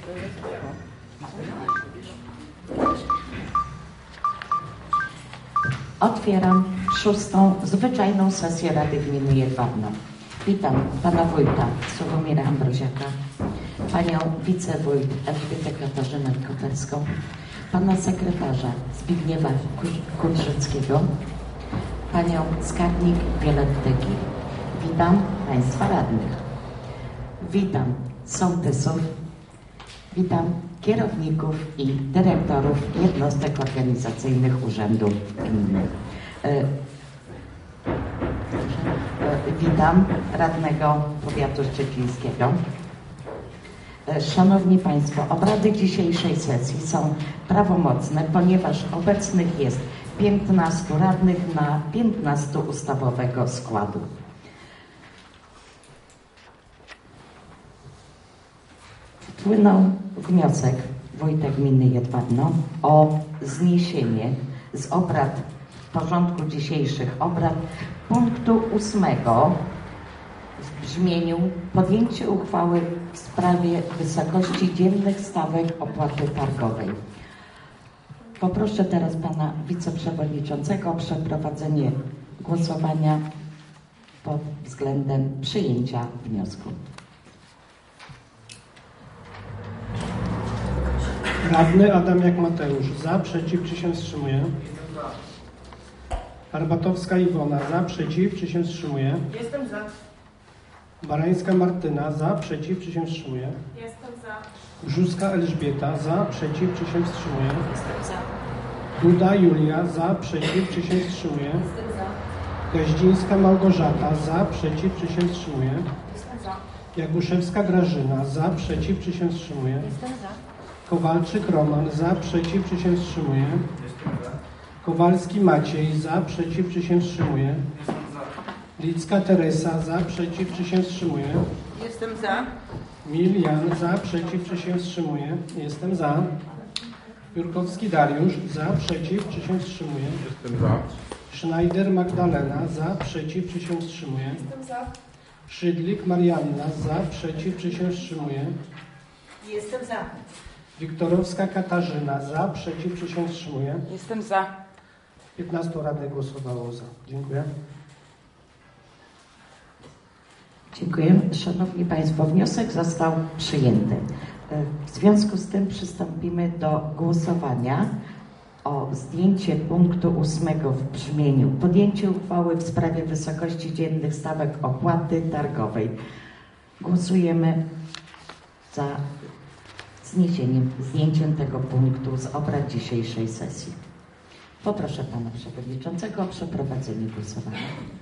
Otwieram 6. zwyczajną sesję Rady Gminy Jedwabno. Witam pana wójta Sławomira Ambroziaka, panią wicewójt Elżbietę Katarzynę Koterską, pana sekretarza Zbigniewa Kudrzyckiego, panią skarbnik Violettę Gil. Witam państwa radnych. Witam sołtysów. Witam kierowników i dyrektorów jednostek organizacyjnych Urzędu Gminy. Witam radnego powiatu szczecińskiego. Szanowni Państwo, obrady dzisiejszej sesji są prawomocne, ponieważ obecnych jest 15 radnych na 15 ustawowego składu. Wpłynął wniosek wójta gminy Jedwabno o zniesienie z obrad porządku dzisiejszych obrad punktu 8 w brzmieniu podjęcie uchwały w sprawie wysokości dziennych stawek opłaty targowej. Poproszę teraz pana wiceprzewodniczącego o przeprowadzenie głosowania pod względem przyjęcia wniosku. Radny Adamiak Mateusz. Za, przeciw, czy się wstrzymuje? Arbatowska Iwona. Za, przeciw, czy się wstrzymuje? Jestem za. Barańska Martyna. Za, przeciw, czy się wstrzymuje? Jestem za. Brzuska Elżbieta. Za, przeciw, czy się wstrzymuje? Jestem za. Duda Julia. Za, przeciw, czy się wstrzymuje? Jestem za. Gaździńska Małgorzata. Za, przeciw, czy się wstrzymuje? Jestem za. Jaguszewska Grażyna. Za, przeciw, czy się wstrzymuje? Jestem za. Kowalczyk Roman. Za, przeciw, czy się wstrzymuje? Kowalski Maciej. Za, przeciw, czy się wstrzymuje? Licka Teresa. Za, przeciw, czy się wstrzymuje? Jestem za. Milian. Za, przeciw, czy się wstrzymuje? Jestem za. Jurkowski Dariusz. Za, przeciw, czy się wstrzymuje? Jestem za. Schneider Magdalena. Za, przeciw, czy się wstrzymuje? Jestem za. Szydlik Marianna. Za, przeciw, czy się wstrzymuje? Jestem za. Wiktorowska Katarzyna. Za, przeciw, czy się wstrzymuje? Jestem za. 15 radnych głosowało za. Dziękuję. Dziękuję. Szanowni Państwo, wniosek został przyjęty. W związku z tym przystąpimy do głosowania o zdjęcie punktu 8 w brzmieniu podjęcie uchwały w sprawie wysokości dziennych stawek opłaty targowej. Głosujemy za zdjęciem tego punktu z obrad dzisiejszej sesji. Poproszę pana przewodniczącego o przeprowadzenie głosowania.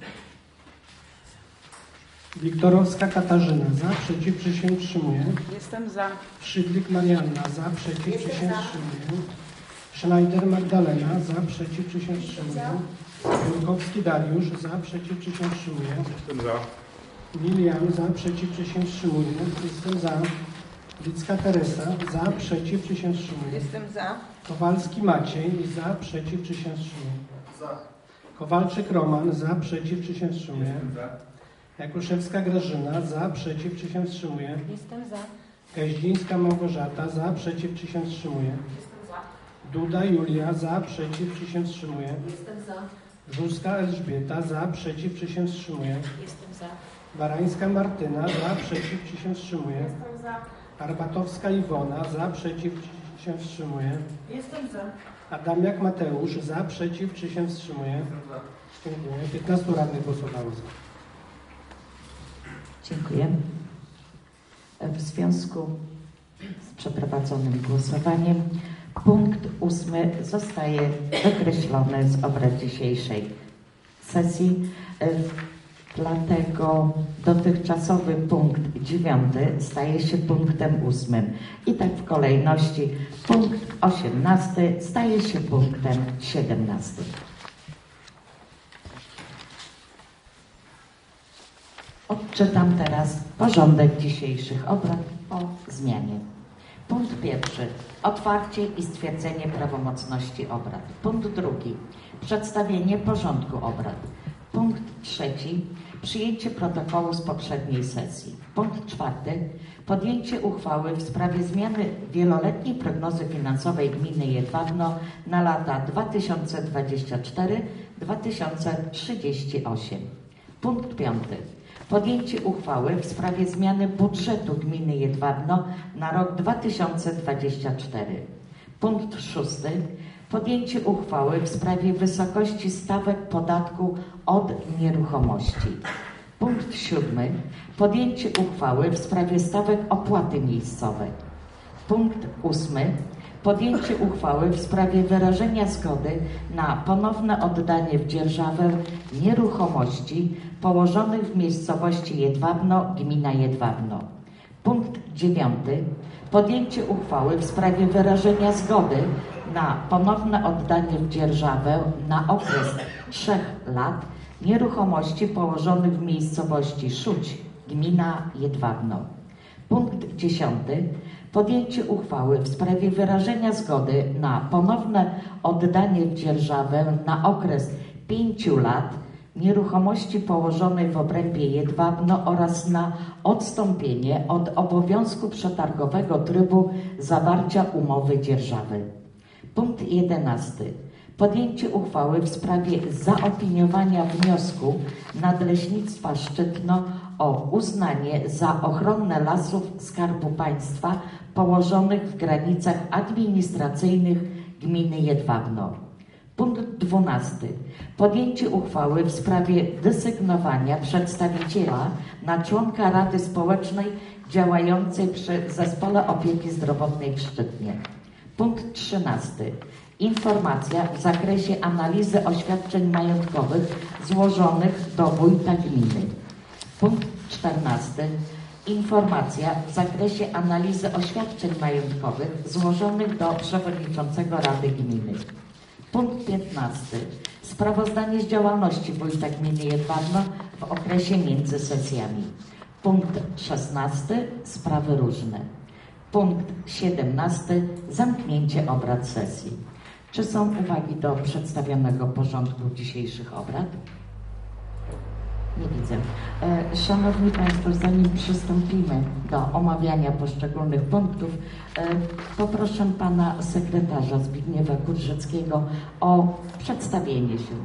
Wiktorowska Katarzyna. Za, przeciw, czy się wstrzymuje? Jestem za. Szydlik Marianna. Za, przeciw, czy się wstrzymuje? Schneider Magdalena. Za, przeciw, czy się wstrzymuje? Jurkowski Dariusz. Za, przeciw, czy się wstrzymuje? Jestem za. Milian. Za, przeciw, czy się wstrzymuje? Jestem za. Licka Teresa. Za, przeciw, czy się wstrzymuje? Jestem za. Kowalski Maciej. Za, przeciw, czy się wstrzymuje? Za. Kowalczyk Roman. Za, przeciw, czy się wstrzymuje? Za. Jakuszewska Grażyna. Za, przeciw, czy się wstrzymuje? Jestem za. Gaździńska Małgorzata. Za, przeciw, czy się wstrzymuje? Jestem za. Duda Julia. Za, przeciw, czy się wstrzymuje? Jestem za. Brzuska Elżbieta. Za, przeciw, czy się wstrzymuje? Jestem za. Barańska Martyna. Za, przeciw, czy się wstrzymuje? Jestem za. Arbatowska Iwona. Za, przeciw, czy się wstrzymuje? Jestem za. Adamiak Mateusz. Za, przeciw, czy się wstrzymuje? Dziękuję. 15 radnych głosowało za. Dziękuję. W związku z przeprowadzonym głosowaniem punkt 8 zostaje wykreślony z obrad dzisiejszej sesji. Dlatego dotychczasowy punkt 9 staje się punktem 8. I tak w kolejności punkt 18 staje się punktem 17. Odczytam teraz porządek dzisiejszych obrad o zmianie. Punkt 1. Otwarcie i stwierdzenie prawomocności obrad. Punkt 2. Przedstawienie porządku obrad. Punkt 3. Przyjęcie protokołu z poprzedniej sesji. Punkt 4. Podjęcie uchwały w sprawie zmiany wieloletniej prognozy finansowej gminy Jedwabno na lata 2024-2038. Punkt 5. Podjęcie uchwały w sprawie zmiany budżetu gminy Jedwabno na rok 2024. Punkt 6. Podjęcie uchwały w sprawie wysokości stawek podatku od nieruchomości. Punkt 7. Podjęcie uchwały w sprawie stawek opłaty miejscowej. Punkt 8. Podjęcie uchwały w sprawie wyrażenia zgody na ponowne oddanie w dzierżawę nieruchomości położonych w miejscowości Jedwabno, gmina Jedwabno. Punkt 9. Podjęcie uchwały w sprawie wyrażenia zgody na ponowne oddanie w dzierżawę na okres 3 lat nieruchomości położonych w miejscowości Szuć, gmina Jedwabno. Punkt 10. Podjęcie uchwały w sprawie wyrażenia zgody na ponowne oddanie w dzierżawę na okres 5 lat nieruchomości położonej w obrębie Jedwabno oraz na odstąpienie od obowiązku przetargowego trybu zawarcia umowy dzierżawy. Punkt 11. Podjęcie uchwały w sprawie zaopiniowania wniosku Nadleśnictwa Szczytno o uznanie za ochronę lasów Skarbu Państwa położonych w granicach administracyjnych gminy Jedwabno. Punkt 12. Podjęcie uchwały w sprawie desygnowania przedstawiciela na członka Rady Społecznej działającej przy Zespole Opieki Zdrowotnej w Szczytnie. Punkt 13. Informacja w zakresie analizy oświadczeń majątkowych złożonych do wójta gminy. Punkt 14. Informacja w zakresie analizy oświadczeń majątkowych złożonych do przewodniczącego Rady Gminy. Punkt 15. Sprawozdanie z działalności wójta gminy Jedwabno w okresie między sesjami. Punkt 16. Sprawy różne. Punkt 17. Zamknięcie obrad sesji. Czy są uwagi do przedstawionego porządku dzisiejszych obrad? Nie widzę. Szanowni Państwo, zanim przystąpimy do omawiania poszczególnych punktów, poproszę Pana Sekretarza Zbigniewa Kurzyckiego o przedstawienie się.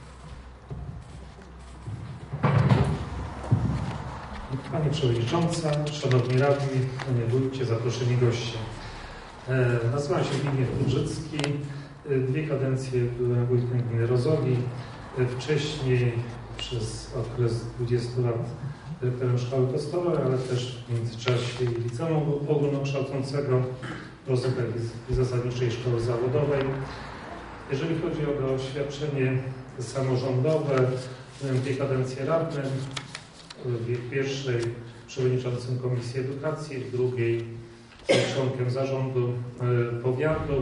Pani Przewodnicząca, Szanowni Radni, Panie Wójcie, zaproszeni goście. Nazywam się Zbigniew Kurzycki. 2 kadencje byłem wójtem gminy Rozogi. Wcześniej przez okres 20 lat dyrektorem szkoły podstawowej, ale też w międzyczasie liceum ogólnokształcącego w Rozogach i zasadniczej szkoły zawodowej. Jeżeli chodzi o doświadczenie samorządowe, byłem 2 kadencje radnym. W pierwszej przewodniczącym Komisji Edukacji, w drugiej członkiem zarządu powiatu.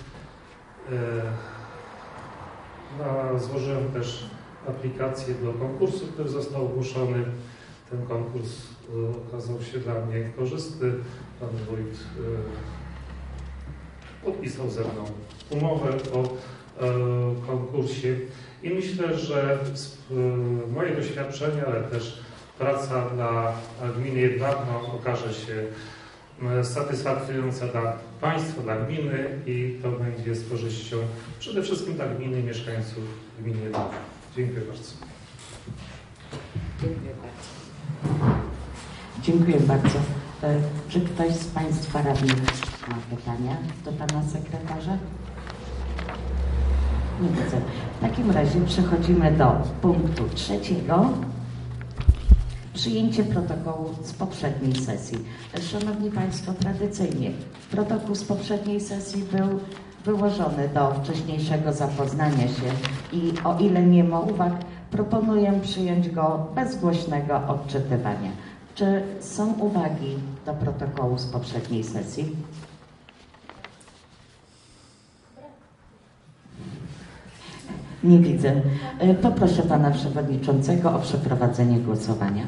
Złożyłem też aplikację do konkursu, który został ogłoszony. Ten konkurs okazał się dla mnie korzystny. Pan wójt podpisał ze mną umowę o konkursie i myślę, że moje doświadczenie, ale też praca dla gminy Jedwabno okaże się satysfakcjonująca dla Państwa, dla gminy i to będzie z korzyścią przede wszystkim dla gminy i mieszkańców gminy Jedwabno. Dziękuję bardzo. Dziękuję bardzo. Dziękuję bardzo. Czy ktoś z Państwa radnych ma pytania do Pana Sekretarza? Nie widzę. W takim razie przechodzimy do punktu 3. Przyjęcie protokołu z poprzedniej sesji. Szanowni Państwo, tradycyjnie protokół z poprzedniej sesji był wyłożony do wcześniejszego zapoznania się i o ile nie ma uwag, proponuję przyjąć go bez głośnego odczytywania. Czy są uwagi do protokołu z poprzedniej sesji? Nie widzę. Poproszę Pana Przewodniczącego o przeprowadzenie głosowania.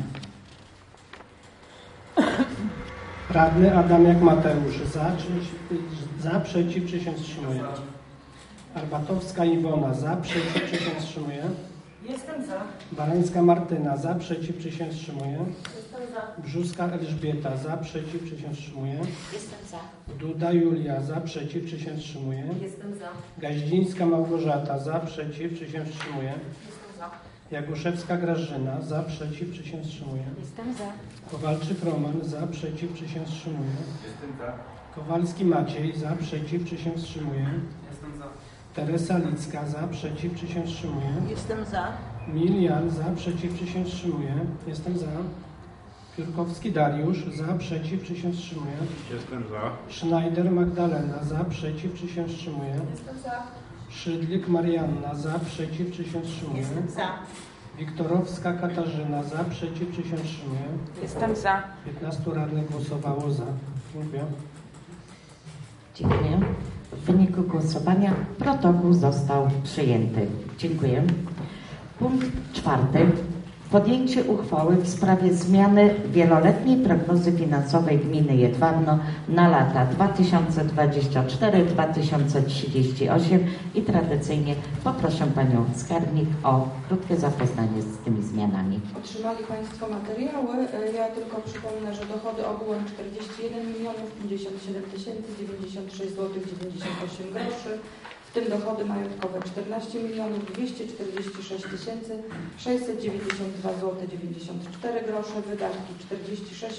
Radny Adamiak Mateusz za, przeciw, czy się wstrzymuje? Arbatowska Iwona za, przeciw, czy się wstrzymuje? Jestem za. Barańska Martyna, za, przeciw, czy się wstrzymuje? Jestem za. Brzuska Elżbieta, za, przeciw, czy się wstrzymuje? Jestem za. Duda Julia, za, przeciw, czy się wstrzymuje? Jestem za. Gaździńska Małgorzata, za, przeciw, czy się wstrzymuje? Jestem za. Jaguszewska Grażyna, za, przeciw, czy się wstrzymuje? Jestem za. Kowalczyk Roman, za, przeciw, czy się wstrzymuje? Jestem za. Kowalski Maciej, za, przeciw, czy się wstrzymuje? Jestem za. Teresa Licka, za, przeciw, czy się wstrzymuje? Jestem za. Milian, za, przeciw, czy się wstrzymuje? Jestem za. Piórkowski Dariusz, za, przeciw, czy się wstrzymuje? Jestem za. Schneider Magdalena, za, przeciw, czy się wstrzymuje? Jestem za. Szydlik Marianna, za, przeciw, czy się wstrzymuje? Jestem za. Wiktorowska Katarzyna, za, przeciw, czy się wstrzymuje? Jestem za. 15 radnych głosowało za. Dziękuję. Dziękuję. W wyniku głosowania protokół został przyjęty. Dziękuję. Punkt 4. Podjęcie uchwały w sprawie zmiany wieloletniej prognozy finansowej gminy Jedwabno na lata 2024-2038 i tradycyjnie poproszę Panią Skarbnik o krótkie zapoznanie z tymi zmianami. Otrzymali Państwo materiały. Ja tylko przypomnę, że dochody ogółem 41 057 096 zł 98 groszy, w tym dochody majątkowe 14 246 692 zł 94 grosze, wydatki 46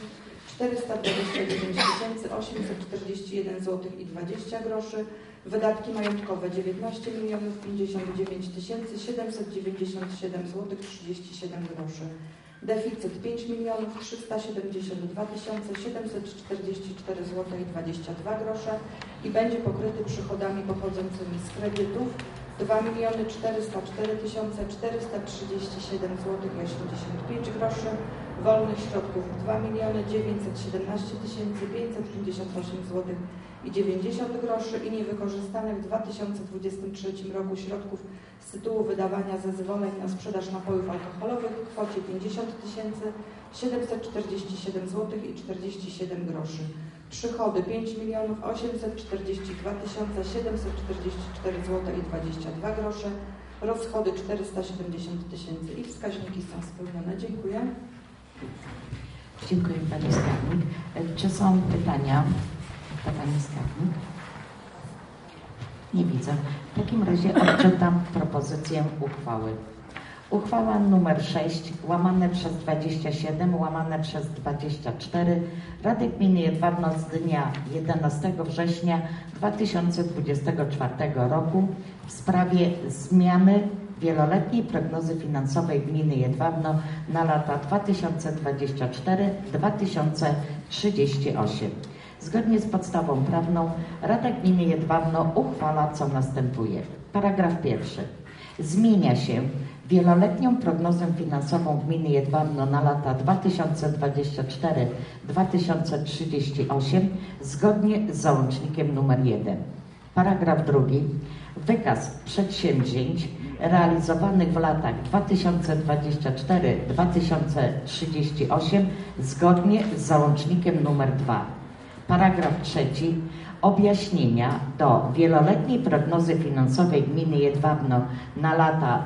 429 841 zł i 20 groszy, wydatki majątkowe 19 059 797 zł 37 groszy. Deficyt 5 372 744 zł i 22 grosze i będzie pokryty przychodami pochodzącymi z kredytów 2 404 437 zł i 85 groszy, wolnych środków 2 917 558 zł i 90 groszy i niewykorzystanych w 2023 roku środków z tytułu wydawania zezwoleń na sprzedaż napojów alkoholowych w kwocie 50 747 zł i 47 groszy. Przychody 5 842 744 zł i 22 grosze, rozchody 470 000 i wskaźniki są spełnione. Dziękuję. Dziękuję Pani Skarbnik. Czy są pytania do Pani Skarbnik? Nie widzę. W takim razie odczytam propozycję uchwały. Uchwała nr 6 łamane przez 27 łamane przez 24 Rady Gminy Jedwabno z dnia 11 września 2024 roku w sprawie zmiany wieloletniej prognozy finansowej gminy Jedwabno na lata 2024-2038. Zgodnie z podstawą prawną Rada Gminy Jedwabno uchwala, co następuje. Paragraf 1. Zmienia się wieloletnią prognozę finansową gminy Jedwabno na lata 2024-2038 zgodnie z załącznikiem nr 1. Paragraf 2. Wykaz przedsięwzięć realizowanych w latach 2024-2038 zgodnie z załącznikiem nr 2. Paragraf 3. Objaśnienia do wieloletniej prognozy finansowej gminy Jedwabno na lata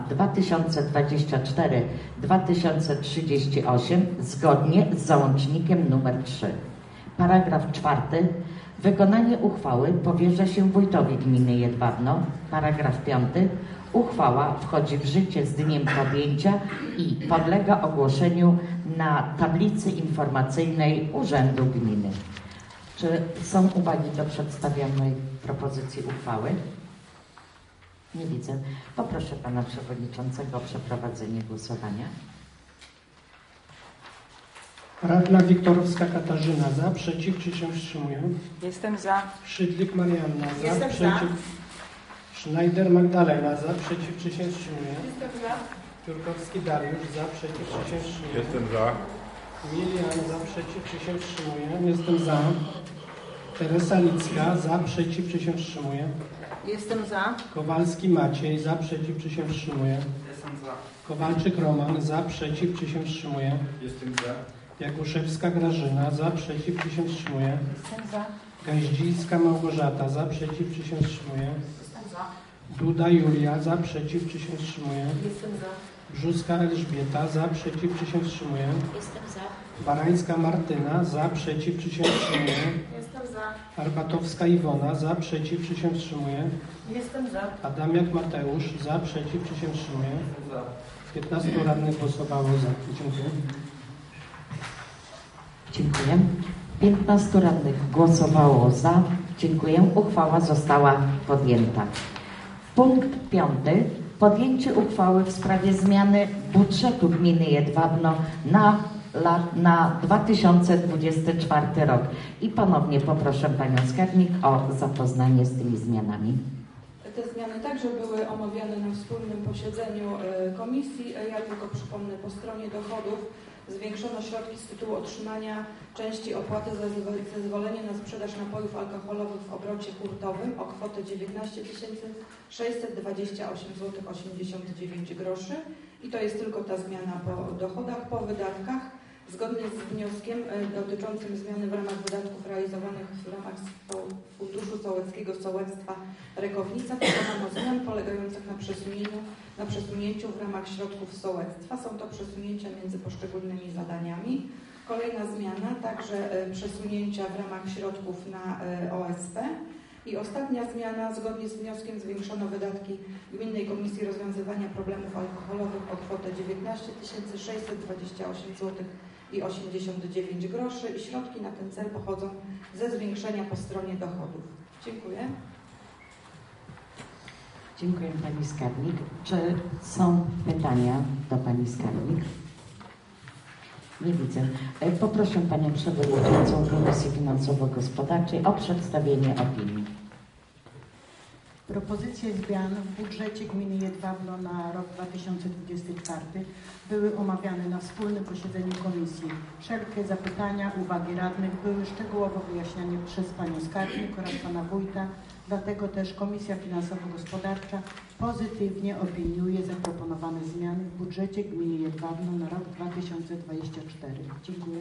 2024-2038 zgodnie z załącznikiem nr 3. Paragraf 4. Wykonanie uchwały powierza się wójtowi gminy Jedwabno. Paragraf 5. Uchwała wchodzi w życie z dniem podjęcia i podlega ogłoszeniu na tablicy informacyjnej Urzędu Gminy. Czy są uwagi do przedstawionej propozycji uchwały? Nie widzę. Poproszę Pana Przewodniczącego o przeprowadzenie głosowania. Radna Wiktorowska Katarzyna, za, przeciw, czy się wstrzymuje? Jestem za. Szydlik Marianna, za, Jestem za. przeciw. Schneider Magdalena, za, przeciw, czy się wstrzymuje? Jestem za. Piórkowski Dariusz, za, przeciw, czy się wstrzymuje? Jestem za. Milian, za, przeciw, czy się wstrzymuje? Jestem za. Teresa Licka, za, przeciw, czy się wstrzymuje? Jestem za. Kowalski Maciej, za, przeciw, czy się wstrzymuje? Jestem za. Kowalczyk Roman, za, przeciw, czy się wstrzymuje? Jestem za. Jaguszewska Grażyna, za, przeciw, czy się wstrzymuje? Jestem za. Gaździńska Małgorzata, za, przeciw, czy się wstrzymuje? Jestem za. Duda Julia, za, przeciw, czy się wstrzymuje? Jestem za. Brzuska Elżbieta, za, przeciw, czy się wstrzymuje? Jestem za. Barańska Martyna, za, przeciw, czy się wstrzymuje? Jestem za. Arbatowska Iwona, za, przeciw, czy się wstrzymuje? Jestem za. Adamiak Mateusz, za, przeciw, czy się wstrzymuje? Za. 15 radnych głosowało za. Dziękuję. Dziękuję. 15 radnych głosowało za. Dziękuję. Uchwała została podjęta. Punkt 5. Podjęcie uchwały w sprawie zmiany budżetu gminy Jedwabno na 2024 rok. I ponownie poproszę Panią Skarbnik o zapoznanie z tymi zmianami. Te zmiany także były omawiane na wspólnym posiedzeniu komisji. Ja tylko przypomnę, po stronie dochodów zwiększono środki z tytułu otrzymania części opłaty za zezwolenie na sprzedaż napojów alkoholowych w obrocie hurtowym o kwotę 19 628 zł 89 groszy. I to jest tylko ta zmiana po dochodach. Po wydatkach, zgodnie z wnioskiem dotyczącym zmiany w ramach wydatków realizowanych w ramach Funduszu Sołeckiego Sołectwa Rekownica, dokonano zmian polegających na przesunięciu w ramach środków sołectwa. Są to przesunięcia między poszczególnymi zadaniami. Kolejna zmiana, także przesunięcia w ramach środków na OSP. I ostatnia zmiana, zgodnie z wnioskiem zwiększono wydatki Gminnej Komisji Rozwiązywania Problemów Alkoholowych o kwotę 19 628 zł i 89 groszy i środki na ten cel pochodzą ze zwiększenia po stronie dochodów. Dziękuję. Dziękuję Pani Skarbnik. Czy są pytania do Pani Skarbnik? Nie widzę. Poproszę Panią Przewodniczącą Komisji Finansowo-Gospodarczej o przedstawienie opinii. Propozycje zmian w budżecie gminy Jedwabno na rok 2024 były omawiane na wspólnym posiedzeniu komisji. Wszelkie zapytania, uwagi radnych były szczegółowo wyjaśniane przez Panią Skarbnik oraz Pana Wójta, dlatego też Komisja Finansowo-Gospodarcza pozytywnie opiniuje zaproponowane zmiany w budżecie gminy Jedwabno na rok 2024. Dziękuję.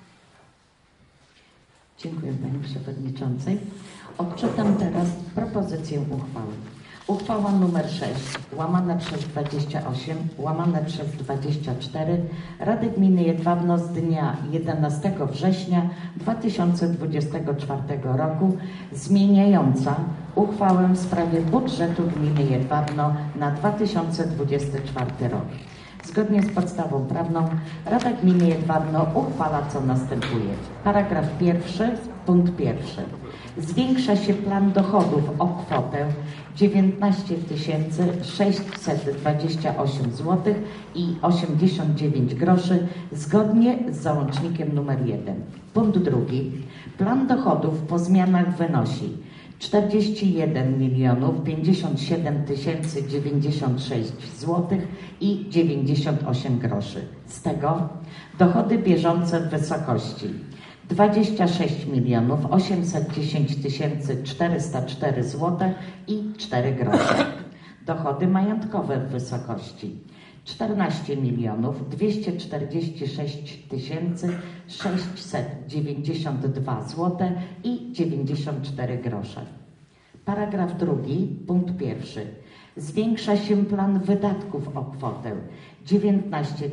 Dziękuję Pani Przewodniczącej. Odczytam teraz propozycję uchwały. Uchwała nr 6, łamane przez 28, łamane przez 24 Rady Gminy Jedwabno z dnia 11 września 2024 roku zmieniająca uchwałę w sprawie budżetu Gminy Jedwabno na 2024 rok. Zgodnie z podstawą prawną Rada Gminy Jedwabno uchwala, co następuje. Paragraf 1, punkt 1. Zwiększa się plan dochodów o kwotę 19 628 zł i 89 groszy zgodnie z załącznikiem nr 1. Punkt 2. Plan dochodów po zmianach wynosi 41 057 096 zł i 98 groszy. Z tego dochody bieżące w wysokości 26 810 404 zł i 4 grosze. Dochody majątkowe w wysokości 14 246 692 zł i 94 grosze. Paragraf 2, punkt 1. Zwiększa się plan wydatków o kwotę 19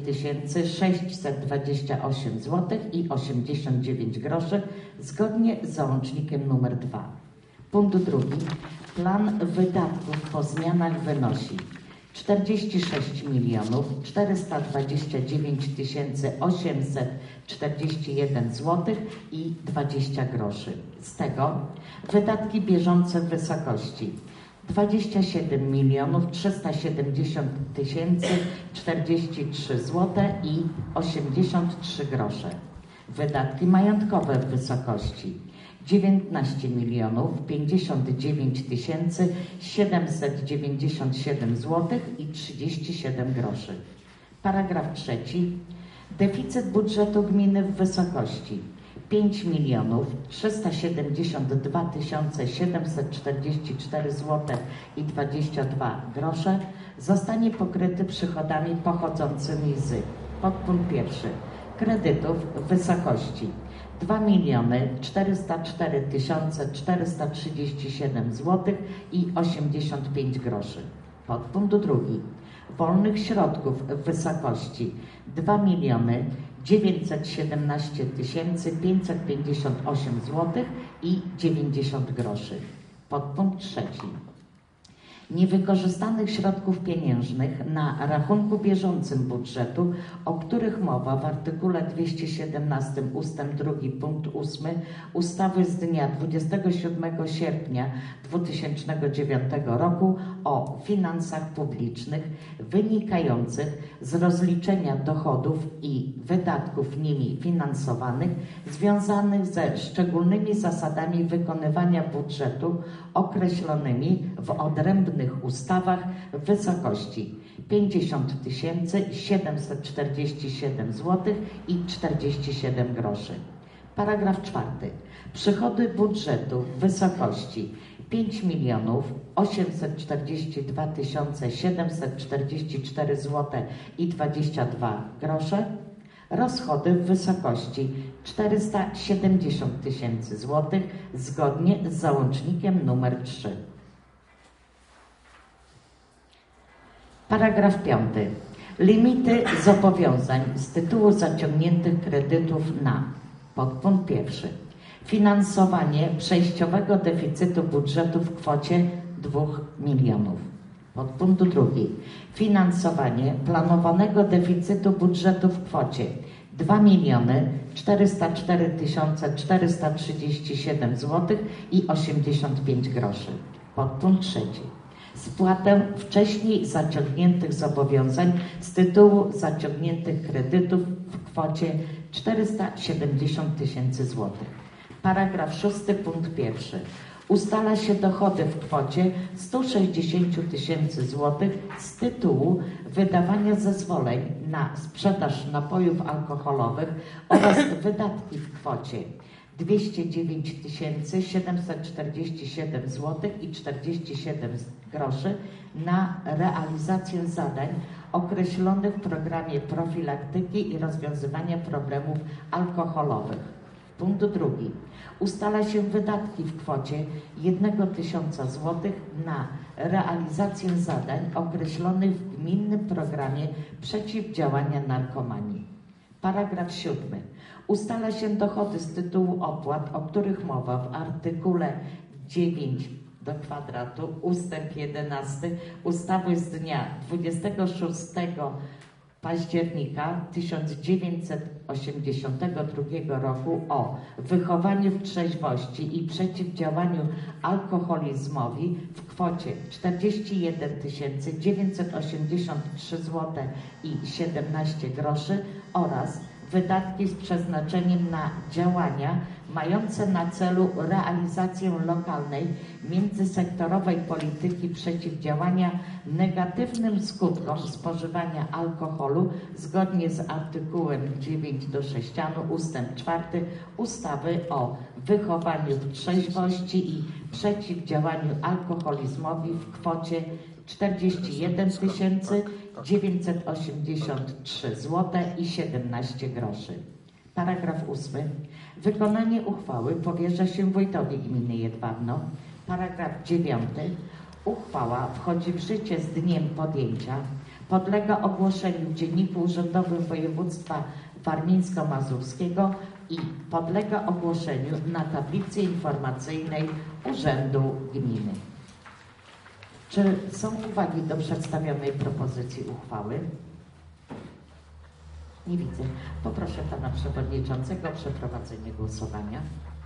628 zł i 89 groszy zgodnie z załącznikiem nr 2. Punkt 2. Plan wydatków po zmianach wynosi 46 429 841 zł i 20 groszy. Z tego wydatki bieżące w wysokości 27 370 043 zł i 83 grosze. Wydatki majątkowe w wysokości 19 059 797 zł i 37 groszy. Paragraf 3. Deficyt budżetu gminy w wysokości 5 372 744 zł i 22 grosze zostanie pokryty przychodami pochodzącymi z podpunkt 1. Kredytów w wysokości 2 404 437 zł i 85 groszy. Podpunkt drugi. Wolnych środków w wysokości 2 917 558 zł i 90 groszy. Podpunkt trzeci. Niewykorzystanych środków pieniężnych na rachunku bieżącym budżetu, o których mowa w artykule 217 ust. 2 punkt 8 ustawy z dnia 27 sierpnia 2009 roku o finansach publicznych, wynikających z rozliczenia dochodów i wydatków nimi finansowanych, związanych ze szczególnymi zasadami wykonywania budżetu określonymi w odrębnych ustawach w wysokości 50 747 zł i 47 groszy. Paragraf 4. Przychody budżetu w wysokości 5 842 744 zł i 22 grosze. Rozchody w wysokości 470 000 zł zgodnie z załącznikiem nr 3. Paragraf 5. Limity zobowiązań z tytułu zaciągniętych kredytów na: podpunkt pierwszy. Finansowanie przejściowego deficytu budżetu w kwocie 2 milionów. Podpunkt drugi. Finansowanie planowanego deficytu budżetu w kwocie 2 404 437 zł i 85 groszy. Podpunkt trzeci. Spłatę wcześniej zaciągniętych zobowiązań z tytułu zaciągniętych kredytów w kwocie 470 000 zł. Paragraf 6 punkt 1. Ustala się dochody w kwocie 160 000 zł z tytułu wydawania zezwoleń na sprzedaż napojów alkoholowych oraz wydatki w kwocie 209 747 zł i 47 groszy na realizację zadań określonych w programie profilaktyki i rozwiązywania problemów alkoholowych. Punkt drugi. Ustala się wydatki w kwocie 1 000 zł na realizację zadań określonych w gminnym programie przeciwdziałania narkomanii. Paragraf 7. Ustala się dochody z tytułu opłat, o których mowa w artykule 9 do kwadratu ustęp 11 ustawy z dnia 26 października 1982 roku o wychowaniu w trzeźwości i przeciwdziałaniu alkoholizmowi w kwocie 41 983 zł i 17 groszy oraz wydatki z przeznaczeniem na działania mające na celu realizację lokalnej, międzysektorowej polityki przeciwdziałania negatywnym skutkom spożywania alkoholu zgodnie z artykułem 9 do 6 ustęp 4 ustawy o wychowaniu w trzeźwości i przeciwdziałaniu alkoholizmowi w kwocie 41 983 zł i 17 groszy. Paragraf 8. Wykonanie uchwały powierza się wójtowi gminy Jedwabno. Paragraf 9. Uchwała wchodzi w życie z dniem podjęcia. Podlega ogłoszeniu w Dzienniku Urzędowym Województwa Warmińsko-Mazurskiego i podlega ogłoszeniu na tablicy informacyjnej Urzędu Gminy. Czy są uwagi do przedstawionej propozycji uchwały? Nie widzę. Poproszę Pana Przewodniczącego o przeprowadzenie głosowania.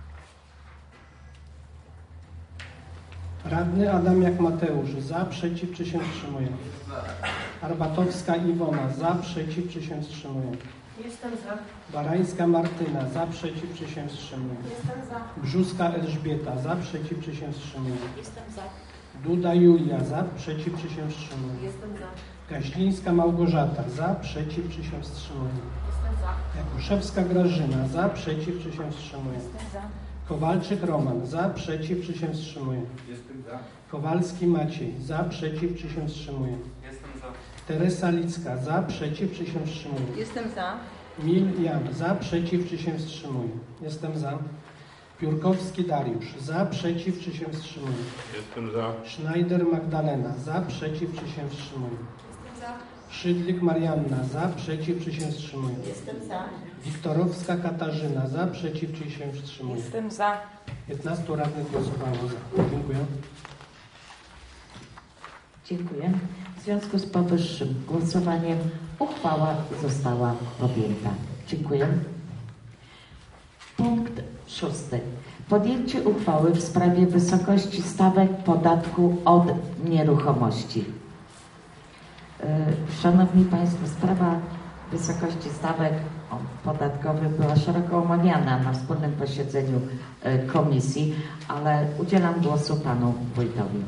Radny Adamiak Mateusz. Za, przeciw, czy się wstrzymuje? Arbatowska Iwona. Za, przeciw, czy się wstrzymuje? Jestem za. Barańska Martyna. Za, przeciw, czy się wstrzymuje? Jestem za. Brzuska Elżbieta. Za, przeciw, czy się wstrzymuje? Jestem za. Duda Julia. Za, przeciw, czy się wstrzymuje? Jestem za. Gaźlińska Małgorzata. Za, przeciw, czy się wstrzymuje? Jestem za. Jakuszewska Grażyna. Za, przeciw, czy się wstrzymuje? Jestem za. Kowalczyk Roman. Za, przeciw, czy się wstrzymuje? Jestem za. Kowalski Maciej. Za, przeciw, czy się wstrzymuje? Jestem za. Teresa Licka. Za, przeciw, czy się wstrzymuje? Jestem za. Mil Jan. Za, przeciw, czy się wstrzymuje? Jestem za. Piórkowski Dariusz. Za, przeciw, czy się wstrzymuje? Jestem za. Schneider Magdalena. Za, przeciw, czy się wstrzymuje? Jestem za. Szydlik Marianna. Za, przeciw, czy się wstrzymuje? Jestem za. Wiktorowska Katarzyna. Za, przeciw, czy się wstrzymuje? Jestem za. 15 radnych głosowało za. Dziękuję. Dziękuję. W związku z powyższym głosowaniem uchwała została podjęta. Dziękuję. Punkt 6. Podjęcie uchwały w sprawie wysokości stawek podatku od nieruchomości. Szanowni Państwo, sprawa wysokości stawek podatkowych była szeroko omawiana na wspólnym posiedzeniu komisji, ale udzielam głosu panu wójtowi.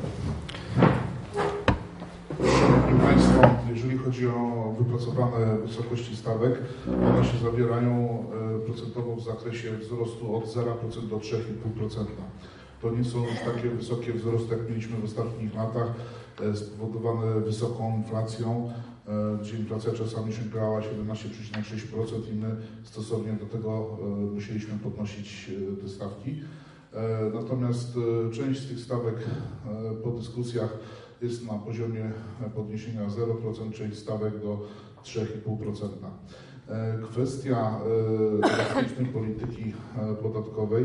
Szanowni Państwo, jeżeli chodzi o wypracowane wysokości stawek, one się zawierają procentowo w zakresie wzrostu od 0% do 3,5%. To nie są już takie wysokie wzrosty, jak mieliśmy w ostatnich latach, spowodowane wysoką inflacją, gdzie inflacja czasami sięgała 17,6% i my stosownie do tego musieliśmy podnosić te stawki. Natomiast część z tych stawek po dyskusjach jest na poziomie podniesienia 0%, część stawek do 3,5%. Kwestia elastycznej polityki podatkowej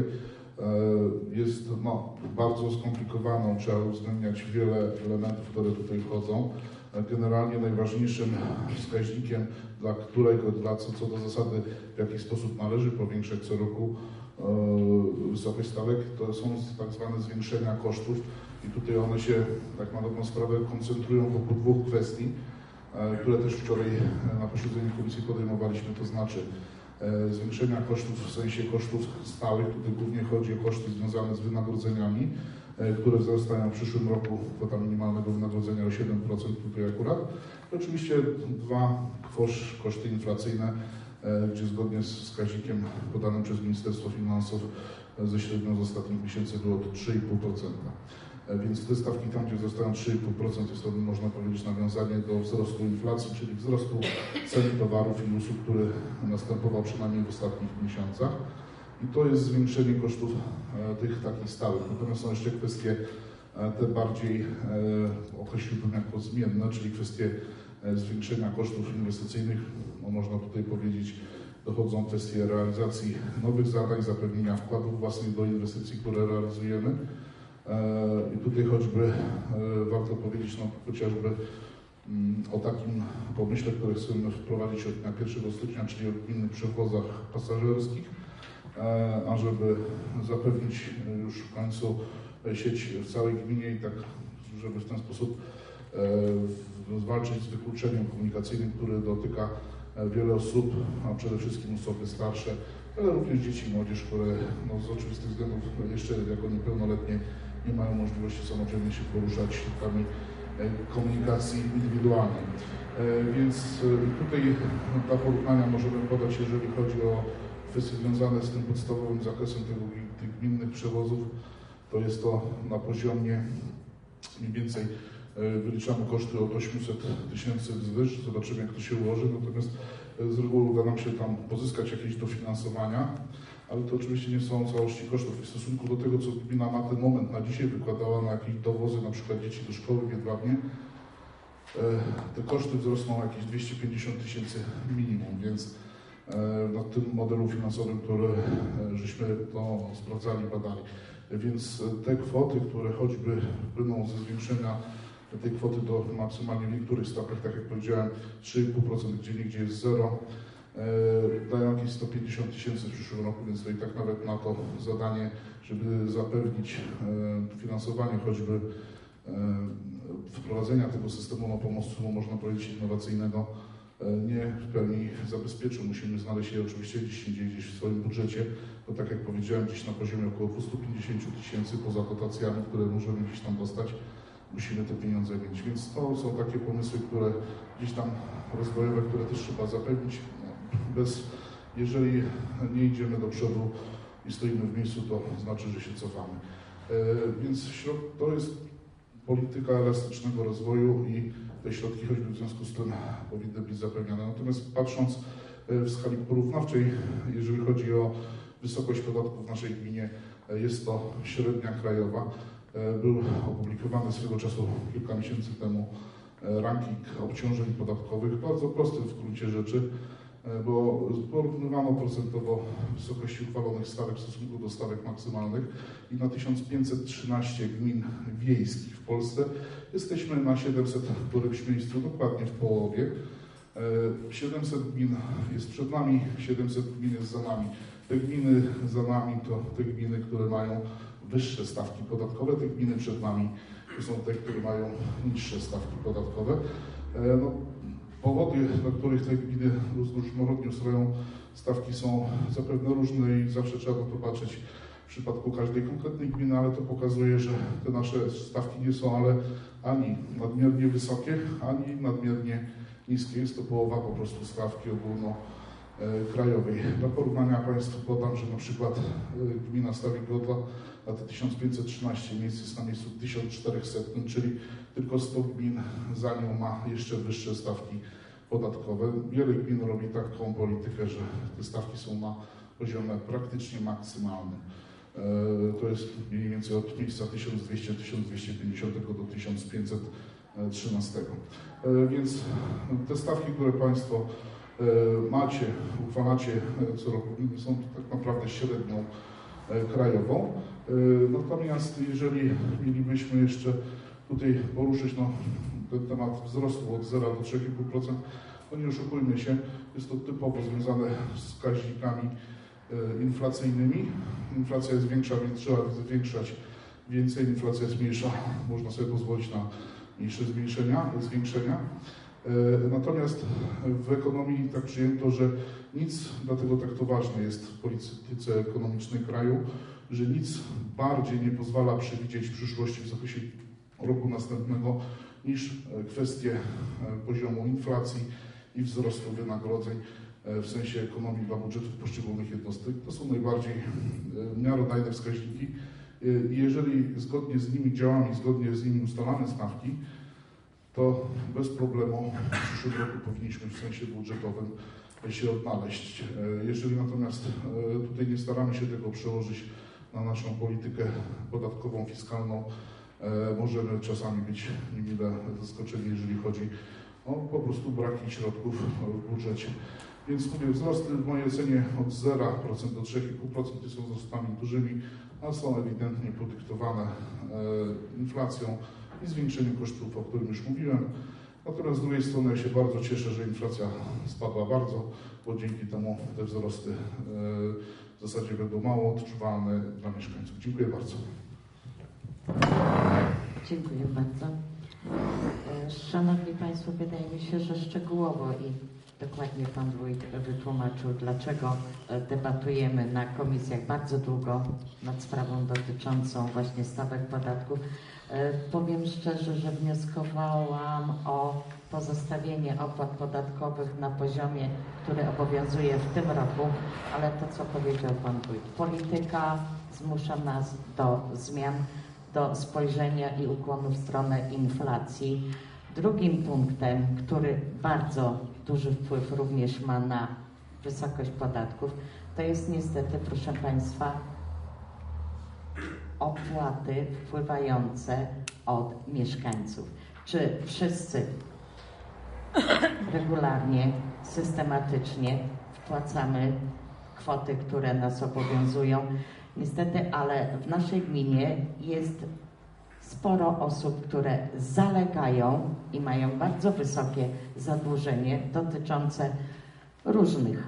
jest bardzo skomplikowaną, trzeba uwzględniać wiele elementów, które tutaj wchodzą. Generalnie najważniejszym wskaźnikiem, dla którego, co do zasady, w jaki sposób należy powiększać co roku wysokość stawek, to są tak zwane zwiększenia kosztów i tutaj one się, tak na dobrą sprawę, koncentrują wokół dwóch kwestii, które też wczoraj na posiedzeniu komisji podejmowaliśmy, to znaczy zwiększenia kosztów w sensie kosztów stałych, tutaj głównie chodzi o koszty związane z wynagrodzeniami, które wzrastają w przyszłym roku, kwota minimalnego wynagrodzenia o 7% tutaj akurat. I oczywiście dwa koszty inflacyjne, gdzie zgodnie z wskaźnikiem podanym przez Ministerstwo Finansów ze średnią z ostatnich miesięcy było to 3,5%. Więc te stawki tam, gdzie zostają 3,5%, jest to, można powiedzieć, nawiązanie do wzrostu inflacji, czyli wzrostu cen towarów i usług, który następował przynajmniej w ostatnich miesiącach. I to jest zwiększenie kosztów tych takich stałych. Natomiast są jeszcze kwestie te bardziej określiłbym jako zmienne, czyli kwestie zwiększenia kosztów inwestycyjnych. Można tutaj powiedzieć, dochodzą kwestie realizacji nowych zadań, zapewnienia wkładów własnych do inwestycji, które realizujemy. I tutaj choćby warto powiedzieć chociażby o takim pomyśle, który chcemy wprowadzić od dnia 1 stycznia, czyli o gminnych przewozach pasażerskich, ażeby zapewnić już w końcu sieć w całej gminie i tak, żeby w ten sposób zwalczyć z wykluczeniem komunikacyjnym, który dotyka wiele osób, a przede wszystkim osoby starsze, ale również dzieci i młodzież, które z oczywistych względów jeszcze jako niepełnoletnie nie mają możliwości samodzielnie się poruszać środkami komunikacji indywidualnej. Więc tutaj ta porównania możemy podać, jeżeli chodzi o kwestie związane z tym podstawowym zakresem tych gminnych przewozów, to jest to na poziomie mniej więcej wyliczamy koszty od 800 000 wzwyż, zobaczymy jak to się ułoży, natomiast z reguły uda nam się tam pozyskać jakieś dofinansowania, ale to oczywiście nie są całości kosztów. W stosunku do tego, co gmina na ten moment, na dzisiaj wykładała na jakieś dowozy, na przykład dzieci do szkoły w Jedwabnie, te koszty wzrosną o jakieś 250 000 minimum, więc na tym modelu finansowym, który żeśmy to sprawdzali, badali. Więc te kwoty, które choćby płyną ze zwiększenia tej kwoty do maksymalnie w niektórych stawkach, tak jak powiedziałem, 3,5%, gdzie niegdzie jest 0, dają jakieś 150 000 w przyszłym roku, więc to i tak nawet na to zadanie, żeby zapewnić finansowanie choćby wprowadzenia tego systemu pomostu, można powiedzieć, innowacyjnego, nie w pełni zabezpieczył. Musimy znaleźć je oczywiście gdzieś w swoim budżecie, bo tak jak powiedziałem, gdzieś na poziomie około 250 000 poza dotacjami, które możemy gdzieś tam dostać, musimy te pieniądze mieć. Więc to są takie pomysły, które gdzieś tam rozwojowe, które też trzeba zapewnić. Jeżeli nie idziemy do przodu i stoimy w miejscu, to znaczy, że się cofamy. Więc to jest polityka elastycznego rozwoju i te środki choćby w związku z tym powinny być zapewnione. Natomiast patrząc w skali porównawczej, jeżeli chodzi o wysokość podatków w naszej gminie, jest to średnia krajowa. Był opublikowany swego czasu kilka miesięcy temu ranking obciążeń podatkowych, bardzo prosty w gruncie rzeczy, bo porównywano procentowo wysokości uchwalonych stawek w stosunku do stawek maksymalnych i na 1513 gmin wiejskich w Polsce jesteśmy na 700 którymś miejscu, dokładnie w połowie. 700 gmin jest przed nami, 700 gmin jest za nami. Te gminy za nami to te gminy, które mają wyższe stawki podatkowe, te gminy przed nami to są te, które mają niższe stawki podatkowe. Powody, dla których te gminy różnorodnie ustroją stawki, są zapewne różne i zawsze trzeba na to patrzeć w przypadku każdej konkretnej gminy, ale to pokazuje, że te nasze stawki nie są ani nadmiernie wysokie, ani nadmiernie niskie. Jest to połowa po prostu stawki ogólnokrajowej. Dla porównania Państwu podam, że na przykład gmina Stawik Godla na te 1513 miejsc jest na miejscu 1400, czyli tylko 100 gmin za nią ma jeszcze wyższe stawki podatkowe. Wiele gmin robi taką politykę, że te stawki są na poziomie praktycznie maksymalnym. To jest mniej więcej od miejsca 1200-1250 do 1513. Więc te stawki, które Państwo macie, uchwalacie co roku, są tak naprawdę średnią krajową. Natomiast jeżeli mielibyśmy jeszcze tutaj poruszyć ten temat wzrostu od 0 do 3,5%, to nie oszukujmy się, jest to typowo związane z wskaźnikami inflacyjnymi. Inflacja jest większa, więc trzeba zwiększać więcej, inflacja jest mniejsza, można sobie pozwolić na mniejsze zwiększenia. Natomiast w ekonomii tak przyjęto, że nic, dlatego tak to ważne jest w polityce ekonomicznej kraju, że nic bardziej nie pozwala przewidzieć przyszłości w zakresie roku następnego niż kwestie poziomu inflacji i wzrostu wynagrodzeń w sensie ekonomii dla budżetów poszczególnych jednostek. To są najbardziej miarodajne wskaźniki i jeżeli zgodnie z nimi działamy, zgodnie z nimi ustalamy stawki, to bez problemu w przyszłym roku powinniśmy w sensie budżetowym się odnaleźć. Jeżeli natomiast tutaj nie staramy się tego przełożyć na naszą politykę podatkową, fiskalną, możemy czasami być niemile zaskoczeni, jeżeli chodzi o po prostu braki środków w budżecie. Więc mówię, wzrosty w mojej ocenie od 0% do 3,5% są wzrostami dużymi, a są ewidentnie podyktowane inflacją i zwiększeniem kosztów, o którym już mówiłem. Natomiast z drugiej strony ja się bardzo cieszę, że inflacja spadła bardzo, bo dzięki temu te wzrosty w zasadzie będą mało odczuwalne dla mieszkańców. Dziękuję bardzo. Dziękuję bardzo. Szanowni Państwo, wydaje mi się, że szczegółowo i dokładnie Pan Wójt wytłumaczył, dlaczego debatujemy na komisjach bardzo długo nad sprawą dotyczącą właśnie stawek podatków. Powiem szczerze, że wnioskowałam o pozostawienie opłat podatkowych na poziomie, który obowiązuje w tym roku, ale to, co powiedział Pan Wójt, polityka zmusza nas do zmian, do spojrzenia i ukłonu w stronę inflacji. Drugim punktem, który bardzo duży wpływ również ma na wysokość podatków, to jest niestety, proszę Państwa, opłaty wpływające od mieszkańców. Czy wszyscy regularnie, systematycznie wpłacamy kwoty, które nas obowiązują? Niestety, ale w naszej gminie jest sporo osób, które zalegają i mają bardzo wysokie zadłużenie dotyczące różnych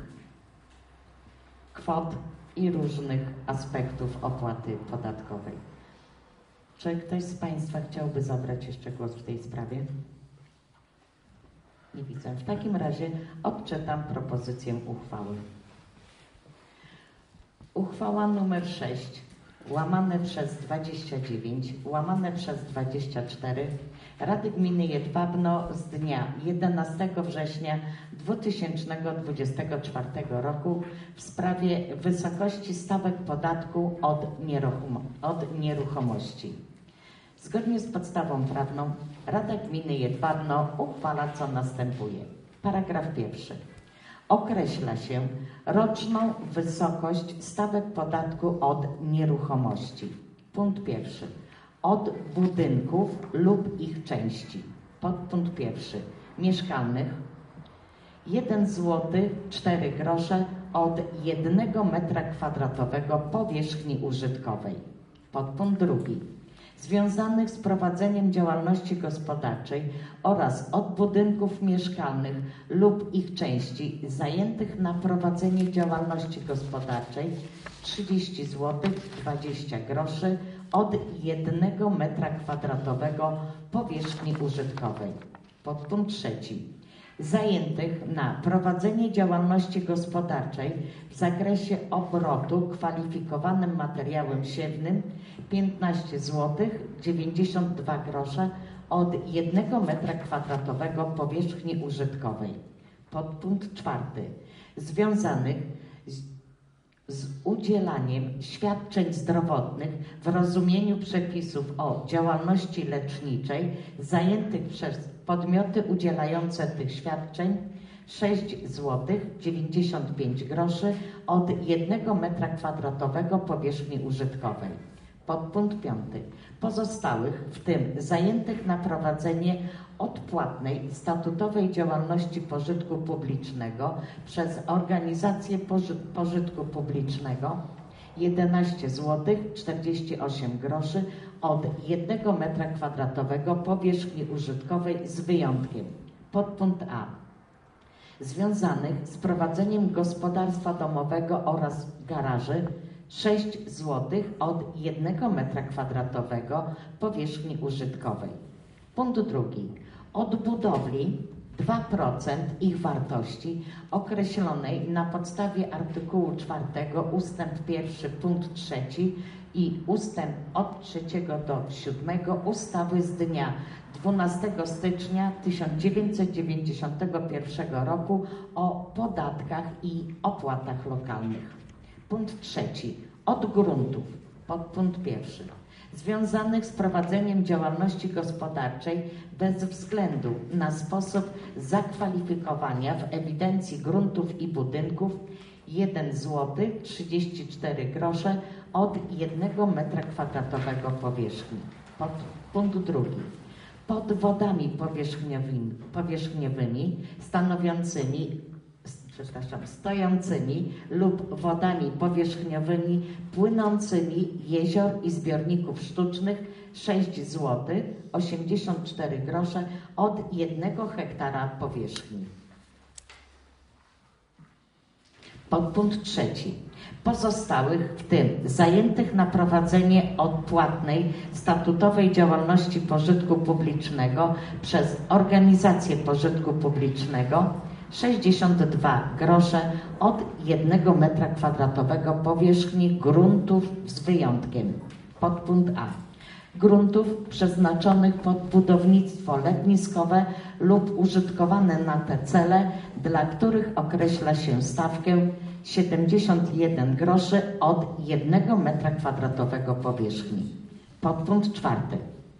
kwot i różnych aspektów opłaty podatkowej. Czy ktoś z Państwa chciałby zabrać jeszcze głos w tej sprawie? Nie widzę. W takim razie odczytam propozycję uchwały. Uchwała nr 6, łamane przez 29, łamane przez 24 Rady Gminy Jedwabno z dnia 11 września 2024 roku w sprawie wysokości stawek podatku od nieruchomości. Zgodnie z podstawą prawną Rada Gminy Jedwabno uchwala, co następuje. Paragraf 1. określa się roczną wysokość stawek podatku od nieruchomości. Punkt pierwszy. Od budynków lub ich części. Podpunkt pierwszy. Mieszkalnych 1 zł 4 grosze od 1 metra kwadratowego powierzchni użytkowej. Podpunkt drugi. Związanych z prowadzeniem działalności gospodarczej oraz od budynków mieszkalnych lub ich części zajętych na prowadzenie działalności gospodarczej 30 zł 20 groszy od 1 metra kwadratowego powierzchni użytkowej. Podpunkt trzeci. Zajętych na prowadzenie działalności gospodarczej w zakresie obrotu kwalifikowanym materiałem siewnym 15 zł 92 grosze od 1 metra kwadratowego powierzchni użytkowej. Podpunkt czwarty. Związanych z udzielaniem świadczeń zdrowotnych w rozumieniu przepisów o działalności leczniczej zajętych przez podmioty udzielające tych świadczeń 6 zł 95 groszy od 1 metra kwadratowego powierzchni użytkowej. Podpunkt piąty. Pozostałych, w tym zajętych na prowadzenie odpłatnej statutowej działalności pożytku publicznego przez organizacje pożytku publicznego 11 zł 48 groszy od 1 metra kwadratowego powierzchni użytkowej z wyjątkiem. Podpunkt A. Związanych z prowadzeniem gospodarstwa domowego oraz garaży 6 zł od 1 metra kwadratowego powierzchni użytkowej. Punkt drugi. Od budowli 2% ich wartości określonej na podstawie artykułu 4 ustęp 1 punkt 3 i ustęp od 3 do 7 ustawy z dnia 12 stycznia 1991 roku o podatkach i opłatach lokalnych. Punkt trzeci. Od gruntów. Podpunkt pierwszy. Związanych z prowadzeniem działalności gospodarczej bez względu na sposób zakwalifikowania w ewidencji gruntów i budynków 1 zł 34 grosze od 1 metra kwadratowego powierzchni. Punkt drugi. Pod wodami powierzchniowymi stojącymi lub wodami powierzchniowymi płynącymi jezior i zbiorników sztucznych 6 zł 84 grosze od 1 hektara powierzchni. Podpunkt trzeci. Pozostałych, w tym zajętych na prowadzenie odpłatnej statutowej działalności pożytku publicznego przez organizacje pożytku publicznego 62 grosze od 1 metra kwadratowego powierzchni gruntów z wyjątkiem. Podpunkt A. Gruntów przeznaczonych pod budownictwo letniskowe lub użytkowane na te cele, dla których określa się stawkę 71 groszy od 1 metra kwadratowego powierzchni. Podpunkt czwarty.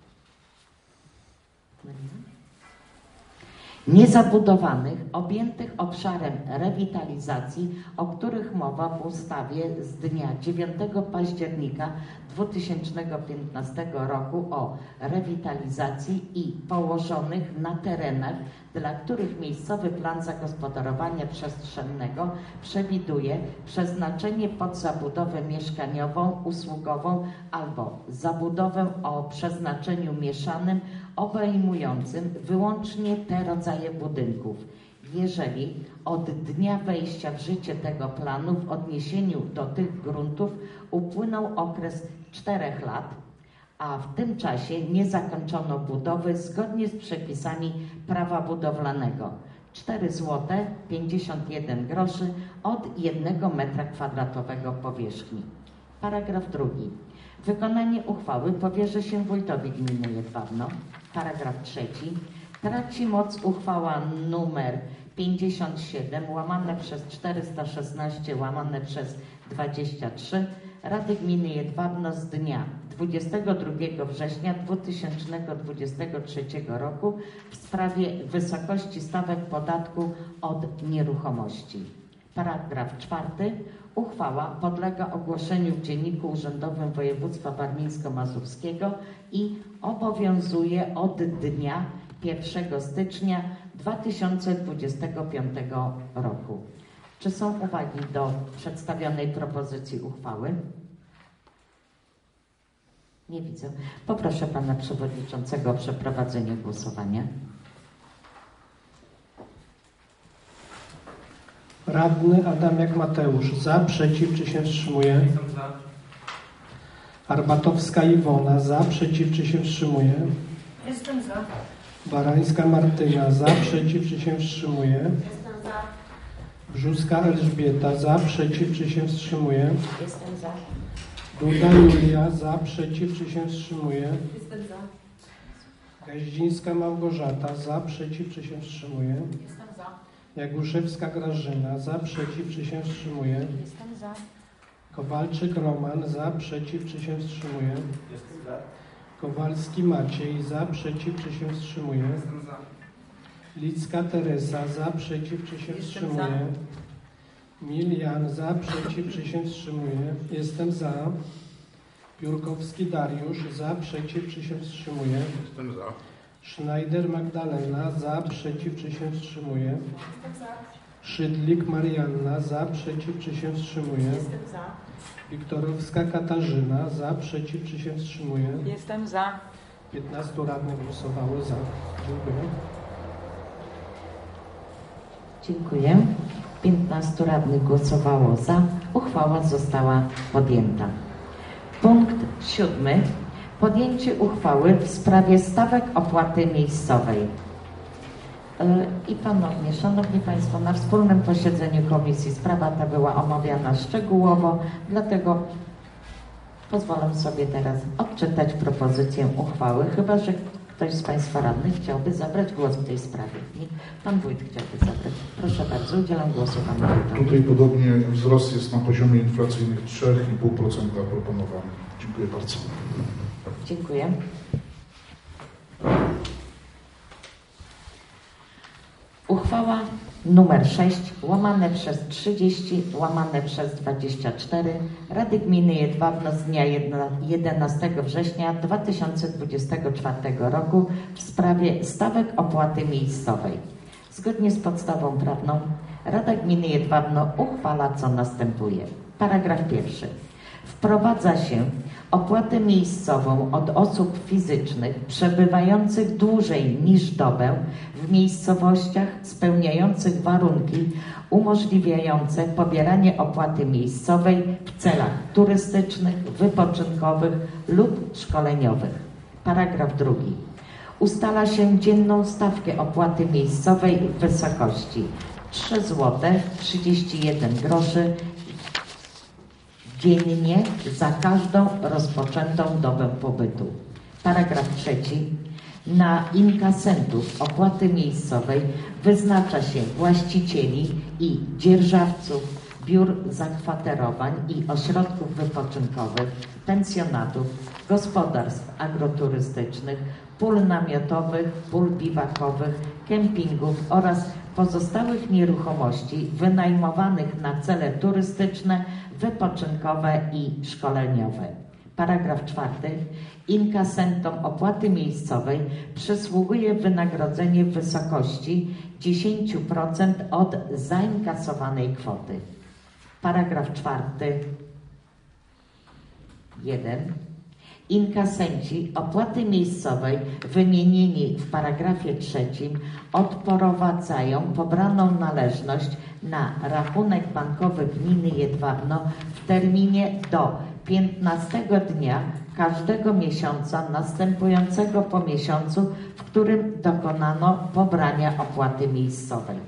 Niezabudowanych, objętych obszarem rewitalizacji, o których mowa w ustawie z dnia 9 października 2015 roku o rewitalizacji i położonych na terenach, dla których miejscowy plan zagospodarowania przestrzennego przewiduje przeznaczenie pod zabudowę mieszkaniową, usługową albo zabudowę o przeznaczeniu mieszanym, obejmującym wyłącznie te rodzaje budynków, jeżeli od dnia wejścia w życie tego planu w odniesieniu do tych gruntów upłynął okres 4 lat, a w tym czasie nie zakończono budowy zgodnie z przepisami prawa budowlanego 4 zł 51 groszy od 1 metra kwadratowego powierzchni. Paragraf drugi. Wykonanie uchwały powierzy się wójtowi gminy Jedwabno. Paragraf trzeci. Traci moc uchwała nr 57 /416 /23 Rady Gminy Jedwabno z dnia 22 września 2023 roku w sprawie wysokości stawek podatku od nieruchomości. Paragraf 4. Uchwała podlega ogłoszeniu w Dzienniku Urzędowym Województwa Warmińsko-Mazurskiego i obowiązuje od dnia 1 stycznia 2025 roku. Czy są uwagi do przedstawionej propozycji uchwały? Nie widzę. Poproszę Pana Przewodniczącego o przeprowadzenie głosowania. Radny Adamiak Mateusz. Za, przeciw, czy się wstrzymuje? Jestem za. Arbatowska Iwona. Za, przeciw, czy się wstrzymuje? Jestem za. Barańska Martyna. Za, przeciw, czy się wstrzymuje? Jestem za. Brzuska Elżbieta. Za, przeciw, czy się wstrzymuje? Jestem za. Duda Julia. Za, przeciw, czy się wstrzymuje? Jestem za. Gaździńska Małgorzata. Za, przeciw, czy się wstrzymuje? Jestem za. Jaguszewska Grażyna. Za, przeciw, czy się wstrzymuje? Jestem za. Kowalczyk Roman. Za, przeciw, czy się wstrzymuje? Jestem za. Kowalski Maciej. Za, przeciw, czy się wstrzymuje? Jestem za. Licka Teresa. Za, przeciw, czy się Jestem wstrzymuje? Milian. Za, przeciw, czy się wstrzymuje? Jestem za. Piórkowski Dariusz. Za, przeciw, czy się wstrzymuje? Jestem za. Schneider Magdalena. Za, przeciw, czy się wstrzymuje? Jestem za. Szydlik Marianna. Za, przeciw, czy się wstrzymuje? Jestem za. Wiktorowska Katarzyna. Za, przeciw, czy się wstrzymuje? Jestem za. 15 radnych głosowało za. Dziękuję. Dziękuję. 15 radnych głosowało za. Uchwała została podjęta. Punkt 7. Podjęcie uchwały w sprawie stawek opłaty miejscowej. I ponownie, Szanowni Państwo, na wspólnym posiedzeniu komisji sprawa ta była omawiana szczegółowo, dlatego pozwolę sobie teraz odczytać propozycję uchwały, chyba że ktoś z Państwa radnych chciałby zabrać głos w tej sprawie. Pan Wójt chciałby zabrać. Proszę bardzo, udzielam głosu Panu Wójtowi. Tutaj podobnie wzrost jest na poziomie inflacyjnych 3,5% proponowany. Dziękuję bardzo. Dziękuję. Uchwała numer 6 łamane przez 30 łamane przez 24 Rady Gminy Jedwabno z dnia 11 września 2024 roku w sprawie stawek opłaty miejscowej. Zgodnie z podstawą prawną Rada Gminy Jedwabno uchwala, co następuje. Paragraf 1. Wprowadza się opłatę miejscową od osób fizycznych przebywających dłużej niż dobę w miejscowościach spełniających warunki umożliwiające pobieranie opłaty miejscowej w celach turystycznych, wypoczynkowych lub szkoleniowych. Paragraf 2. Ustala się dzienną stawkę opłaty miejscowej w wysokości 3 zł 31 groszy dziennie za każdą rozpoczętą dobę pobytu. Paragraf 3. Na inkasentów opłaty miejscowej wyznacza się właścicieli i dzierżawców biur zakwaterowań i ośrodków wypoczynkowych, pensjonatów, gospodarstw agroturystycznych, pól namiotowych, pól biwakowych, kempingów oraz pozostałych nieruchomości wynajmowanych na cele turystyczne, wypoczynkowe i szkoleniowe. Paragraf 4. Inkasentom opłaty miejscowej przysługuje wynagrodzenie w wysokości 10% od zainkasowanej kwoty. Paragraf 4. 1. Inkasenci opłaty miejscowej wymienieni w paragrafie 3 odprowadzają pobraną należność na rachunek bankowy gminy Jedwabno w terminie do 15 dnia każdego miesiąca następującego po miesiącu, w którym dokonano pobrania opłaty miejscowej.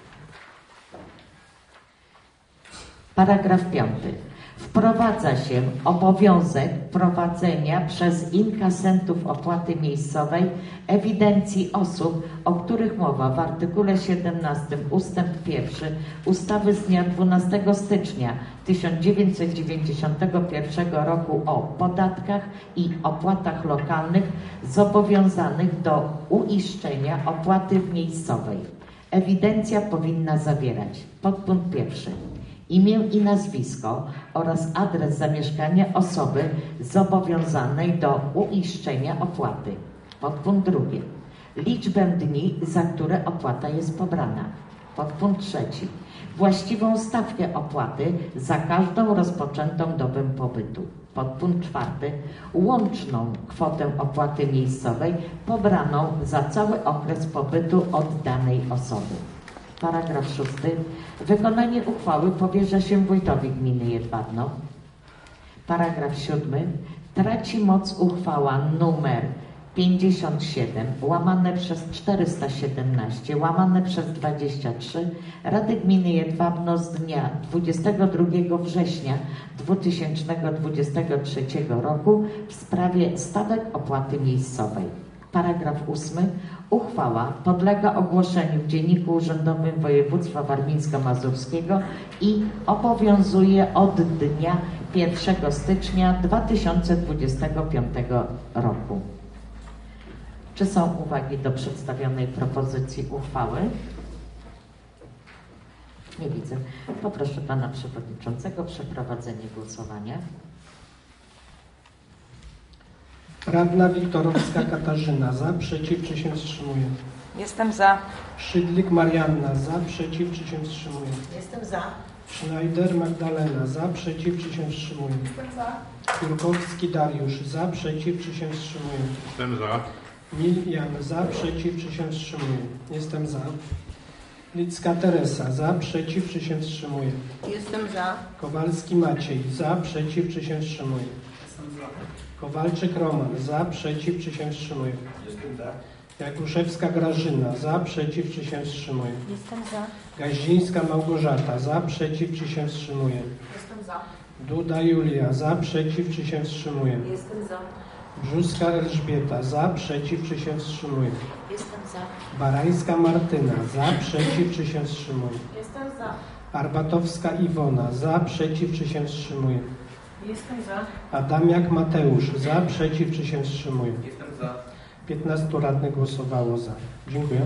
Paragraf 5. Wprowadza się obowiązek prowadzenia przez inkasentów opłaty miejscowej ewidencji osób, o których mowa w artykule 17 ustęp 1 ustawy z dnia 12 stycznia 1991 roku o podatkach i opłatach lokalnych zobowiązanych do uiszczenia opłaty miejscowej. Ewidencja powinna zawierać podpunkt pierwszy: imię i nazwisko oraz adres zamieszkania osoby zobowiązanej do uiszczenia opłaty. Podpunkt drugi: liczbę dni, za które opłata jest pobrana. Podpunkt trzeci: właściwą stawkę opłaty za każdą rozpoczętą dobę pobytu. Podpunkt czwarty: łączną kwotę opłaty miejscowej pobraną za cały okres pobytu od danej osoby. Paragraf 6. Wykonanie uchwały powierza się wójtowi gminy Jedwabno. Paragraf 7. Traci moc uchwała numer 57 łamane przez 417 łamane przez 23 Rady Gminy Jedwabno z dnia 22 września 2023 roku w sprawie stawek opłaty miejscowej. Paragraf 8. Uchwała podlega ogłoszeniu w Dzienniku Urzędowym Województwa Warmińsko-Mazurskiego i obowiązuje od dnia 1 stycznia 2025 roku. Czy są uwagi do przedstawionej propozycji uchwały? Nie widzę. Poproszę Pana Przewodniczącego o przeprowadzenie głosowania. Radna Wiktorowska Katarzyna. Za, przeciw, czy się wstrzymuje? Jestem za. Szydlik Marianna. Za, przeciw, czy się wstrzymuje? Jestem za. Schneider Magdalena. Za, przeciw, czy się wstrzymuje? Jestem za. Jurkowski Dariusz. Za, przeciw, czy się wstrzymuje? Jestem za. Milian. Za, przeciw, czy się wstrzymuje? Jestem za. Licka Teresa. Za, przeciw, czy się wstrzymuje? Jestem za. Kowalski Maciej. Za, przeciw, czy się wstrzymuje? Jestem za. Kowalczyk Roman. Za, przeciw, czy się wstrzymuje? Jestem za. Jakuszewska Grażyna. Za, przeciw, czy się wstrzymuje? Jestem za. Gaździńska Małgorzata. Za, przeciw, czy się wstrzymuje? Jestem za. Duda Julia. Za, przeciw, czy się wstrzymuje? Jestem za. Brzuska Elżbieta. Za, przeciw, czy się wstrzymuje? Jestem za. Barańska Martyna. Za, przeciw, czy się wstrzymuje? Jestem za. Arbatowska Iwona. Za, przeciw, czy się wstrzymuje? Jestem za. Adamiak Mateusz. Za, przeciw, czy się wstrzymuje? Jestem za. 15 radnych głosowało za. Dziękuję.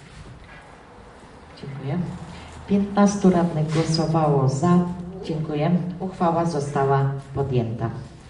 Dziękuję. 15 radnych głosowało za. Dziękuję. Uchwała została podjęta.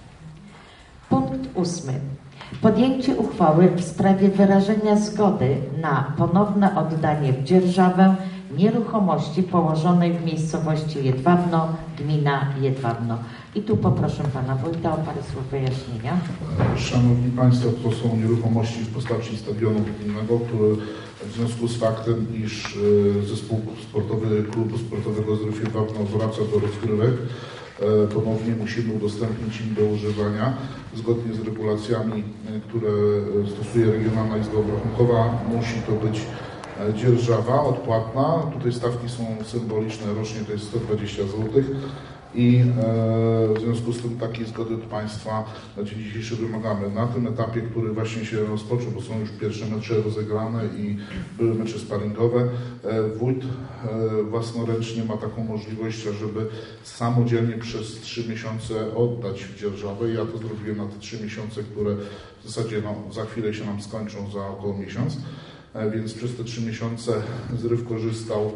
Punkt 8. Podjęcie uchwały w sprawie wyrażenia zgody na ponowne oddanie w dzierżawę nieruchomości położonej w miejscowości Jedwabno, gmina Jedwabno. I tu poproszę Pana Wójta o parę słów wyjaśnienia. Szanowni Państwo, to są nieruchomości w postaci stadionu gminnego, który w związku z faktem, iż zespół sportowy klubu sportowego Zdrów Jedwabno wraca do rozgrywek, ponownie musimy udostępnić im do używania. Zgodnie z regulacjami, które stosuje Regionalna Izba Obrachunkowa, musi to być dzierżawa odpłatna. Tutaj stawki są symboliczne, rocznie to jest 120 zł. I w związku z tym takiej zgody od Państwa na dzień dzisiejszy wymagamy. Na tym etapie, który właśnie się rozpoczął, bo są już pierwsze mecze rozegrane i były mecze sparingowe, wójt własnoręcznie ma taką możliwość, żeby samodzielnie przez 3 miesiące oddać w dzierżawę. Ja to zrobiłem na te 3 miesiące, które w zasadzie za chwilę się nam skończą, za około miesiąc. Więc przez te 3 miesiące Zryw korzystał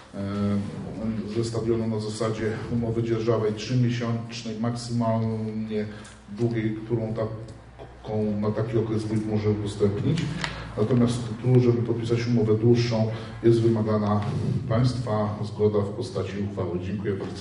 ze stadionu na zasadzie umowy dzierżawej 3-miesięcznej, maksymalnie długiej, którą na taki okres wójt może udostępnić. Natomiast tu, żeby podpisać umowę dłuższą, jest wymagana Państwa zgoda w postaci uchwały. Dziękuję bardzo.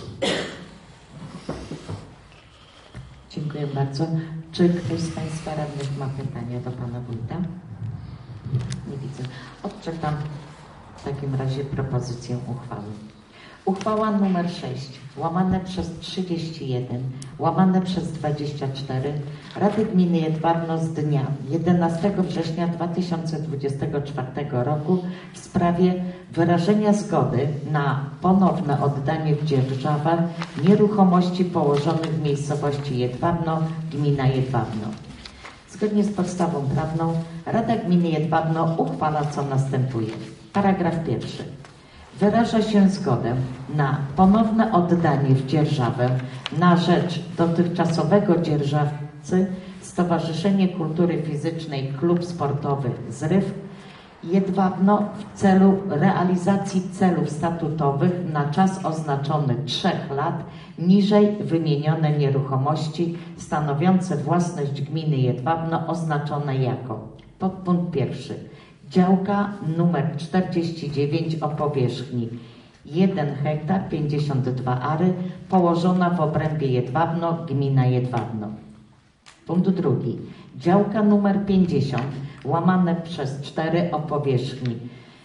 Dziękuję bardzo. Czy ktoś z Państwa radnych ma pytania do Pana Wójta? Nie widzę. Odczytam w takim razie propozycję uchwały. Uchwała nr 6, łamane przez 31, łamane przez 24 Rady Gminy Jedwabno z dnia 11 września 2024 roku w sprawie wyrażenia zgody na ponowne oddanie w dzierżawę nieruchomości położonych w miejscowości Jedwabno, gmina Jedwabno. Zgodnie z podstawą prawną Rada Gminy Jedwabno uchwala, co następuje. Paragraf 1. wyraża się zgodę na ponowne oddanie w dzierżawę na rzecz dotychczasowego dzierżawcy Stowarzyszenie Kultury Fizycznej Klub Sportowy Zryw Jedwabno w celu realizacji celów statutowych na czas oznaczony 3 lat niżej wymienione nieruchomości stanowiące własność gminy Jedwabno oznaczone jako podpunkt 1. Działka numer 49 o powierzchni 1 hektar 52 ary położona w obrębie Jedwabno, gmina Jedwabno. Punkt 2. Działka numer 50 łamane przez 4 o powierzchni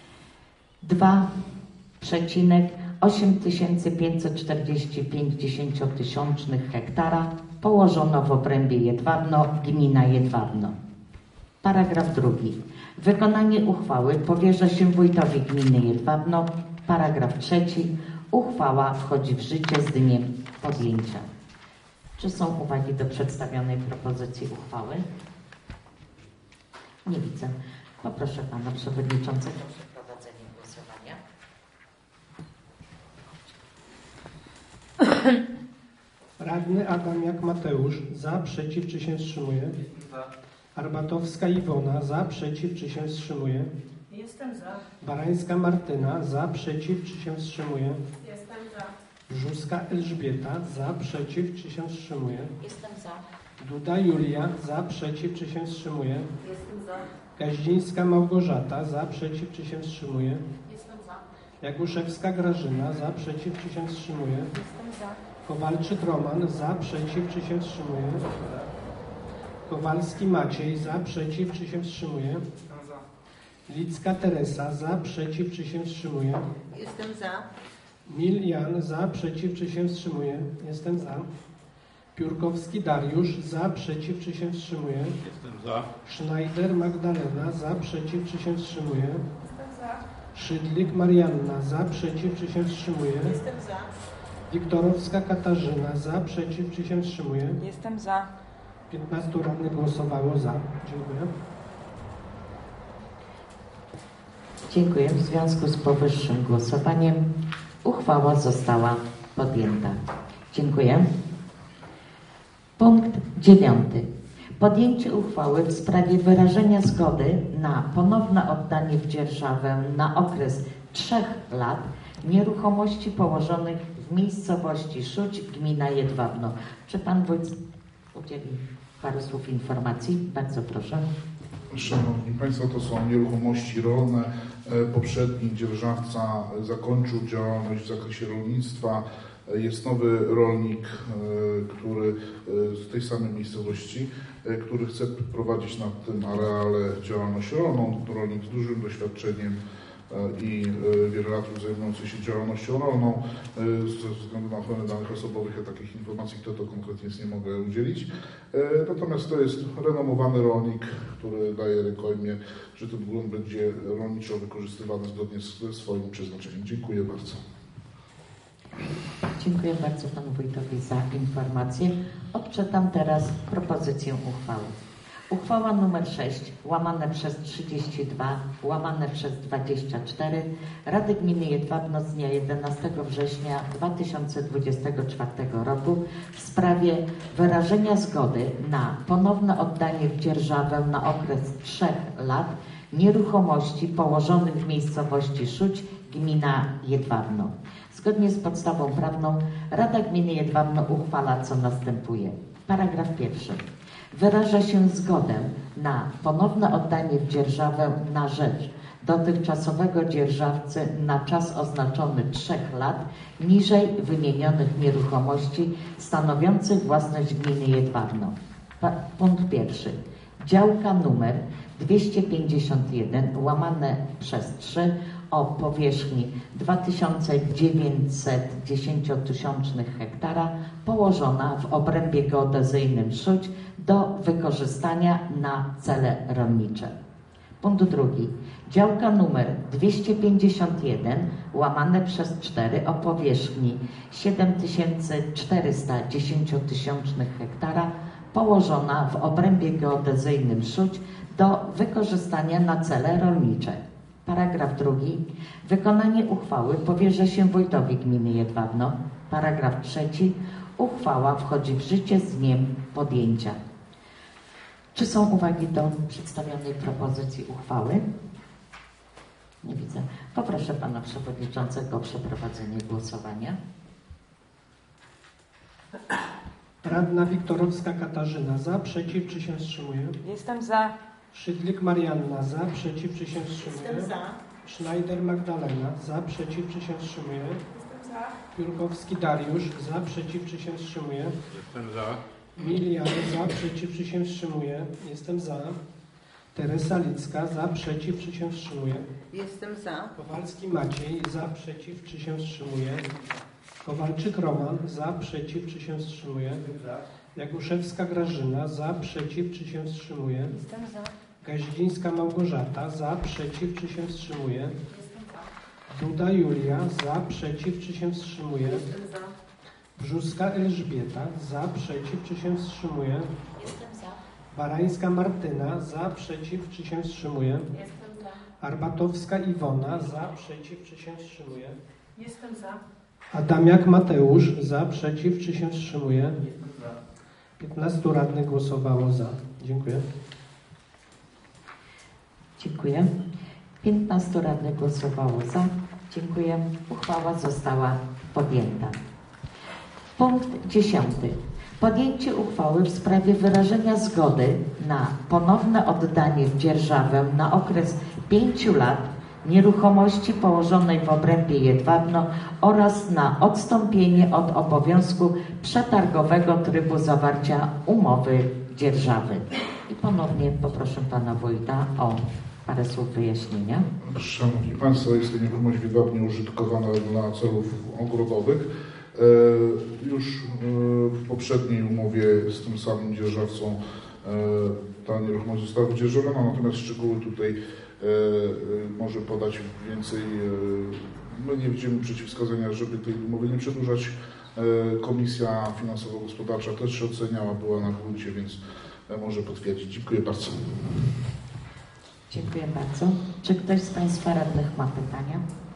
2,8545 hektara położono w obrębie Jedwabno, gmina Jedwabno. Paragraf 2. Wykonanie uchwały powierza się wójtowi gminy Jedwabno. Paragraf 3. Uchwała wchodzi w życie z dniem podjęcia. Czy są uwagi do przedstawionej propozycji uchwały? Nie widzę. Poproszę Pana Przewodniczącego o przeprowadzenie głosowania. Radny Adamiak Mateusz. Za, przeciw, czy się wstrzymuje? Arbatowska Iwona. Za, przeciw, czy się wstrzymuje? Jestem za. Barańska Martyna. Za, przeciw, czy się wstrzymuje? Jestem za. Brzuska Elżbieta. Za, przeciw, czy się wstrzymuje? Jestem za. Duda Julia. Za, przeciw, czy się wstrzymuje? Jestem za. Gaździńska Małgorzata. Za, przeciw, czy się wstrzymuje? Jestem za. Jaguszewska Grażyna. Za, przeciw, czy się wstrzymuje? Jestem za. Kowalczyk Roman. Za, przeciw, czy się wstrzymuje? Kowalski Maciej. Za, przeciw, czy się wstrzymuje? Jestem za. Licka Teresa. Za, przeciw, czy się wstrzymuje? Jestem za. Mil Jan. Za, przeciw, czy się wstrzymuje? Jestem za. Piórkowski Dariusz. Za, przeciw, czy się wstrzymuje? Jestem za. Schneider Magdalena. Za, przeciw, czy się wstrzymuje? Jestem za. Szydlik Marianna. Za, przeciw, czy się wstrzymuje? Jestem za. Wiktorowska Katarzyna. Za, przeciw, czy się wstrzymuje? Jestem za. 15 radnych głosowało za. Dziękuję. Dziękuję. W związku z powyższym głosowaniem uchwała została podjęta. Dziękuję. Punkt 9. Podjęcie uchwały w sprawie wyrażenia zgody na ponowne oddanie w dzierżawę na okres 3 lat nieruchomości położonych w miejscowości Szuć, gmina Jedwabno. Czy Pan Wójt udzieli paru słów informacji? Bardzo proszę. Szanowni Państwo, to są nieruchomości rolne. Poprzedni dzierżawca zakończył działalność w zakresie rolnictwa. Jest nowy rolnik, który z tej samej miejscowości, który chce prowadzić na tym areale działalność rolną. Rolnik z dużym doświadczeniem i wiele lat już zajmujący się działalnością rolną. Ze względu na ochronę danych osobowych ja takich informacji, kto to konkretnie jest, nie mogę udzielić. Natomiast to jest renomowany rolnik, który daje rękojmię, że ten grunt będzie rolniczo wykorzystywany zgodnie ze swoim przeznaczeniem. Dziękuję bardzo. Dziękuję bardzo Panu Wójtowi za informację. Odczytam teraz propozycję uchwały. Uchwała nr 6, łamane przez 32, łamane przez 24 Rady Gminy Jedwabno z dnia 11 września 2024 roku w sprawie wyrażenia zgody na ponowne oddanie w dzierżawę na okres 3 lat nieruchomości położonych w miejscowości Szuć, gmina Jedwabno. Zgodnie z podstawą prawną Rada Gminy Jedwabno uchwala, co następuje. Paragraf 1. Wyraża się zgodę na ponowne oddanie w dzierżawę na rzecz dotychczasowego dzierżawcy na czas oznaczony 3 lat niżej wymienionych nieruchomości stanowiących własność gminy Jedwabno. Punkt 1. Działka numer 251 łamane przez 3 o powierzchni 2910 hektara położona w obrębie geodezyjnym Szuć do wykorzystania na cele rolnicze. Punkt 2. Działka numer 251 łamane przez 4 o powierzchni 7410 hektara położona w obrębie geodezyjnym Szuć do wykorzystania na cele rolnicze. Paragraf 2. Wykonanie uchwały powierza się wójtowi gminy Jedwabno. Paragraf 3. Uchwała wchodzi w życie z dniem podjęcia. Czy są uwagi do przedstawionej propozycji uchwały? Nie widzę. Poproszę pana przewodniczącego o przeprowadzenie głosowania. Radna Wiktorowska Katarzyna za, przeciw, czy się wstrzymuje? Jestem za. Szydlik Marianna za, przeciw, czy się wstrzymuje? Jestem za. Schneider Magdalena za, przeciw, czy się wstrzymuje? Jestem za. Jurkowski Dariusz za, przeciw, czy się wstrzymuje? Jestem za. Milian za, przeciw, czy się wstrzymuje? Jestem za. Teresa Licka za, przeciw, czy się wstrzymuje? Jestem za. Kowalski Maciej za, przeciw, czy się wstrzymuje? Kowalczyk Roman za, przeciw, czy się wstrzymuje? Jaguszewska Grażyna za, przeciw, czy się wstrzymuje? Jestem za. Gaździńska Małgorzata za, przeciw, czy się wstrzymuje? Jestem za. Duda Julia za, przeciw, czy się wstrzymuje? Jestem za. Brzuska Elżbieta za, przeciw, czy się wstrzymuje? Jestem za. Barańska Martyna za, przeciw, czy się wstrzymuje? Jestem za. Arbatowska Iwona za, przeciw, czy się wstrzymuje? Jestem za. Adamiak Mateusz za, przeciw, czy się wstrzymuje? 15 radnych głosowało za. Dziękuję. Dziękuję. 15 radnych głosowało za. Dziękuję. Uchwała została podjęta. Punkt 10. Podjęcie uchwały w sprawie wyrażenia zgody na ponowne oddanie w dzierżawę na okres 5 lat nieruchomości położonej w obrębie Jedwabno oraz na odstąpienie od obowiązku przetargowego trybu zawarcia umowy dzierżawy. I ponownie poproszę pana wójta o parę słów wyjaśnienia. Szanowni Państwo, jest to nieruchomość w Jedwabnie użytkowana dla celów ogrodowych. Już w poprzedniej umowie z tym samym dzierżawcą ta nieruchomość została wydzierżawiona, natomiast szczegóły tutaj może podać więcej. My nie widzimy przeciwwskazania, żeby tej umowy nie przedłużać. Komisja Finansowo-Gospodarcza też się oceniała, była na gruncie, więc może potwierdzić. Dziękuję bardzo. Dziękuję bardzo. Czy ktoś z Państwa radnych ma pytania?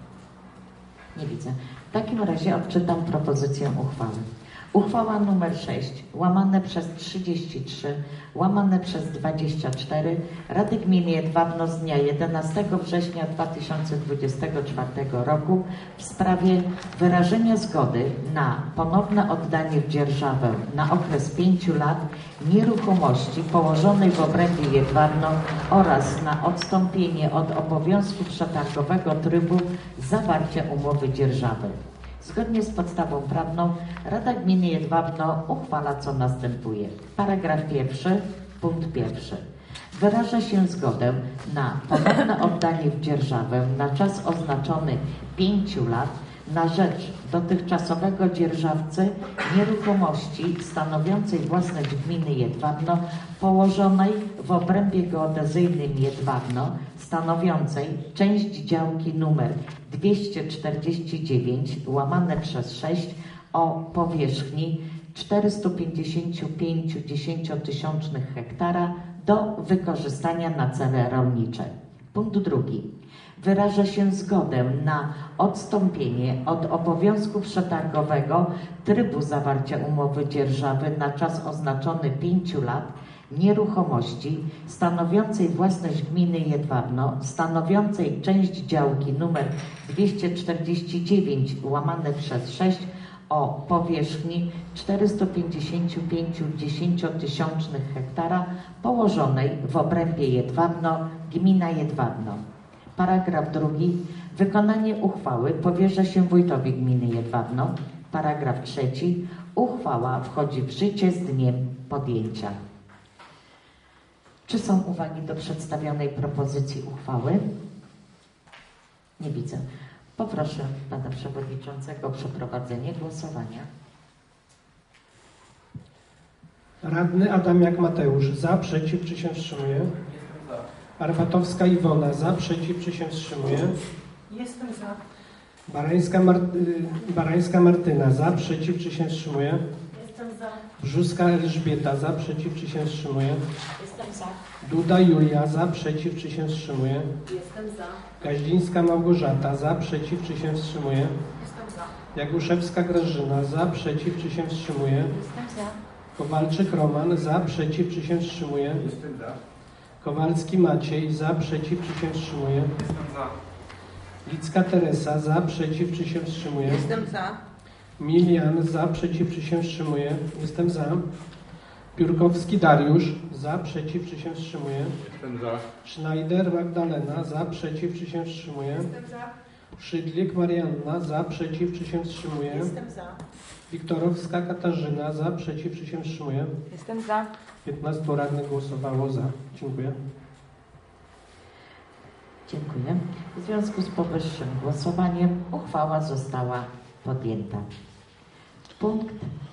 Nie widzę. W takim razie odczytam propozycję uchwały. Uchwała nr 6, łamane przez 33, łamane przez 24 Rady Gminy Jedwabno z dnia 11 września 2024 roku w sprawie wyrażenia zgody na ponowne oddanie w dzierżawę na okres 5 lat nieruchomości położonej w obrębie Jedwabno oraz na odstąpienie od obowiązku przetargowego trybu zawarcia umowy dzierżawy. Zgodnie z podstawą prawną Rada Gminy Jedwabno uchwala, co następuje. Paragraf 1, punkt 1. Wyraża się zgodę na ponowne oddanie w dzierżawę na czas oznaczony 5 lat na rzecz dotychczasowego dzierżawcy nieruchomości stanowiącej własność gminy Jedwabno położonej w obrębie geodezyjnym Jedwabno stanowiącej część działki numer 249 łamane przez 6 o powierzchni 455 dziesięciotysięcznych hektara do wykorzystania na cele rolnicze. Punkt 2. Wyraża się zgodę na odstąpienie od obowiązku przetargowego trybu zawarcia umowy dzierżawy na czas oznaczony 5 lat nieruchomości stanowiącej własność gminy Jedwabno, stanowiącej część działki nr 249 łamane przez 6 o powierzchni 455 dziesięciotysięcznych hektara położonej w obrębie Jedwabno, gmina Jedwabno. Paragraf 2. Wykonanie uchwały powierza się wójtowi gminy Jedwabno. Paragraf 3. Uchwała wchodzi w życie z dniem podjęcia. Czy są uwagi do przedstawionej propozycji uchwały? Nie widzę. Poproszę pana przewodniczącego o przeprowadzenie głosowania. Radny Adamiak Mateusz za, przeciw, czy się wstrzymuje? Arbatowska Iwona za, przeciw, czy się wstrzymuje? Jestem za. Barańska Martyna za, przeciw, czy się wstrzymuje? Jestem za. Brzuska Elżbieta, za, przeciw, czy się wstrzymuje? Jestem za. Duda Julia, za, przeciw, czy się wstrzymuje? Jestem za. Gaździńska Małgorzata, za, przeciw, czy się wstrzymuje? Jestem za. Jaguszewska Grażyna, za, przeciw, czy się wstrzymuje? Jestem za. Kowalczyk Roman, za, przeciw, czy się wstrzymuje? Jestem za. Kowalski Maciej, za, przeciw, czy się wstrzymuje? Jestem za. Licka Teresa, za, przeciw, czy się wstrzymuje? Jestem za. Milian, za, przeciw, czy się wstrzymuje? Jestem za. Piórkowski Dariusz, za, przeciw, czy się wstrzymuje? Jestem za. Schneider Magdalena, za, przeciw, czy się wstrzymuje? Jestem za. Szydlik Marianna, za, przeciw, czy się wstrzymuje? Jestem za. Wiktorowska Katarzyna, za, przeciw, czy się wstrzymuje? Jestem za. 15 radnych głosowało za. Dziękuję. Dziękuję. W związku z powyższym głosowaniem uchwała została podjęta. Punkt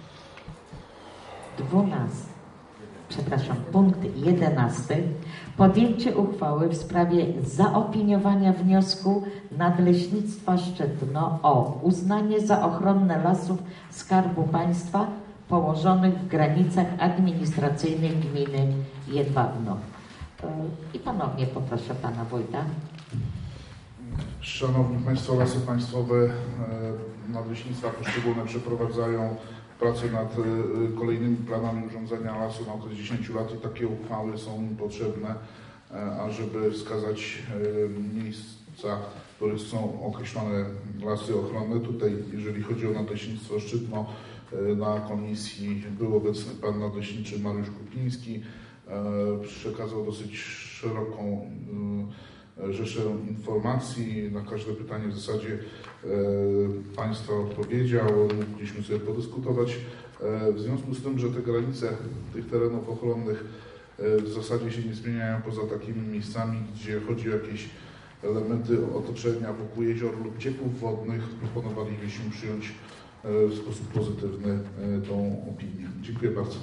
11. Podjęcie uchwały w sprawie zaopiniowania wniosku Nadleśnictwa Szczytno o uznanie za ochronne lasów Skarbu Państwa położonych w granicach administracyjnych gminy Jedwabno. I ponownie poproszę pana wójta. Szanowni Państwo, Lasy Państwowe, nadleśnictwa poszczególne przeprowadzają pracę nad kolejnymi planami urządzenia lasu na okres 10 lat i takie uchwały są potrzebne, ażeby wskazać miejsca, w których są określone lasy ochronne. Tutaj, jeżeli chodzi o Nadleśnictwo Szczytno, na komisji był obecny pan nadleśniczy Mariusz Kupiński. Przekazał dosyć szeroką rzeszę informacji. Na każde pytanie w zasadzie Państwa odpowiedział. Mogliśmy sobie podyskutować. W związku z tym, że te granice tych terenów ochronnych w zasadzie się nie zmieniają poza takimi miejscami, gdzie chodzi o jakieś elementy otoczenia wokół jezior lub cieków wodnych, proponowalibyśmy przyjąć w sposób pozytywny tą opinię. Dziękuję bardzo.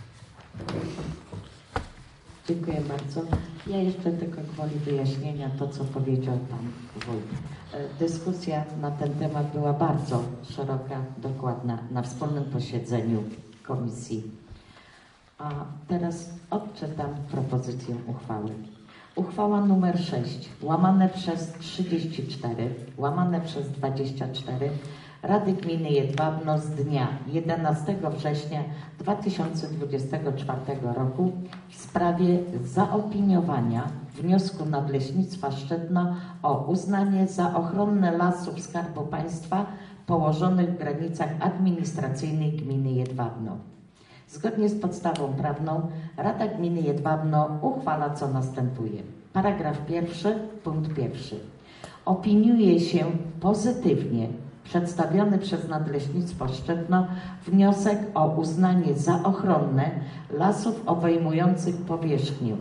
Dziękuję bardzo. Ja jeszcze tylko gwoli wyjaśnienia to, co powiedział pan wójt. Dyskusja na ten temat była bardzo szeroka, dokładna na wspólnym posiedzeniu komisji. A teraz odczytam propozycję uchwały. Uchwała nr 6, łamane przez 34, łamane przez 24 Rady Gminy Jedwabno z dnia 11 września 2024 roku w sprawie zaopiniowania wniosku Nadleśnictwa Szczytno o uznanie za ochronne lasów Skarbu Państwa położonych w granicach administracyjnych Gminy Jedwabno. Zgodnie z podstawą prawną Rada Gminy Jedwabno uchwala, co następuje. Paragraf 1, punkt 1. Opiniuje się pozytywnie przedstawiony przez Nadleśnictwo Szczytno wniosek o uznanie za ochronne lasów obejmujących powierzchnię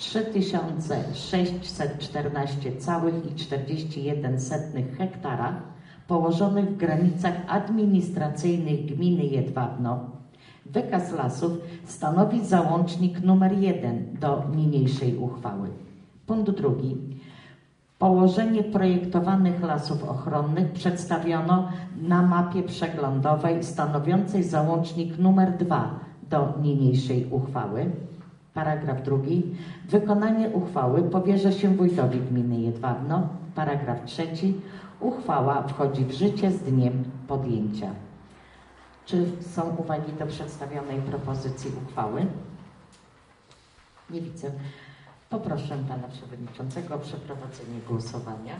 3614,41 hektara położonych w granicach administracyjnych gminy Jedwabno. Wykaz lasów stanowi załącznik nr 1 do niniejszej uchwały. Punkt 2. Położenie projektowanych lasów ochronnych przedstawiono na mapie przeglądowej stanowiącej załącznik nr 2 do niniejszej uchwały. Paragraf 2. Wykonanie uchwały powierza się wójtowi gminy Jedwabno. Paragraf 3. Uchwała wchodzi w życie z dniem podjęcia. Czy są uwagi do przedstawionej propozycji uchwały? Nie widzę. Poproszę pana przewodniczącego o przeprowadzenie głosowania.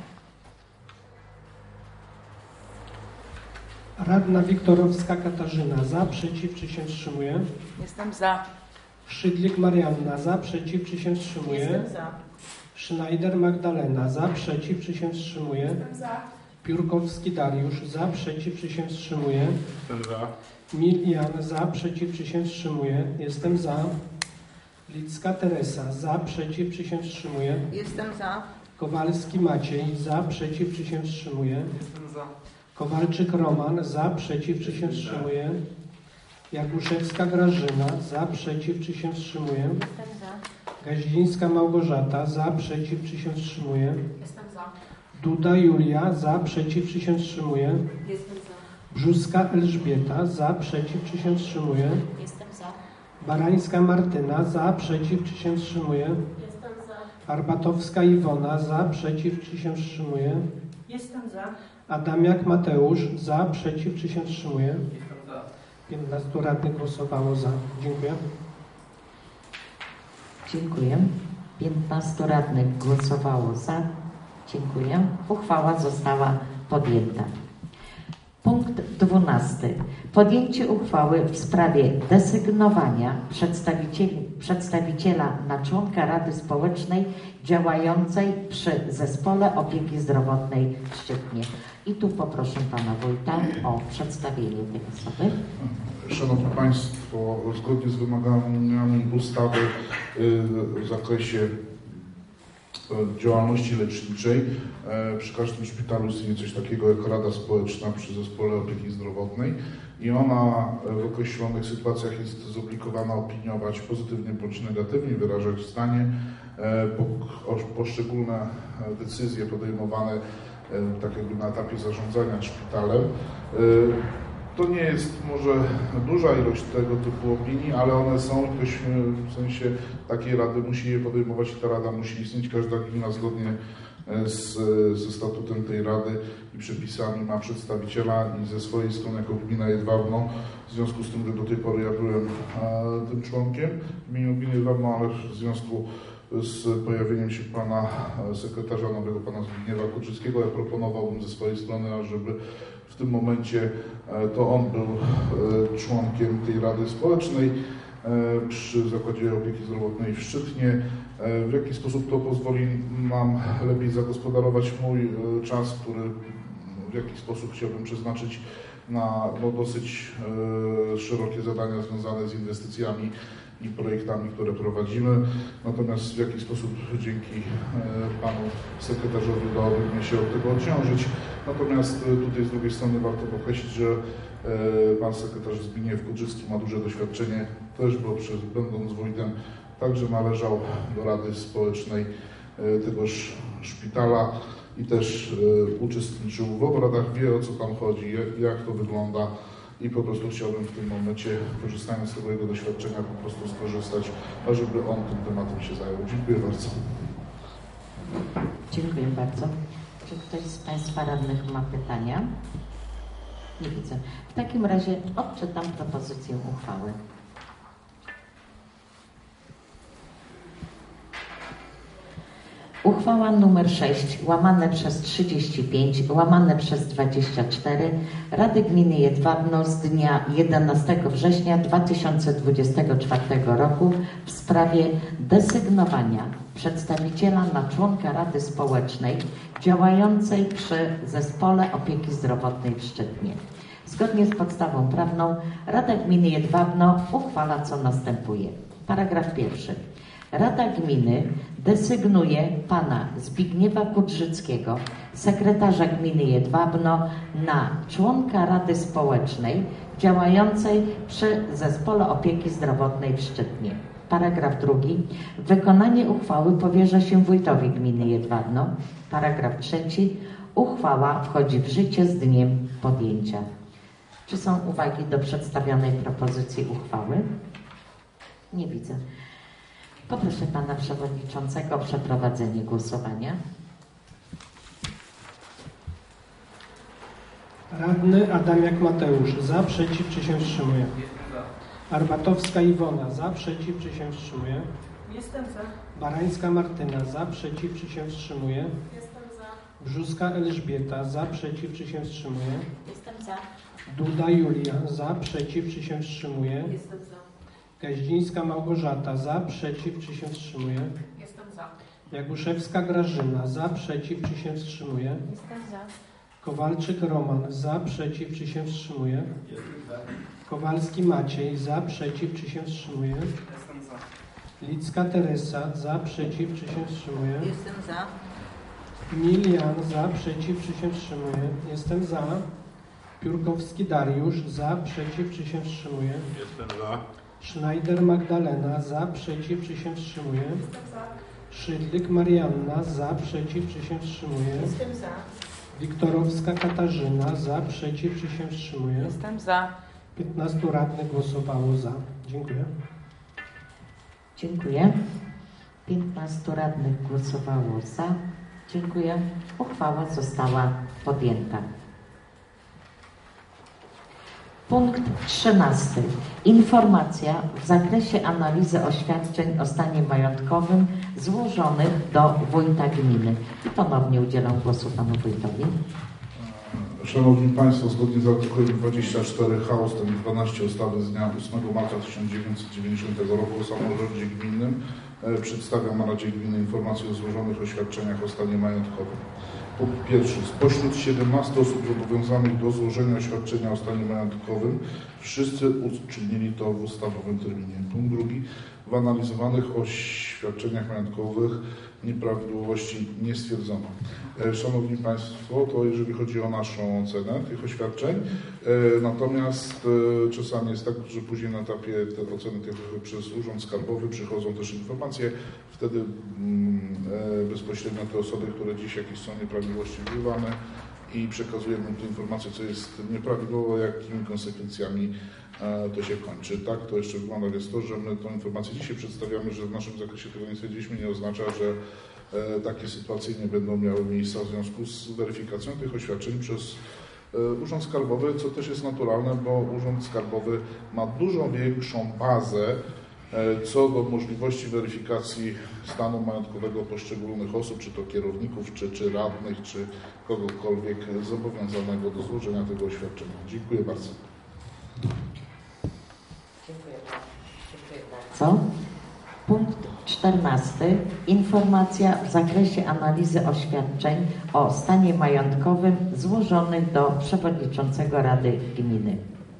Radna Wiktorowska Katarzyna, za, przeciw, czy się wstrzymuje? Jestem za. Szydlik Marianna, za, przeciw, czy się wstrzymuje? Jestem za. Schneider Magdalena, za, przeciw, czy się wstrzymuje? Jestem za. Piórkowski Dariusz, za, przeciw, czy się wstrzymuje? Jestem za. Milian, za, przeciw, czy się wstrzymuje? Jestem za. Licka Teresa, za, przeciw, czy się wstrzymuje? Jestem za. Kowalski Maciej, za, przeciw, czy się wstrzymuje? Jestem za. Kowalczyk Roman, za, przeciw, czy się wstrzymuje? Jaguszewska Grażyna, za, przeciw, czy się wstrzymuje? Jestem za. Gaździńska Małgorzata, za, przeciw, czy się wstrzymuje? Jestem za. Duda Julia, za, przeciw, czy się wstrzymuje? Jestem za. Brzuska Elżbieta, za, przeciw, czy się wstrzymuje? Jestem za. Barańska Martyna, za, przeciw, czy się wstrzymuje? Jestem za. Arbatowska Iwona, za, przeciw, czy się wstrzymuje? Jestem za. Adamiak Mateusz, za, przeciw, czy się wstrzymuje? Jestem za. 15 radnych głosowało za. Dziękuję. Dziękuję. 15 radnych głosowało za. Dziękuję. Uchwała została podjęta. Punkt 12. Podjęcie uchwały w sprawie desygnowania przedstawiciela na członka Rady Społecznej działającej przy Zespole Opieki Zdrowotnej w Szczytnie. I tu poproszę Pana Wójta o przedstawienie tej osoby. Szanowni Państwo, zgodnie z wymaganiami ustawy w zakresie działalności leczniczej przy każdym szpitalu istnieje coś takiego jak Rada Społeczna przy Zespole Opieki Zdrowotnej i ona w określonych sytuacjach jest zobligowana opiniować pozytywnie bądź negatywnie, wyrażać zdanie. Poszczególne decyzje podejmowane tak jakby na etapie zarządzania szpitalem. To nie jest może duża ilość tego typu opinii, ale one są, ktoś w sensie takiej rady musi je podejmować i ta rada musi istnieć. Każda gmina zgodnie ze statutem tej rady i przepisami ma przedstawiciela i ze swojej strony jako gmina Jedwabno, w związku z tym, że do tej pory ja byłem tym członkiem w imieniu gminy Jedwabno, ale w związku z pojawieniem się pana sekretarza nowego, pana Zbigniewa Kudrzyckiego, ja proponowałbym ze swojej strony, ażeby w tym momencie to on był członkiem tej Rady Społecznej przy Zakładzie Opieki Zdrowotnej w Szczytnie. W jaki sposób to pozwoli nam lepiej zagospodarować mój czas, który w jaki sposób chciałbym przeznaczyć na dosyć szerokie zadania związane z inwestycjami i projektami, które prowadzimy. Natomiast w jaki sposób dzięki panu sekretarzowi udałoby mnie się od tego odciążyć. Natomiast tutaj z drugiej strony warto podkreślić, że pan sekretarz Zbigniew Kudrzycki ma duże doświadczenie, też bo będąc wójtem także należał do Rady Społecznej tegoż szpitala i też uczestniczył w obradach, wie o co tam chodzi, jak to wygląda. I po prostu chciałbym w tym momencie, korzystając z tego jego doświadczenia, po prostu skorzystać, ażeby on tym tematem się zajął. Dziękuję bardzo. Dziękuję bardzo. Czy ktoś z Państwa radnych ma pytania? Nie widzę. W takim razie odczytam propozycję uchwały. Uchwała nr 6, łamane przez 35, łamane przez 24 Rady Gminy Jedwabno z dnia 11 września 2024 roku w sprawie desygnowania przedstawiciela na członka Rady Społecznej działającej przy Zespole Opieki Zdrowotnej w Szczytnie. Zgodnie z podstawą prawną Rada Gminy Jedwabno uchwala, co następuje. Paragraf 1. Rada Gminy desygnuje pana Zbigniewa Kudrzyckiego, sekretarza gminy Jedwabno, na członka Rady Społecznej działającej przy Zespole Opieki Zdrowotnej w Szczytnie. Paragraf 2. Wykonanie uchwały powierza się wójtowi gminy Jedwabno. Paragraf 3. Uchwała wchodzi w życie z dniem podjęcia. Czy są uwagi do przedstawionej propozycji uchwały? Nie widzę. Poproszę pana przewodniczącego o przeprowadzenie głosowania. Radny Adamiak Mateusz, za, przeciw, czy się wstrzymuje? Jestem za. Arbatowska Iwona, za, przeciw, czy się wstrzymuje? Jestem za. Barańska Martyna, za, przeciw, czy się wstrzymuje? Jestem za. Brzuska Elżbieta, za, przeciw, czy się wstrzymuje? Jestem za. Duda Julia, za, przeciw, czy się wstrzymuje? Jestem za. Gaździńska Małgorzata, za, przeciw, czy się wstrzymuje? Jestem za. Jaguszewska Grażyna, za, przeciw, czy się wstrzymuje? Jestem za. Kowalczyk Roman, za, przeciw, czy się wstrzymuje? Jestem za. Kowalski Maciej, za, przeciw, czy się wstrzymuje? Jestem za. Licka Teresa, za, przeciw, czy się wstrzymuje? Jestem za. Milian, za, przeciw, czy się wstrzymuje? Jestem za. Piórkowski Dariusz, za, przeciw, czy się wstrzymuje? Jestem za. Schneider Magdalena, za, przeciw, czy się wstrzymuje? Jestem za. Szydlik Marianna, za, przeciw, czy się wstrzymuje? Jestem za. Wiktorowska Katarzyna. Za, przeciw, czy się wstrzymuje? Jestem za. 15 radnych głosowało za. Dziękuję. Dziękuję. 15 radnych głosowało za. Dziękuję. Uchwała została podjęta. Punkt 13. Informacja w zakresie analizy oświadczeń o stanie majątkowym złożonych do wójta gminy. I ponownie udzielam głosu panu wójtowi. Szanowni Państwo, zgodnie z artykułem 24h ust. 12 ustawy z dnia 8 marca 1990 roku o samorządzie gminnym przedstawiam na Radzie Gminy informację o złożonych oświadczeniach o stanie majątkowym. Punkt pierwszy. Spośród 17 osób zobowiązanych do złożenia oświadczenia o stanie majątkowym wszyscy uczynili to w ustawowym terminie. Punkt drugi. W analizowanych oświadczeniach majątkowych nieprawidłowości nie stwierdzono. Szanowni Państwo, to jeżeli chodzi o naszą ocenę tych oświadczeń, natomiast czasami jest tak, że później na etapie tej oceny przez Urząd Skarbowy przychodzą też informacje, wtedy bezpośrednio te osoby, które dziś jakieś są nieprawidłowości wpływane i przekazujemy te informacje, co jest nieprawidłowo, jakimi konsekwencjami to się kończy. Tak, to jeszcze wygląda, jest to, że my tą informację dzisiaj przedstawiamy, że w naszym zakresie tego nie stwierdziliśmy, nie oznacza, że takie sytuacje nie będą miały miejsca w związku z weryfikacją tych oświadczeń przez Urząd Skarbowy, co też jest naturalne, bo Urząd Skarbowy ma dużo większą bazę co do możliwości weryfikacji stanu majątkowego poszczególnych osób, czy to kierowników, czy radnych, czy kogokolwiek zobowiązanego do złożenia tego oświadczenia. Dziękuję bardzo. Dziękuję bardzo. Punkt 14. Informacja w zakresie analizy oświadczeń o stanie majątkowym złożonych do przewodniczącego Rady Gminy.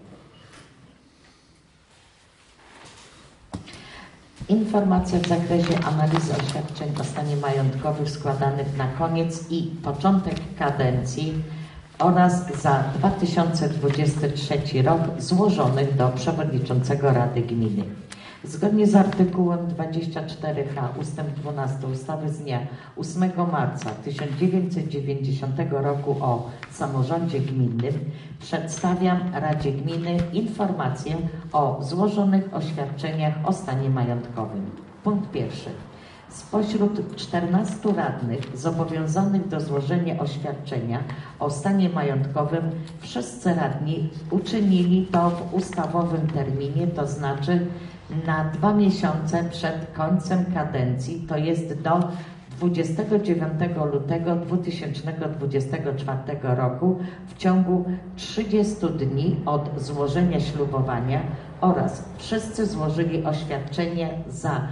Informacja w zakresie analizy oświadczeń o stanie majątkowym składanych na koniec i początek kadencji oraz za 2023 rok złożonych do przewodniczącego Rady Gminy. Zgodnie z artykułem 24h ust. 12 ustawy z dnia 8 marca 1990 roku o samorządzie gminnym przedstawiam Radzie Gminy informację o złożonych oświadczeniach o stanie majątkowym. Punkt pierwszy. Spośród 14 radnych zobowiązanych do złożenia oświadczenia o stanie majątkowym wszyscy radni uczynili to w ustawowym terminie, to znaczy na 2 miesiące przed końcem kadencji, to jest do 29 lutego 2024 roku w ciągu 30 dni od złożenia ślubowania oraz wszyscy złożyli oświadczenie za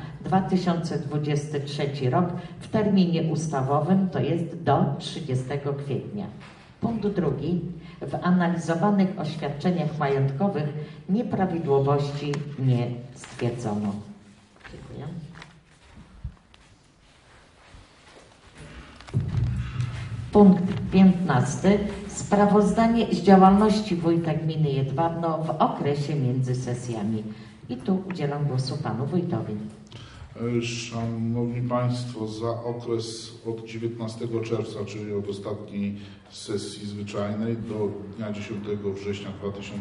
2023 rok w terminie ustawowym, to jest do 30 kwietnia. Punkt drugi. W analizowanych oświadczeniach majątkowych nieprawidłowości nie stwierdzono. Dziękuję. Punkt 15. Sprawozdanie z działalności wójta gminy Jedwabno w okresie między sesjami. I tu udzielam głosu panu wójtowi. Szanowni Państwo, za okres od 19 czerwca, czyli od ostatniej sesji zwyczajnej do dnia 10 września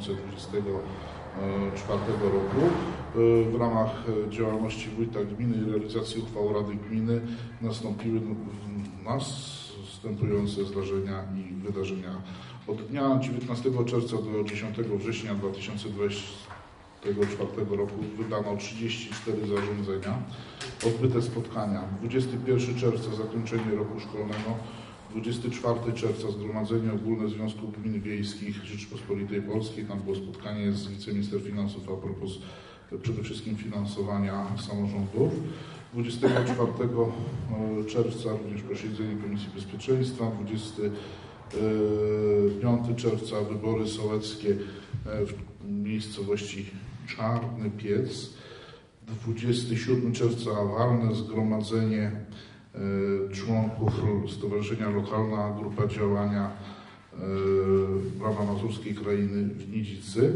2024 roku w ramach działalności wójta gminy i realizacji uchwał Rady Gminy nastąpiły następujące zdarzenia i wydarzenia. Od dnia 19 czerwca do 10 września 2024 roku wydano 34 zarządzenia, odbyte spotkania. 21 czerwca zakończenie roku szkolnego, 24 czerwca Zgromadzenie Ogólne Związku Gmin Wiejskich Rzeczypospolitej Polskiej. Tam było spotkanie z wiceminister finansów a propos przede wszystkim finansowania samorządów. 24 czerwca również posiedzenie Komisji Bezpieczeństwa. 25 czerwca wybory sołeckie w miejscowości Czarny Piec. 27 czerwca walne zgromadzenie członków Stowarzyszenia Lokalna Grupa Działania Prawa Mazurskiej Krainy w Nidzicy.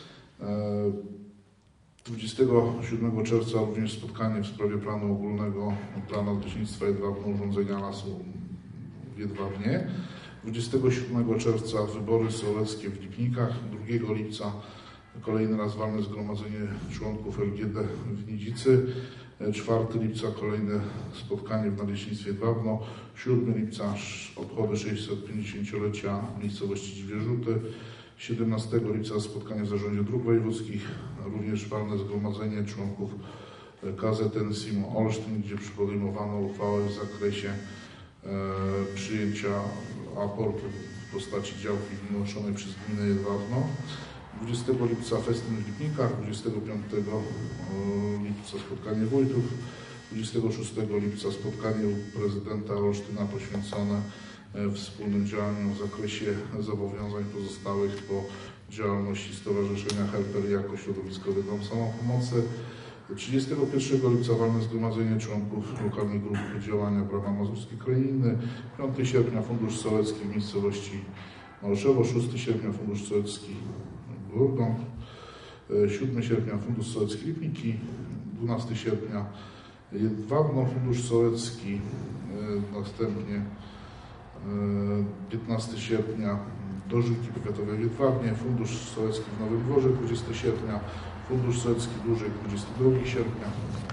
27 czerwca również spotkanie w sprawie planu ogólnego planu leśnictwa Jedwabno, urządzenia lasu w Jedwabnie. 27 czerwca wybory sołeckie w Lipnikach, 2 lipca kolejny raz walne zgromadzenie członków LGD w Nidzicy, 4 lipca kolejne spotkanie w Naleśnictwie Dwawno, 7 lipca obchody 650-lecia miejscowości Dziwierzuty, 17 lipca spotkanie w Zarządzie Dróg Wojewódzkich, również walne zgromadzenie członków KZN SIM Olsztyn, gdzie podejmowano uchwałę w zakresie przyjęcia aportu w postaci działki wyłączonej przez gminę Jedwabno. 20 lipca festyn w Lipnikach, 25 lipca spotkanie wójtów, 26 lipca spotkanie u prezydenta Olsztyna poświęcone wspólnym działaniom w zakresie zobowiązań pozostałych po działalności Stowarzyszenia Helper jako Środowiskowy Dom Samopomocy. 31 lipca walne zgromadzenie członków lokalnych grup działania Brama Mazurskiej Krainy, 5 sierpnia Fundusz Sołecki w miejscowości Małyszewo, 6 sierpnia Fundusz Sołecki Górgąb, 7 sierpnia Fundusz Sołecki Lipniki, 12 sierpnia Jedwabno Fundusz Sołecki, następnie 15 sierpnia Dożynki Powiatowe w Jedwabnie, Fundusz Sołecki w Nowym Dworze, 20 sierpnia Fundusz Sołecki Dłużej, 22 sierpnia,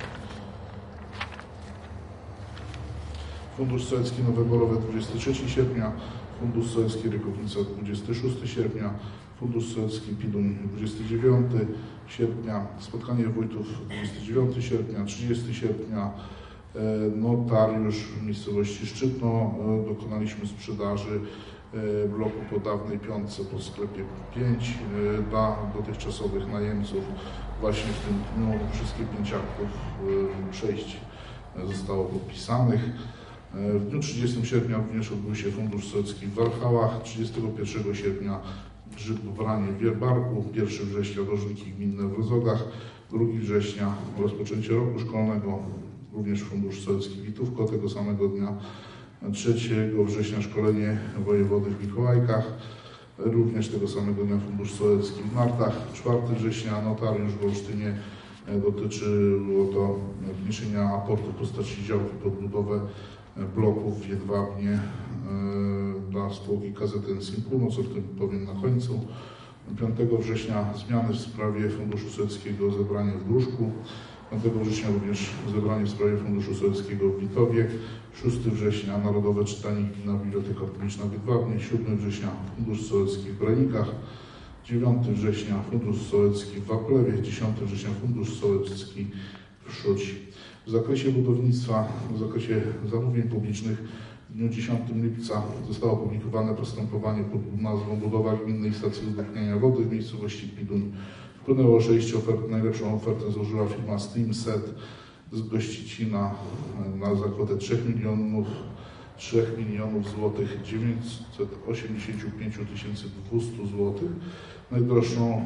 Fundusz Sołecki Nowe Borowe, 23 sierpnia, Fundusz Sołecki Rykownica, 26 sierpnia, Fundusz Sołecki Piduń, 29 sierpnia, spotkanie wójtów 29 sierpnia, 30 sierpnia, notariusz w miejscowości Szczytno, dokonaliśmy sprzedaży bloku po dawnej piątce po sklepie 5 dla dotychczasowych najemców. Właśnie w tym dniu wszystkie 5 aktów, 6 zostało podpisanych. W dniu 30 sierpnia również odbył się Fundusz Sołecki w Warchałach, 31 sierpnia Grzyb w Branie w Wierbarku, 1 września Dożynki Gminne w Rozogach, 2 września rozpoczęcie roku szkolnego, również Fundusz Sołecki Witówko tego samego dnia, 3 września szkolenie wojewody w Mikołajkach, również tego samego dnia Fundusz Sołecki w Martach, 4 września notariusz w Olsztynie, dotyczyło to wniesienia aportu w postaci działki pod budowę bloków w Jedwabnie dla spółki KZN SIM Północ, o tym powiem na końcu. 5 września zmiany w sprawie Funduszu Sołeckiego, zebranie w Dłużku. 5 września również zebranie w sprawie Funduszu Sołeckiego w Litowie. 6 września Narodowe Czytanie Gminna Biblioteka Publiczna w Jedwabnie. 7 września Fundusz Sołecki w Branikach. 9 września Fundusz Sołecki w Waplewie. 10 września Fundusz Sołecki w Szuci. W zakresie budownictwa, w zakresie zamówień publicznych w dniu 10 lipca zostało opublikowane postępowanie pod nazwą Budowa Gminnej Stacji Uzupełniania Wody w miejscowości Piduń. Wpłynęło 6 ofert. Najlepszą ofertę złożyła firma Steamset z Gościcina na kwotę 3 milionów złotych 985 200 zł. Najdroższą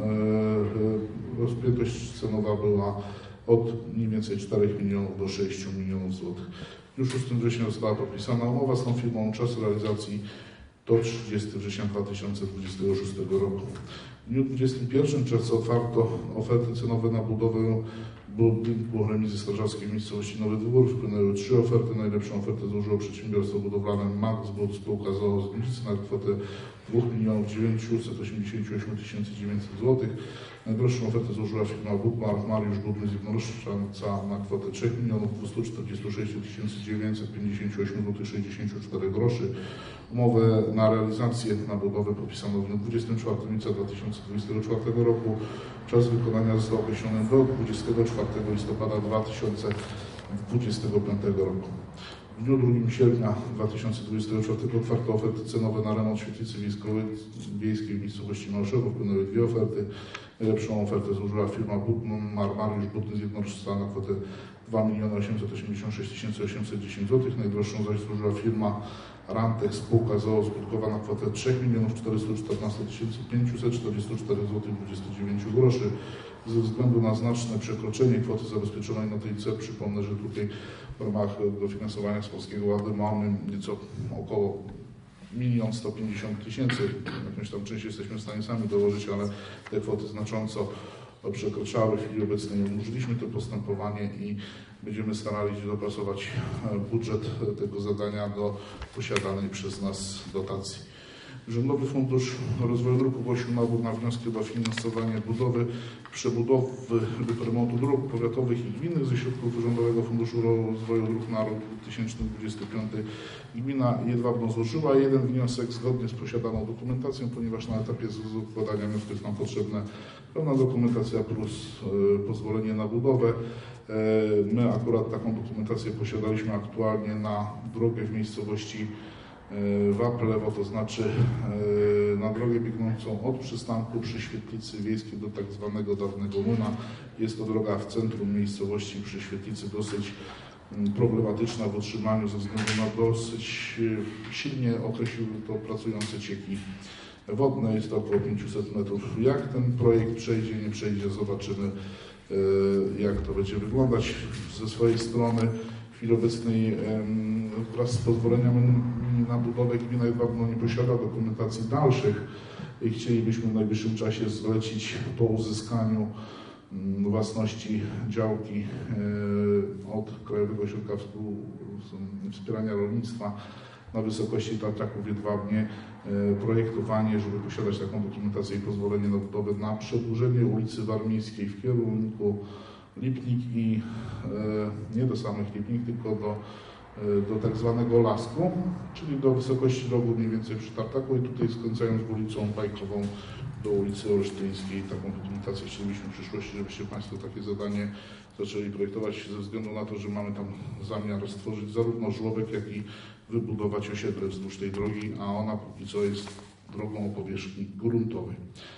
rozpiętość cenowa była od mniej więcej 4 milionów do 6 milionów złotych. W dniu 6 września została podpisana umowa z tą firmą. Czas realizacji do 30 września 2026 roku. W dniu 21 czerwca otwarto oferty cenowe na budowę budynku remizy strażackiej w miejscowości Nowy Dwór. Wpłynęły 3 oferty. Najlepszą ofertę złożyło przedsiębiorstwo budowlane Max Bud, spółka z.o.o. z Gliwic na kwotę 2 988 900 zł. Najdroższą ofertę złożyła firma Budmar Mariusz Budny z Jednorożczanca na kwotę 3 246 958 zł 64 groszy. Umowę na realizację na budowę podpisano w dniu 24 lipca 2024 roku. Czas wykonania został określony do 24 listopada 2025 roku. W dniu 2 sierpnia 2024 otwarto oferty cenowe na remont świetlicy wiejskiej w miejscowości Małyszewo. Wpłynęły 2 oferty. Najlepszą ofertę złożyła firma Budmar Mariusz Budny z Jednorożca na kwotę 2 886 810 zł. Najdroższą zaś złożyła firma Rantech, spółka z.o.o. skutkowa na kwotę 3 414 544 zł 29 groszy. Ze względu na znaczne przekroczenie kwoty zabezpieczonej na tej cel, przypomnę, że tutaj w ramach dofinansowania z Polskiego Ładu mamy nieco około 1 150 000. Jakąś tam część jesteśmy w stanie sami dołożyć, ale te kwoty znacząco przekraczały. W chwili obecnej umorzyliśmy to postępowanie i będziemy starali się dopasować budżet tego zadania do posiadanej przez nas dotacji. Rządowy Fundusz Rozwoju Dróg ogłosił nabór na wnioski o dofinansowanie budowy, przebudowy lub remontu dróg powiatowych i gminnych ze środków Rządowego Funduszu Rozwoju Dróg na rok 2025. Gmina Jedwabno złożyła jeden wniosek zgodnie z posiadaną dokumentacją, ponieważ na etapie składania wniosku jest nam potrzebna pełna dokumentacja plus pozwolenie na budowę. My akurat taką dokumentację posiadaliśmy aktualnie na drogę w miejscowości Waplewo, to znaczy na drogę biegnącą od przystanku przy Świetlicy Wiejskiej do tak zwanego dawnego młyna. Jest to droga w centrum miejscowości przy Świetlicy, dosyć problematyczna w utrzymaniu ze względu na dosyć silnie określiły to pracujące cieki wodne. Jest to około 500 metrów. Jak ten projekt przejdzie, nie przejdzie, zobaczymy, jak to będzie wyglądać. Ze swojej strony w chwili obecnej wraz z pozwoleniami na budowę gmina Jedwabno nie posiada dokumentacji dalszych i chcielibyśmy w najbliższym czasie zlecić po uzyskaniu własności działki od Krajowego Ośrodka Wspierania Rolnictwa na wysokości tartaku w Jedwabnie projektowanie, żeby posiadać taką dokumentację i pozwolenie na budowę na przedłużenie ulicy Warmińskiej w kierunku Lipnik i nie do samych Lipnik, tylko do tak zwanego Lasku, czyli do wysokości rogu mniej więcej przy tartaku i tutaj skręcając ulicą Bajkową do ulicy Olsztyńskiej. Taką dokumentację chcielibyśmy w przyszłości, żebyście Państwo takie zadanie zaczęli projektować ze względu na to, że mamy tam zamiar stworzyć zarówno żłobek, jak i wybudować osiedle wzdłuż tej drogi, a ona póki co jest drogą o powierzchni gruntowej.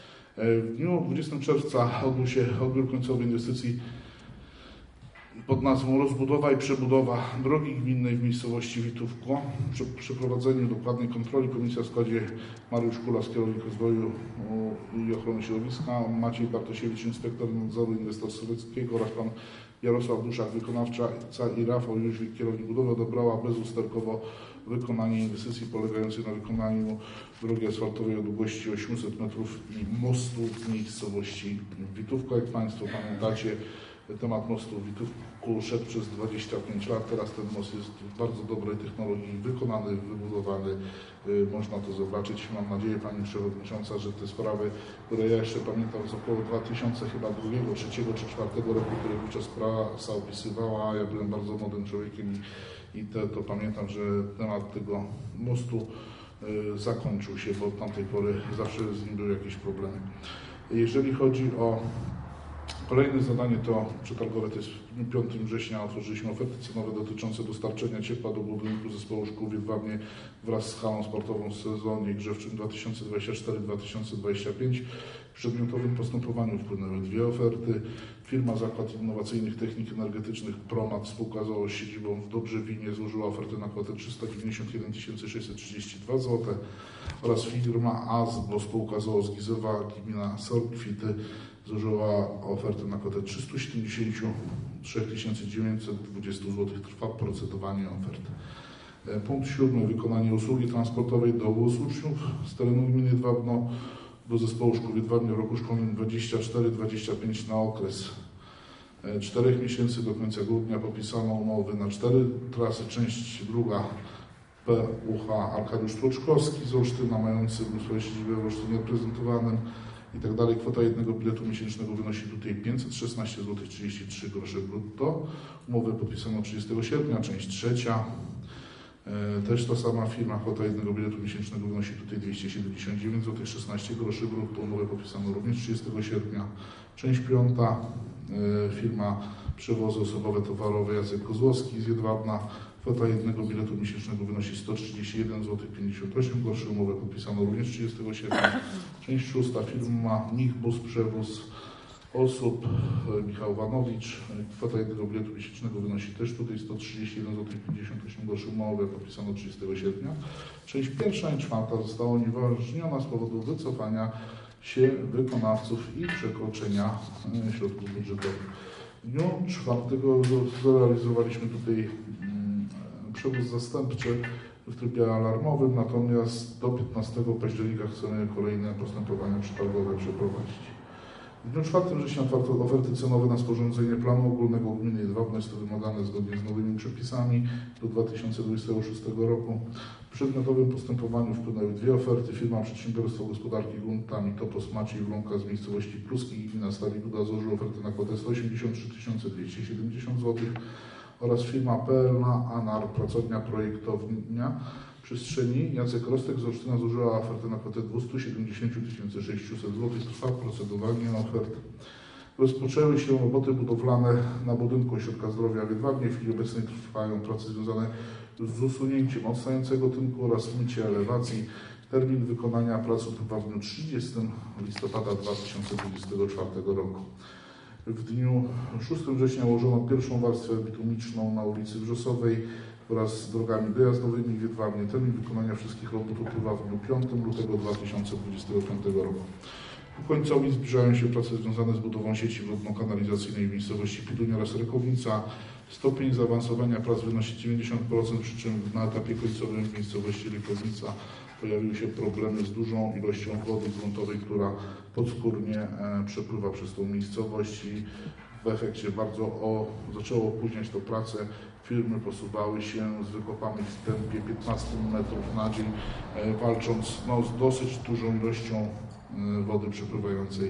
W dniu 20 czerwca odbył się odbiór końcowy inwestycji pod nazwą Rozbudowa i przebudowa drogi gminnej w miejscowości Witówko. Przy przeprowadzeniu dokładnej kontroli komisja w składzie Mariusz Kulas, kierownik rozwoju i ochrony środowiska, Maciej Bartosiewicz, inspektor nadzoru inwestorskiego oraz pan Jarosław Duszak, wykonawca i Rafał Jóźwik, kierownik budowy, odebrała bezusterkowo wykonanie inwestycji polegającej na wykonaniu drogi asfaltowej o długości 800 metrów i mostu w miejscowości Witówko. Jak Państwo pamiętacie, temat mostu w Witówku szedł przez 25 lat. Teraz ten most jest w bardzo dobrej technologii wykonany, wybudowany. Można to zobaczyć. Mam nadzieję, Pani Przewodnicząca, że te sprawy, które ja jeszcze pamiętam z około 2002, 2003 czy 2004 roku, które wówczas prasa opisywała, ja byłem bardzo młodym człowiekiem i to pamiętam, że temat tego mostu zakończył się, bo od tamtej pory zawsze z nim były jakieś problemy. Jeżeli chodzi o kolejne zadanie, to przetargowe, to jest w dniu 5 września otworzyliśmy oferty cenowe dotyczące dostarczenia ciepła do budynku zespołu szkół w Jedwabnie wraz z halą sportową w sezonie grzewczym 2024-2025. W przedmiotowym postępowaniu wpłynęły dwie oferty. Firma Zakład Innowacyjnych Technik Energetycznych PROMAT, spółka z siedzibą w Dobrzewinie, złożyła ofertę na kwotę 391 632 zł oraz firma ASBO, spółka z Gizewa, gmina Sorkwity, złożyła ofertę na kwotę 373 920 zł. Trwa procedowanie ofert. Punkt 7. Wykonanie usługi transportowej dowoz uczniów z terenu gminy Jedwabno do zespołu szkół w Jedwabnie w roku szkolnym 24-25 na okres 4 miesięcy do końca grudnia. Podpisano umowy na 4 trasy. Część druga PUH Arkadiusz Tłoczkowski z Olsztyna, mający swoją siedzibę w Olsztynie reprezentowanym i tak dalej. Kwota jednego biletu miesięcznego wynosi tutaj 516 zł 33 grosze brutto. Umowę podpisano 30 sierpnia. Część trzecia. Też ta sama firma, kwota jednego biletu miesięcznego wynosi tutaj 279 zł 16 groszy brutto. Umowę podpisano również 30 sierpnia. Część piąta. Firma Przewozy Osobowe Towarowe Jacek Kozłowski z Jedwabna. Kwota jednego biletu miesięcznego wynosi 131 zł 58 groszy. Umowę podpisano również 30 sierpnia. Część szósta. Firma Nichbus Przewóz Osób Michał Wanowicz. Kwota jednego biletu miesięcznego wynosi też tutaj 131 zł 58 groszy. Umowę podpisano 30 sierpnia. Część pierwsza i czwarta została unieważniona z powodu wycofania się wykonawców i przekroczenia środków budżetowych. W dniu 4 zrealizowaliśmy tutaj przewóz zastępczy w trybie alarmowym, natomiast do 15 października chcemy kolejne postępowania przetargowe przeprowadzić. W dniu 4 września otwarto oferty cenowe na sporządzenie planu ogólnego gminy Jedwabno. Jest to wymagane zgodnie z nowymi przepisami do 2026 roku. W przedmiotowym postępowaniu wpłynęły dwie oferty. Firma Przedsiębiorstwo Gospodarki Gruntami Topos Maciej Wronka z miejscowości Pruski i gmina Stali Buda złożył ofertę na kwotę 183 270 zł oraz firma PLNA ANAR, pracownia projektownia przestrzeni Jacek Rostek z Olsztyna złożyła ofertę na kwotę 270 600 zł. Trwa procedowanie na ofertę. Rozpoczęły się roboty budowlane na budynku Ośrodka Zdrowia w Jedwabnie. W chwili obecnej trwają prace związane z usunięciem odstającego tynku oraz mycie elewacji. Termin wykonania prac trwa w dniu 30 listopada 2024 roku. W dniu 6 września ułożono pierwszą warstwę bitumiczną na ulicy Wrzosowej wraz z drogami dojazdowymi w Jedwabnie. Termin wykonania wszystkich robót upływa w dniu 5 lutego 2025 roku. Ku końcowi zbliżają się prace związane z budową sieci wodno-kanalizacyjnej w miejscowości Pidunia oraz Rekownica. Stopień zaawansowania prac wynosi 90%, przy czym na etapie końcowym w miejscowości Rekownica pojawiły się problemy z dużą ilością wody gruntowej, która podskórnie przepływa przez tą miejscowość i w efekcie bardzo zaczęło opóźniać to pracę. Firmy posuwały się z wykopami w tempie 15 metrów na dzień, walcząc z dosyć dużą ilością wody przepływającej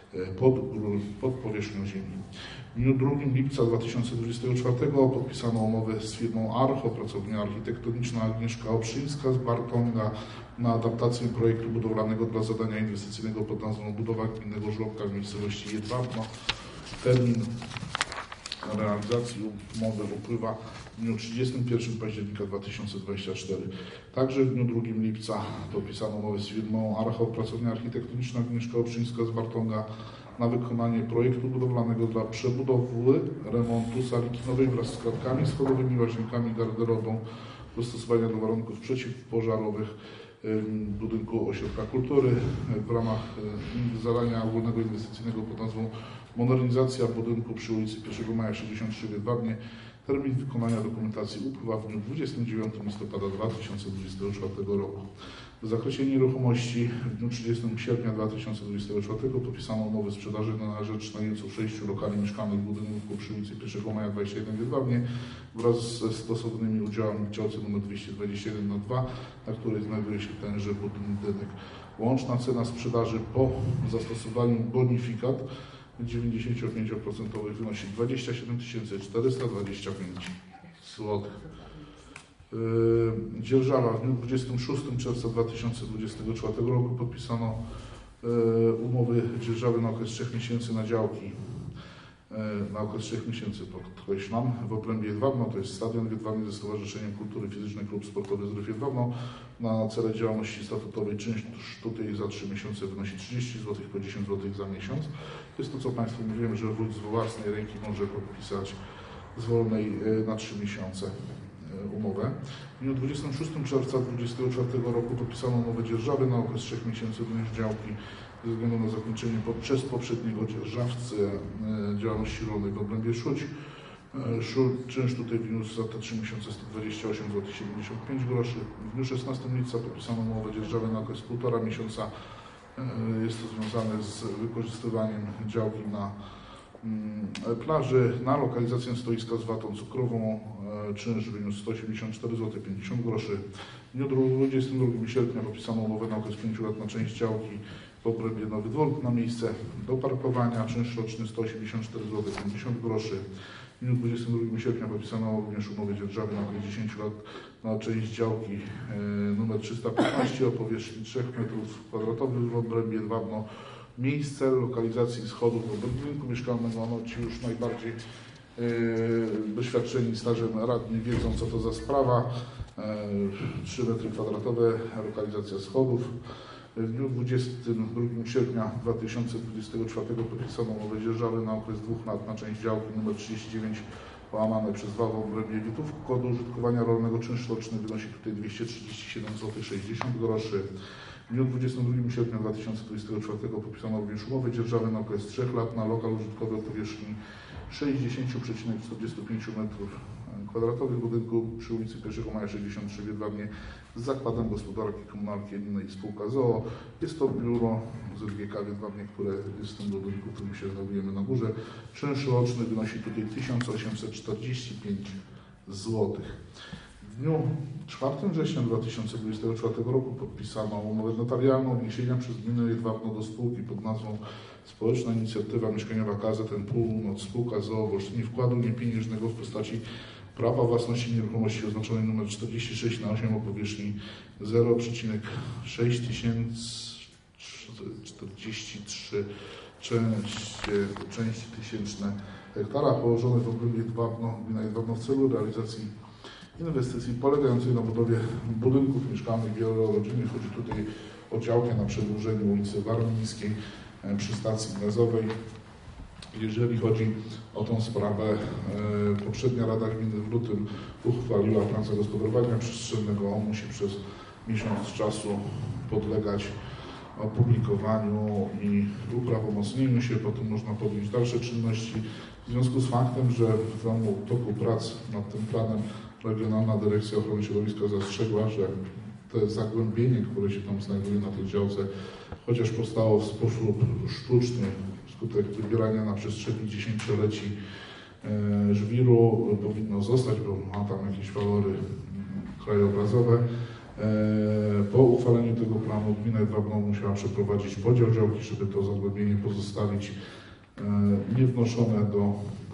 pod powierzchnią ziemi. W dniu 2 lipca 2024 podpisano umowę z firmą Archo, pracownia architektoniczna Agnieszka Oprzyńska z Bartonga na adaptację projektu budowlanego dla zadania inwestycyjnego pod nazwą budowa gminnego żłobka w miejscowości Jedwabno. Termin realizacji umowy upływa w dniu 31 października 2024. Także w dniu 2 lipca podpisano umowę z firmą Archo, pracownia architektoniczna Agnieszka Oprzyńska z Bartonga na wykonanie projektu budowlanego dla przebudowy, remontu sali kinowej wraz z klatkami schodowymi, łazienkami, garderobą, dostosowania do warunków przeciwpożarowych budynku Ośrodka Kultury w ramach zadania ogólnego inwestycyjnego pod nazwą modernizacja budynku przy ulicy 1 Maja 63 w Jedwabnie. Termin wykonania dokumentacji upływa w dniu 29 listopada 2024 roku. W zakresie nieruchomości w dniu 30 sierpnia 2024 podpisano umowę sprzedaży na rzecz najemców 6 lokali mieszkalnych w budynku przy ulicy 1 Maja 21 w Jedwabnie wraz ze stosownymi udziałami w działce nr 221/2, na której znajduje się tenże budynek. Łączna cena sprzedaży po zastosowaniu bonifikat 95% wynosi 27 425 zł. Dzierżawa. W dniu 26 czerwca 2024 roku podpisano umowy dzierżawy na okres 3 miesięcy na działki. Na okres 3 miesięcy, podkreślam, w obrębie Jedwabno, to jest stadion w Jedwabnie ze Stowarzyszeniem Kultury Fizycznej Klub Sportowy Zdrów Jedwabno. Na cele działalności statutowej czynsz tutaj za 3 miesiące wynosi 30 zł po 10 zł za miesiąc. To jest to, co Państwu mówiłem, że wójt z własnej ręki może podpisać z wolnej na 3 miesiące umowę. W dniu 26 czerwca 2024 roku podpisano umowę dzierżawy na okres 3 miesięcy również działki ze względu na zakończenie przez poprzedniego dzierżawcę działalności rolnej w obrębie Szuć. Czynsz tutaj wyniósł za te 3 miesiące 128 zł 75 groszy. W dniu 16 lipca podpisano umowę dzierżawy na okres 1,5 miesiąca. Jest to związane z wykorzystywaniem działki na plaży na lokalizację stoiska z watą cukrową. Czynsz wyniósł 184 zł 50 groszy. W dniu 22 sierpnia podpisano umowę na okres 5 lat na część działki w obrębie Nowy Dwór na miejsce do parkowania. Czynsz roczny 184 zł 50 groszy. W dniu 22 sierpnia podpisano również umowę dzierżawy na okres 10 lat na część działki numer 315 o powierzchni 3 m2 w obrębie Jedwabno. Miejsce lokalizacji schodów do budynku mieszkalnego, ci już najbardziej doświadczeni stażem radni wiedzą, co to za sprawa. 3 m2, lokalizacja schodów. W dniu 22 sierpnia 2024 podpisano umowę dzierżawy na okres 2 lat na część działki nr 39 łamane przez 2 w obrębie Witów. Kodu użytkowania rolnego czynsz roczny wynosi tutaj 237 zł 60 groszy. W dniu 22 sierpnia 2024 podpisano również umowę dzierżawy na okres 3 lat na lokal użytkowy o powierzchni 60,45 m2 kwadratowych budynku przy ulicy 1 Maja 63 w Jedwabnie z Zakładem Gospodarki Komunalnej Gminnej Spółka z o.o. Jest to biuro ZGK w Jedwabnie, które jest w tym budynku, w którym się znajdujemy na górze. Czynsz roczny wynosi tutaj 1845 zł. W dniu 4 września 2024 roku podpisano umowę notarialną wniesienia przez gminę Jedwabno do spółki pod nazwą Społeczna Inicjatywa Mieszkaniowa KZN Północ Spółka z o.o. w Olsztynie wkładu niepieniężnego w postaci prawa własności nieruchomości oznaczonej nr 46/8 o powierzchni 0,6043 części tysięczne hektara położone w obrębie gmina Jedwabno w celu realizacji inwestycji polegającej na budowie budynków mieszkalnych wielorodzinnych. Chodzi tutaj o działkę na przedłużeniu ulicy Warmińskiej przy stacji gazowej. Jeżeli chodzi o tą sprawę, poprzednia Rada Gminy w lutym uchwaliła plan zagospodarowania przestrzennego. On musi przez miesiąc czasu podlegać opublikowaniu i uprawomocnieniu się. Potem można podjąć dalsze czynności. W związku z faktem, że w toku prac nad tym planem Regionalna Dyrekcja Ochrony Środowiska zastrzegła, że to zagłębienie, które się tam znajduje na tej działce, chociaż powstało w sposób sztuczny, wskutek wybierania na przestrzeni dziesięcioleci żwiru, powinno zostać, bo ma tam jakieś walory krajobrazowe. Po uchwaleniu tego planu gmina Jedwabno musiała przeprowadzić podział działki, żeby to zagłębienie pozostawić niewnoszone do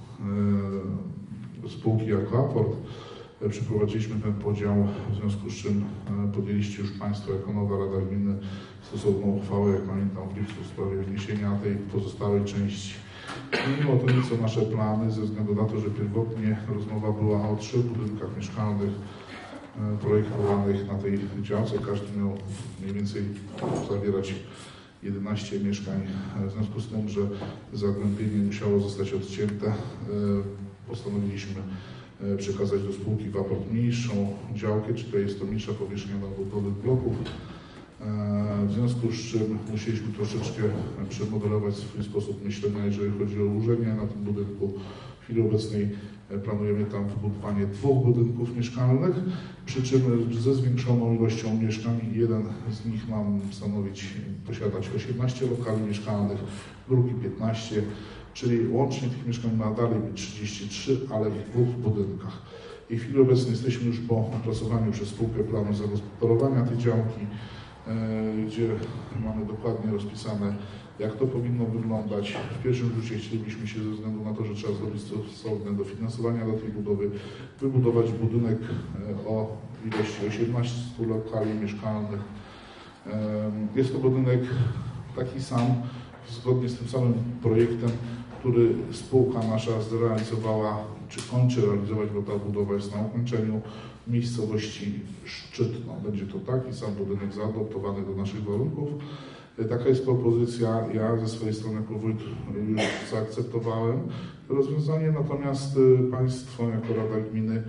spółki Aquaport. Przeprowadziliśmy ten podział, w związku z czym podjęliście już Państwo jako nowa Rada Gminy stosowną uchwałę, jak pamiętam, w lipcu w sprawie wniesienia tej pozostałej części. Mimo to nieco nasze plany, ze względu na to, że pierwotnie rozmowa była o 3 budynkach mieszkalnych projektowanych na tej działce. Każdy miał mniej więcej zawierać 11 mieszkań. W związku z tym, że zagłębienie musiało zostać odcięte, postanowiliśmy przekazać do spółki Waport mniejszą działkę, czyli to jest to mniejsza powierzchnia nowych bloków. W związku z czym musieliśmy troszeczkę przemodelować swój sposób myślenia, jeżeli chodzi o ułożenie na tym budynku. W chwili obecnej planujemy tam wybudowanie 2 budynków mieszkalnych, przy czym ze zwiększoną ilością mieszkań. Jeden z nich mam posiadać 18 lokali mieszkalnych, drugi 15, czyli łącznie tych mieszkań ma dalej być 33, ale w 2 budynkach. I w chwili obecnej jesteśmy już po opracowaniu przez spółkę planu zagospodarowania tej działki, gdzie mamy dokładnie rozpisane, jak to powinno wyglądać. W pierwszym rzucie chcielibyśmy się, ze względu na to, że trzeba zrobić stosowne dofinansowania do tej budowy, wybudować budynek o ilości 18 lokali mieszkalnych. Jest to budynek taki sam, zgodnie z tym samym projektem, który spółka nasza zrealizowała, czy kończy realizować, bo ta budowa jest na ukończeniu, w miejscowości Szczytno. Będzie to taki sam budynek zaadoptowany do naszych warunków. Taka jest propozycja. Ja ze swojej strony jako wójt już zaakceptowałem to rozwiązanie, natomiast Państwo jako Rada Gminy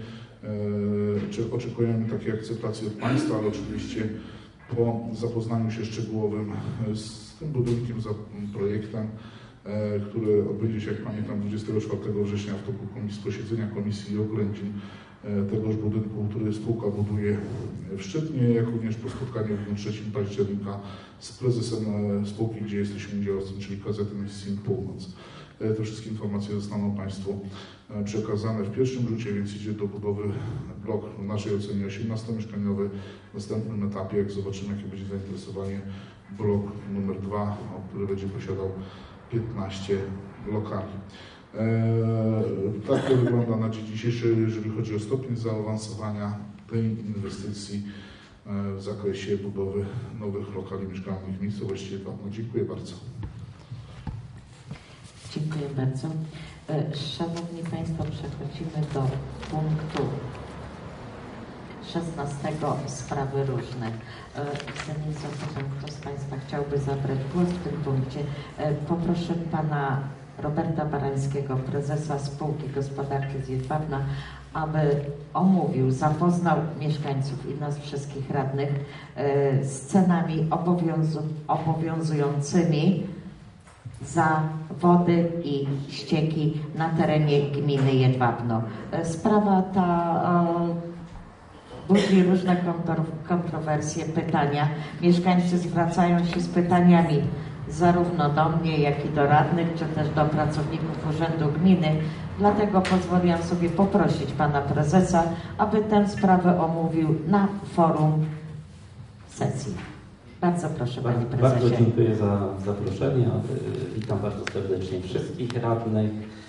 oczekujemy takiej akceptacji od Państwa, ale oczywiście po zapoznaniu się szczegółowym z tym budynkiem, z projektem, który odbędzie się, jak pamiętam, 24 września w toku posiedzenia Komisji Oględzin tegoż budynku, który spółka buduje w Szczytnie, jak również po spotkaniu w dniu 3 października z prezesem spółki, gdzie jesteśmy udziałowcem, czyli KZN SIM Północ. Te wszystkie informacje zostaną Państwu przekazane w pierwszym rzucie, więc idzie do budowy blok w naszej ocenie 18-mieszkaniowy. W następnym etapie, jak zobaczymy, jakie będzie zainteresowanie, blok numer 2, który będzie posiadał 15 lokali. Tak to wygląda na dzień dzisiejszy, jeżeli chodzi o stopień zaawansowania tej inwestycji w zakresie budowy nowych lokali mieszkalnych w miejscowości Jedwabno. Dziękuję bardzo. Dziękuję bardzo. Szanowni Państwo, przechodzimy do punktu 16. Sprawy różne. Zanim zapytam, kto z Państwa chciałby zabrać głos w tym punkcie, poproszę Pana Roberta Barańskiego, prezesa Spółki Gospodarki z Jedwabna, aby omówił, zapoznał mieszkańców i nas wszystkich radnych z cenami obowiązującymi za wody i ścieki na terenie gminy Jedwabno. Sprawa ta budzi różne kontrowersje, pytania. Mieszkańcy zwracają się z pytaniami zarówno do mnie, jak i do radnych, czy też do pracowników Urzędu Gminy. Dlatego pozwoliłam sobie poprosić pana prezesa, aby tę sprawę omówił na forum sesji. Bardzo proszę, panie prezesie. Bardzo dziękuję za zaproszenie. Witam bardzo serdecznie wszystkich radnych.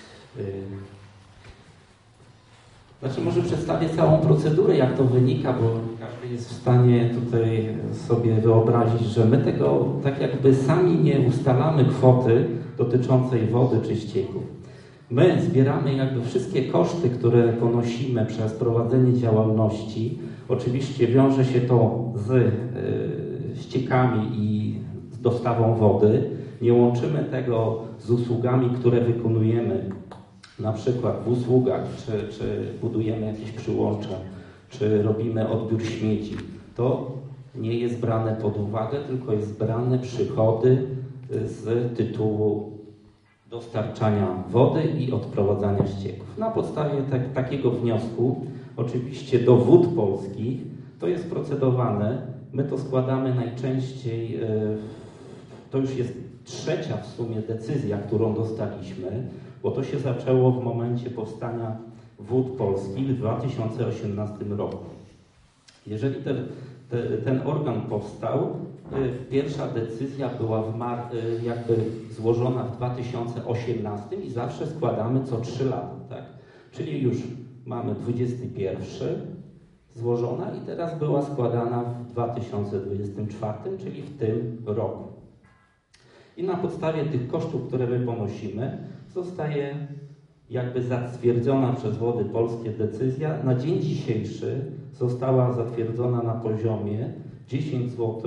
Znaczy, może przedstawię całą procedurę, jak to wynika, bo każdy jest w stanie tutaj sobie wyobrazić, że my tego tak jakby sami nie ustalamy kwoty dotyczącej wody czy ścieków. My zbieramy jakby wszystkie koszty, które ponosimy przez prowadzenie działalności. Oczywiście wiąże się to z ściekami i z dostawą wody. Nie łączymy tego z usługami, które wykonujemy, na przykład w usługach, czy budujemy jakieś przyłącza, czy robimy odbiór śmieci. To nie jest brane pod uwagę, tylko jest brane przychody z tytułu dostarczania wody i odprowadzania ścieków. Na podstawie takiego wniosku, oczywiście do Wód Polskich, to jest procedowane. My to składamy najczęściej, to już jest trzecia w sumie decyzja, którą dostaliśmy, bo to się zaczęło w momencie powstania Wód Polskich w 2018 roku. Jeżeli ten organ powstał, pierwsza decyzja była jakby złożona w 2018 i zawsze składamy co 3 lata, tak? Czyli już mamy 21 złożona i teraz była składana w 2024, czyli w tym roku. I na podstawie tych kosztów, które my ponosimy, zostaje jakby zatwierdzona przez Wody Polskie decyzja. Na dzień dzisiejszy została zatwierdzona na poziomie 10 zł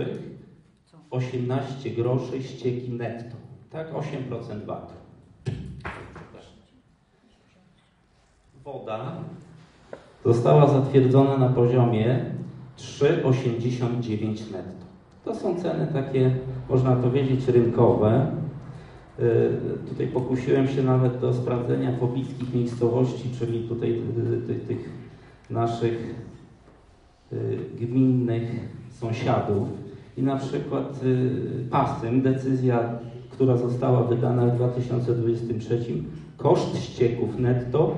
18 groszy ścieki netto, tak? 8% VAT-u. Woda została zatwierdzona na poziomie 3,89 netto. To są ceny takie, można powiedzieć, rynkowe. Tutaj pokusiłem się nawet do sprawdzenia pobliskich miejscowości, czyli tutaj tych naszych gminnych sąsiadów. I na przykład Pasym, decyzja, która została wydana w 2023, koszt ścieków netto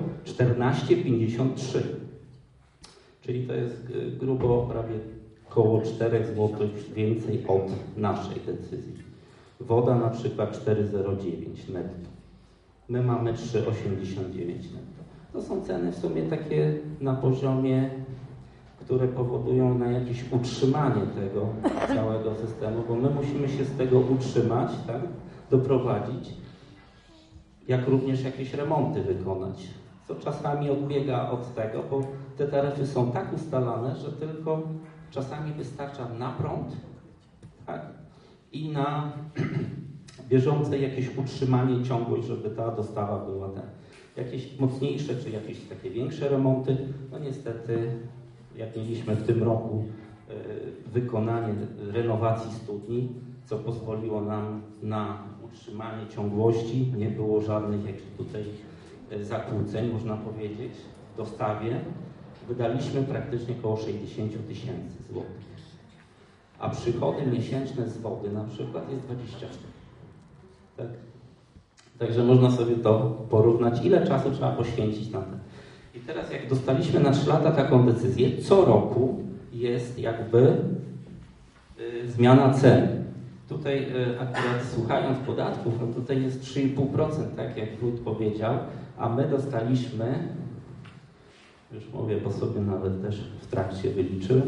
14,53. Czyli to jest grubo prawie około 4 zł więcej od naszej decyzji. Woda na przykład 4,09 netto. My mamy 3,89 netto. To są ceny w sumie takie na poziomie, które powodują na jakieś utrzymanie tego całego systemu, bo my musimy się z tego utrzymać, tak? Doprowadzić, jak również jakieś remonty wykonać, co czasami odbiega od tego, bo te taryfy są tak ustalane, że tylko czasami wystarcza na prąd, tak? I na bieżące jakieś utrzymanie, ciągłość, żeby ta dostawa była jakieś mocniejsze, czy jakieś takie większe remonty. No niestety, jak mieliśmy w tym roku wykonanie renowacji studni, co pozwoliło nam na utrzymanie ciągłości, nie było żadnych jakichś tutaj zakłóceń, można powiedzieć, w dostawie. Wydaliśmy praktycznie około 60 000 złotych. A przychody miesięczne z wody na przykład jest 24. Tak? Także można sobie to porównać, ile czasu trzeba poświęcić na to. I teraz jak dostaliśmy na 3 lata taką decyzję, co roku jest jakby zmiana ceny. Tutaj akurat słuchając podatków, no tutaj jest 3,5%, tak jak Wójt powiedział, a my dostaliśmy, już mówię, bo sobie nawet też w trakcie wyliczyłem,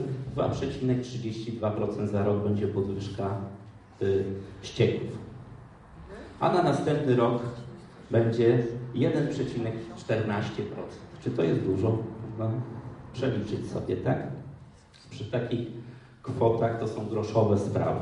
2,32% za rok będzie podwyżka ścieków. A na następny rok będzie 1,14%. Czy to jest dużo? Można przeliczyć sobie, tak? Przy takich kwotach to są groszowe sprawy.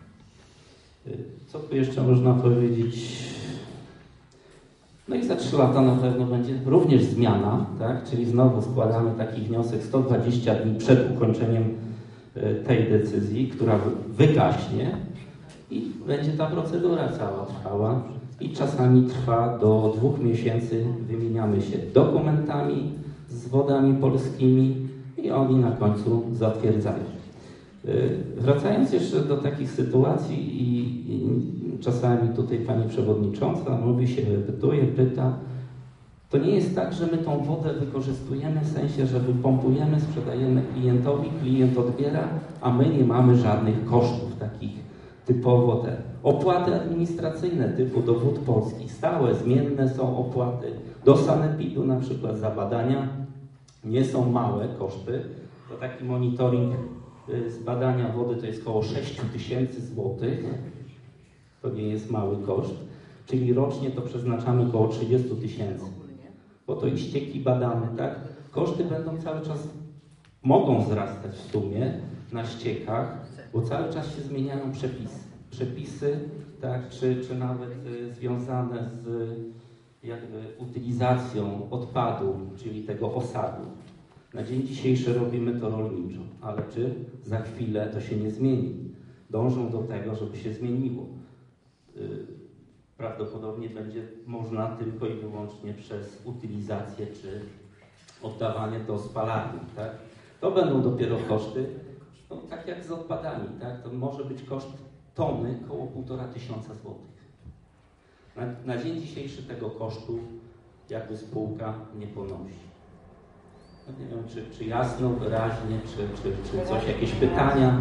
Co tu jeszcze można powiedzieć? No i za 3 lata na pewno będzie również zmiana, tak? Czyli znowu składamy taki wniosek 120 dni przed ukończeniem tej decyzji, która wygaśnie i będzie ta procedura cała trwała. i czasami trwa do 2 miesięcy. Wymieniamy się dokumentami z Wodami Polskimi i oni na końcu zatwierdzają. Wracając jeszcze do takich sytuacji i czasami tutaj pani przewodnicząca mówi się, pyta, to nie jest tak, że my tą wodę wykorzystujemy w sensie, że wypompujemy, sprzedajemy klientowi, klient odbiera, a my nie mamy żadnych kosztów takich typowo te opłaty administracyjne typu do Wód Polskich. Stałe, zmienne są opłaty. Do sanepidu na przykład za badania nie są małe koszty. To taki monitoring z badania wody to jest około 6 000 złotych. To nie jest mały koszt. Czyli rocznie to przeznaczamy około 30 000. Bo to i ścieki badamy, tak? Koszty będą cały czas, mogą wzrastać w sumie na ściekach, bo cały czas się zmieniają przepisy, tak? Czy nawet związane z jakby utylizacją odpadu, czyli tego osadu. Na dzień dzisiejszy robimy to rolniczo, ale czy za chwilę to się nie zmieni? Dążą do tego, żeby się zmieniło. Prawdopodobnie będzie można tylko i wyłącznie przez utylizację czy oddawanie do spalarni, tak? To będą dopiero koszty, no, tak jak z odpadami, tak? To może być koszt tony około 1500 złotych. Na dzień dzisiejszy tego kosztu jakby spółka nie ponosi. No nie wiem, czy jasno, wyraźnie, czy coś, jakieś pytania?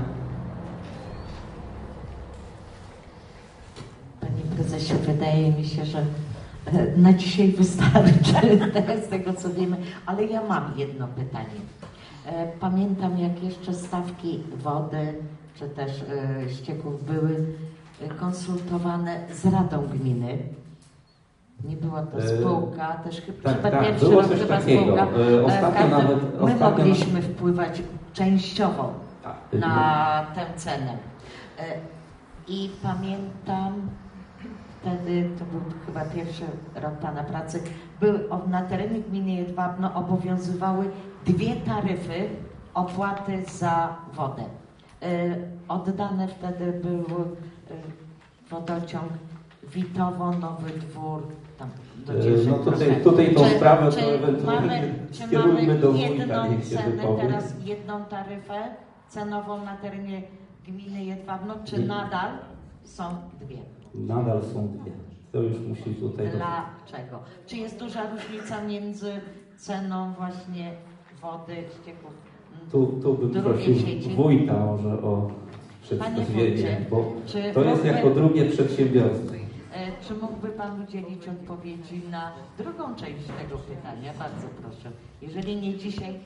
Panie prezesie, wydaje mi się, że na dzisiaj wystarczy z tego, co wiemy, ale ja mam jedno pytanie. Pamiętam, jak jeszcze stawki wody, czy też ścieków były konsultowane z Radą Gminy. Nie była to spółka, też chyba pierwszy było raz coś chyba takiego. spółka. My Ostatnio mogliśmy wpływać częściowo na tę cenę. I pamiętam, wtedy, to był chyba pierwszy rok Pana pracy, na terenie gminy Jedwabno obowiązywały 2 taryfy opłaty za wodę. Oddane wtedy był wodociąg Witowo, Nowy Dwór, tam do Cieszyn. No tutaj tą sprawę to ewentualnie skierujmy do wójta, jedną niech się cenę, wypowie. teraz jedną taryfę cenową na terenie gminy Jedwabno, czy nadal są 2? Nadal są 2. To już musi tutaj... Dlaczego? Czy jest duża różnica między ceną właśnie wody, ścieków? Tu bym prosił wójta może o przedstawienie, bo to jest jako drugie przedsiębiorstwo. Czy mógłby Pan udzielić odpowiedzi na drugą część tego pytania? Bardzo proszę. Jeżeli nie dzisiaj...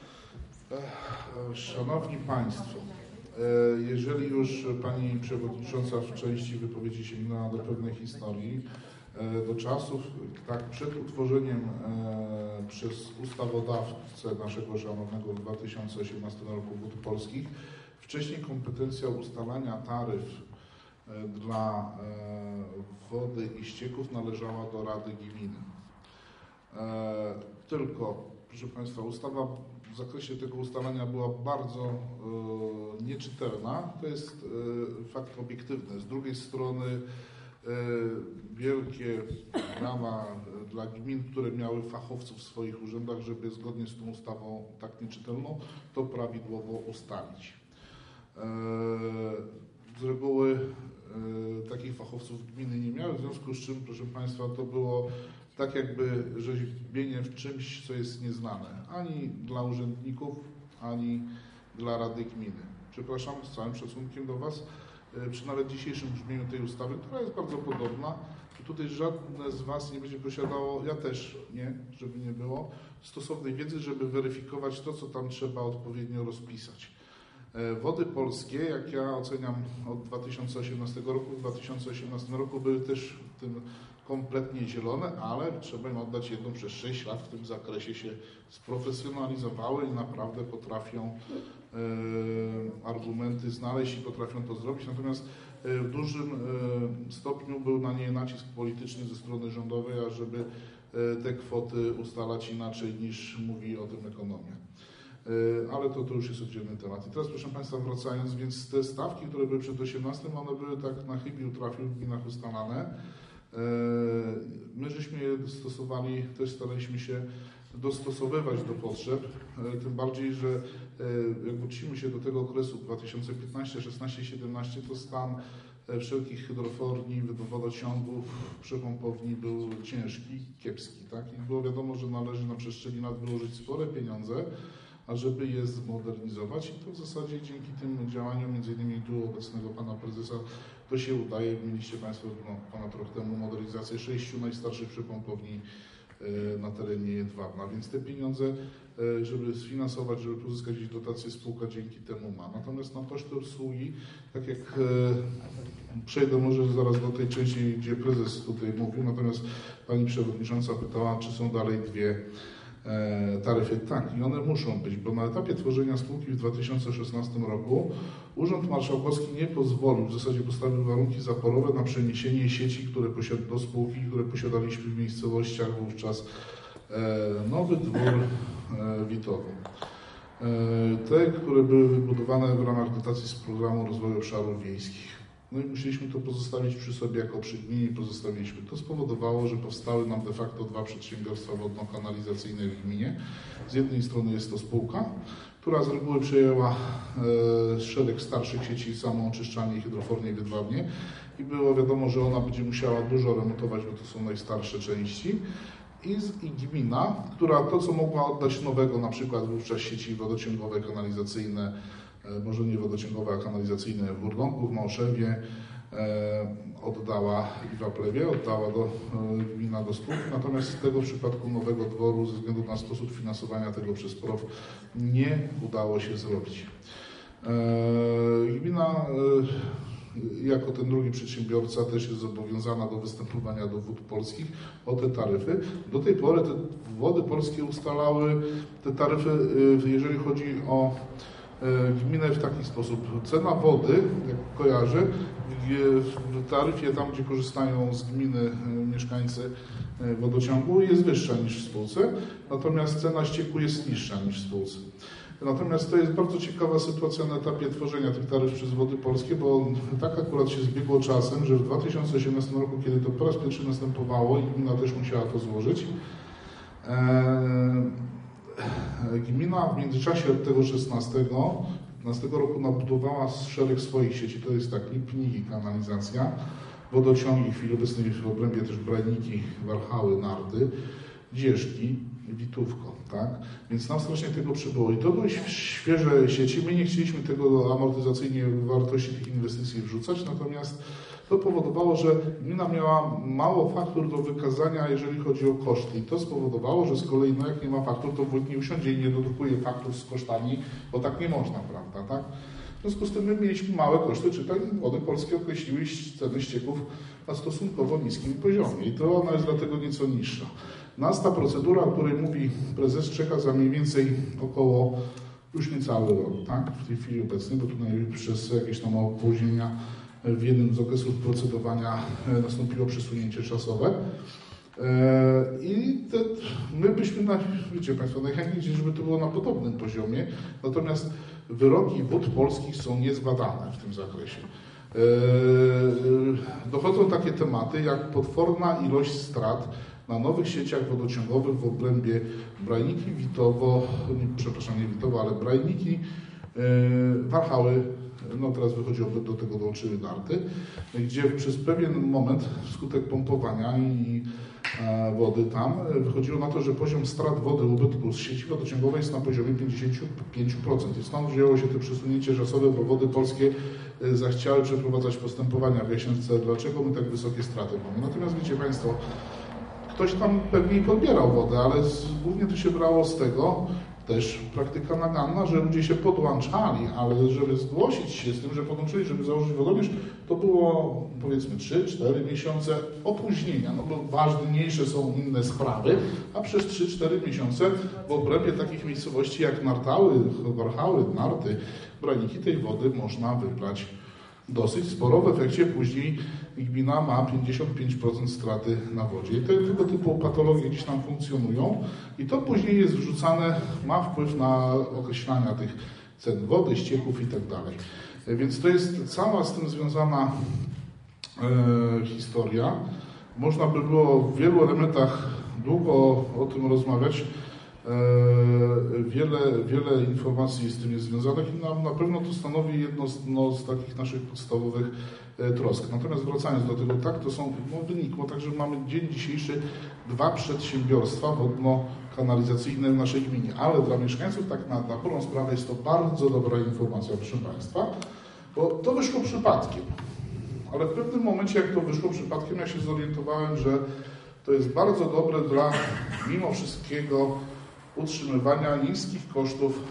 Szanowni Państwo, jeżeli już Pani Przewodnicząca w części wypowiedzi sięgnęła do pewnej historii, do czasów, tak przed utworzeniem przez ustawodawcę naszego szanownego w 2018 roku Wód Polskich, wcześniej kompetencja ustalania taryf dla wody i ścieków należała do Rady Gminy. Tylko, proszę Państwa, ustawa w zakresie tego ustalania była bardzo nieczytelna. To jest fakt obiektywny. Z drugiej strony wielkie brawa dla gmin, które miały fachowców w swoich urzędach, żeby zgodnie z tą ustawą tak nieczytelną to prawidłowo ustalić. Z reguły takich fachowców gminy nie miały, w związku z czym, proszę Państwa, to było tak jakby rzeźbienie w czymś, co jest nieznane, ani dla urzędników, ani dla Rady Gminy. Przepraszam, z całym szacunkiem do Was, przy nawet dzisiejszym brzmieniu tej ustawy, która jest bardzo podobna, i tutaj żadne z Was nie będzie posiadało, ja też nie, żeby nie było, stosownej wiedzy, żeby weryfikować to, co tam trzeba odpowiednio rozpisać. Wody Polskie, jak ja oceniam od 2018 roku, w 2018 roku były też w tym kompletnie zielone, ale trzeba im oddać jedno, przez 6 lat w tym zakresie się sprofesjonalizowały i naprawdę potrafią argumenty znaleźć i potrafią to zrobić. Natomiast w dużym stopniu był na nie nacisk polityczny ze strony rządowej, ażeby te kwoty ustalać inaczej niż mówi o tym ekonomia. Ale to już jest oddzielny temat. I teraz, proszę Państwa, wracając, więc te stawki, które były przed 18, one były tak na chybił trafił w gminach ustalane. My żeśmy je stosowali, też staraliśmy się dostosowywać do potrzeb, tym bardziej, że jak wrócimy się do tego okresu 2015, 16, 17, to stan wszelkich hydroforni, wodociągów, przepompowni był ciężki, kiepski, tak? I było wiadomo, że należy na przestrzeni lat wyłożyć spore pieniądze, ażeby je zmodernizować i to w zasadzie dzięki tym działaniom, między innymi tu obecnego pana prezesa, to się udaje. Mieliście Państwo ponad rok temu modernizację 6 najstarszych przepompowni na terenie Jedwabna, więc te pieniądze, żeby sfinansować, żeby pozyskać jakieś dotacje, spółka dzięki temu ma. Natomiast na koszty obsługi, tak jak przejdę może zaraz do tej części, gdzie prezes tutaj mówił, natomiast pani przewodnicząca pytała, czy są dalej dwie taryfy. Tak, i one muszą być, bo na etapie tworzenia spółki w 2016 roku Urząd Marszałkowski nie pozwolił, w zasadzie postawił warunki zaporowe na przeniesienie sieci, do spółki, które posiadaliśmy w miejscowościach wówczas Nowy Dwór, Witowo. Te, które były wybudowane w ramach dotacji z Programu Rozwoju Obszarów Wiejskich. No i musieliśmy to pozostawić przy sobie jako przy gminie i pozostawiliśmy. To spowodowało, że powstały nam de facto dwa przedsiębiorstwa wodno-kanalizacyjne w gminie. Z jednej strony jest to spółka, która z reguły przejęła szereg starszych sieci samooczyszczalni i hydrofornie w Jedwabnie i było wiadomo, że ona będzie musiała dużo remontować, bo to są najstarsze części. I gmina, która to, co mogła oddać nowego, na przykład wówczas sieci wodociągowe, kanalizacyjne, może nie wodociągowe, a kanalizacyjne w Urdągu, w Małszewie, oddała i w Aplewie, oddała gmina do spółki, natomiast w tego przypadku Nowego Dworu, ze względu na sposób finansowania tego przez PROW, nie udało się zrobić. Gmina jako ten drugi przedsiębiorca też jest zobowiązana do występowania do Wód Polskich o te taryfy. Do tej pory te Wody Polskie ustalały te taryfy, jeżeli chodzi o gminę, w taki sposób. Cena wody, jak kojarzę, w taryfie tam, gdzie korzystają z gminy mieszkańcy wodociągu, jest wyższa niż w spółce, natomiast cena ścieku jest niższa niż w spółce. Natomiast to jest bardzo ciekawa sytuacja na etapie tworzenia tych taryf przez Wody Polskie, bo tak akurat się zbiegło czasem, że w 2018 roku, kiedy to po raz pierwszy następowało i gmina też musiała to złożyć, gmina w międzyczasie od tego 15 roku nabudowała szereg swoich sieci, to jest tak Lipniki, kanalizacja, wodociągi, w chwili obecnej w obrębie też Brajniki, Warchały, Narty, Dzieszki, Witówko, tak? Więc nam strasznie tego przybyło. I to były świeże sieci. My nie chcieliśmy tego amortyzacyjnie wartości tych inwestycji wrzucać, natomiast to powodowało, że gmina miała mało faktur do wykazania, jeżeli chodzi o koszty. I to spowodowało, że z kolei, no jak nie ma faktur, to wójt nie usiądzie i nie dodrukuje faktur z kosztami, bo tak nie można, prawda, tak? W związku z tym my mieliśmy małe koszty, czy tak Wody Polskie określiły ceny ścieków na stosunkowo niskim poziomie i to ona jest dlatego nieco niższa. Nas ta procedura, o której mówi prezes, czeka za mniej więcej około już niecały rok, tak? W tej chwili obecnej, bo tutaj przez jakieś tam opóźnienia w jednym z okresów procedowania nastąpiło przesunięcie czasowe. I my byśmy, wiecie Państwo, najchętniej chcieli, żeby to było na podobnym poziomie, natomiast wyroki Wód Polskich są niezbadane w tym zakresie. Dochodzą takie tematy jak potworna ilość strat na nowych sieciach wodociągowych w obrębie Brajniki, Witowo, przepraszam, nie Witowo, ale Brajniki, Warchały, no teraz wychodziło, do tego dołączyły Narty, gdzie przez pewien moment wskutek pompowania i wody tam wychodziło na to, że poziom strat wody ubytku z sieci wodociągowej jest na poziomie 55%. I stąd wzięło się to przesunięcie czasowe, bo Wody Polskie zachciały przeprowadzać postępowania wyjaśniające, dlaczego my tak wysokie straty mamy. Natomiast wiecie Państwo, ktoś tam pewnie podbierał wodę, ale głównie to się brało z tego, też praktyka naganna, że ludzie się podłączali, ale żeby zgłosić się z tym, że podłączyli, żeby założyć wodomierz, to było powiedzmy 3-4 miesiące opóźnienia, no bo ważniejsze są inne sprawy, a przez 3-4 miesiące w obrębie takich miejscowości jak Nartały, Warchały, Narty, Brajniki tej wody można wybrać dosyć sporo. W efekcie później gmina ma 55% straty na wodzie. I tego typu patologie gdzieś tam funkcjonują i to później jest wrzucane, ma wpływ na określania tych cen wody, ścieków i tak dalej. Więc to jest cała z tym związana historia. Można by było w wielu elementach długo o tym rozmawiać. Wiele informacji z tym jest związanych i na pewno to stanowi jedno z takich naszych podstawowych trosk. Natomiast wracając do tego, tak, to są, wynikło tak, że mamy dzień dzisiejszy 2 przedsiębiorstwa wodno-kanalizacyjne w naszej gminie, ale dla mieszkańców tak na dobrą sprawę jest to bardzo dobra informacja, proszę Państwa, bo to wyszło przypadkiem. Ale w pewnym momencie, jak to wyszło przypadkiem, ja się zorientowałem, że to jest bardzo dobre dla, mimo wszystkiego, utrzymywania niskich kosztów,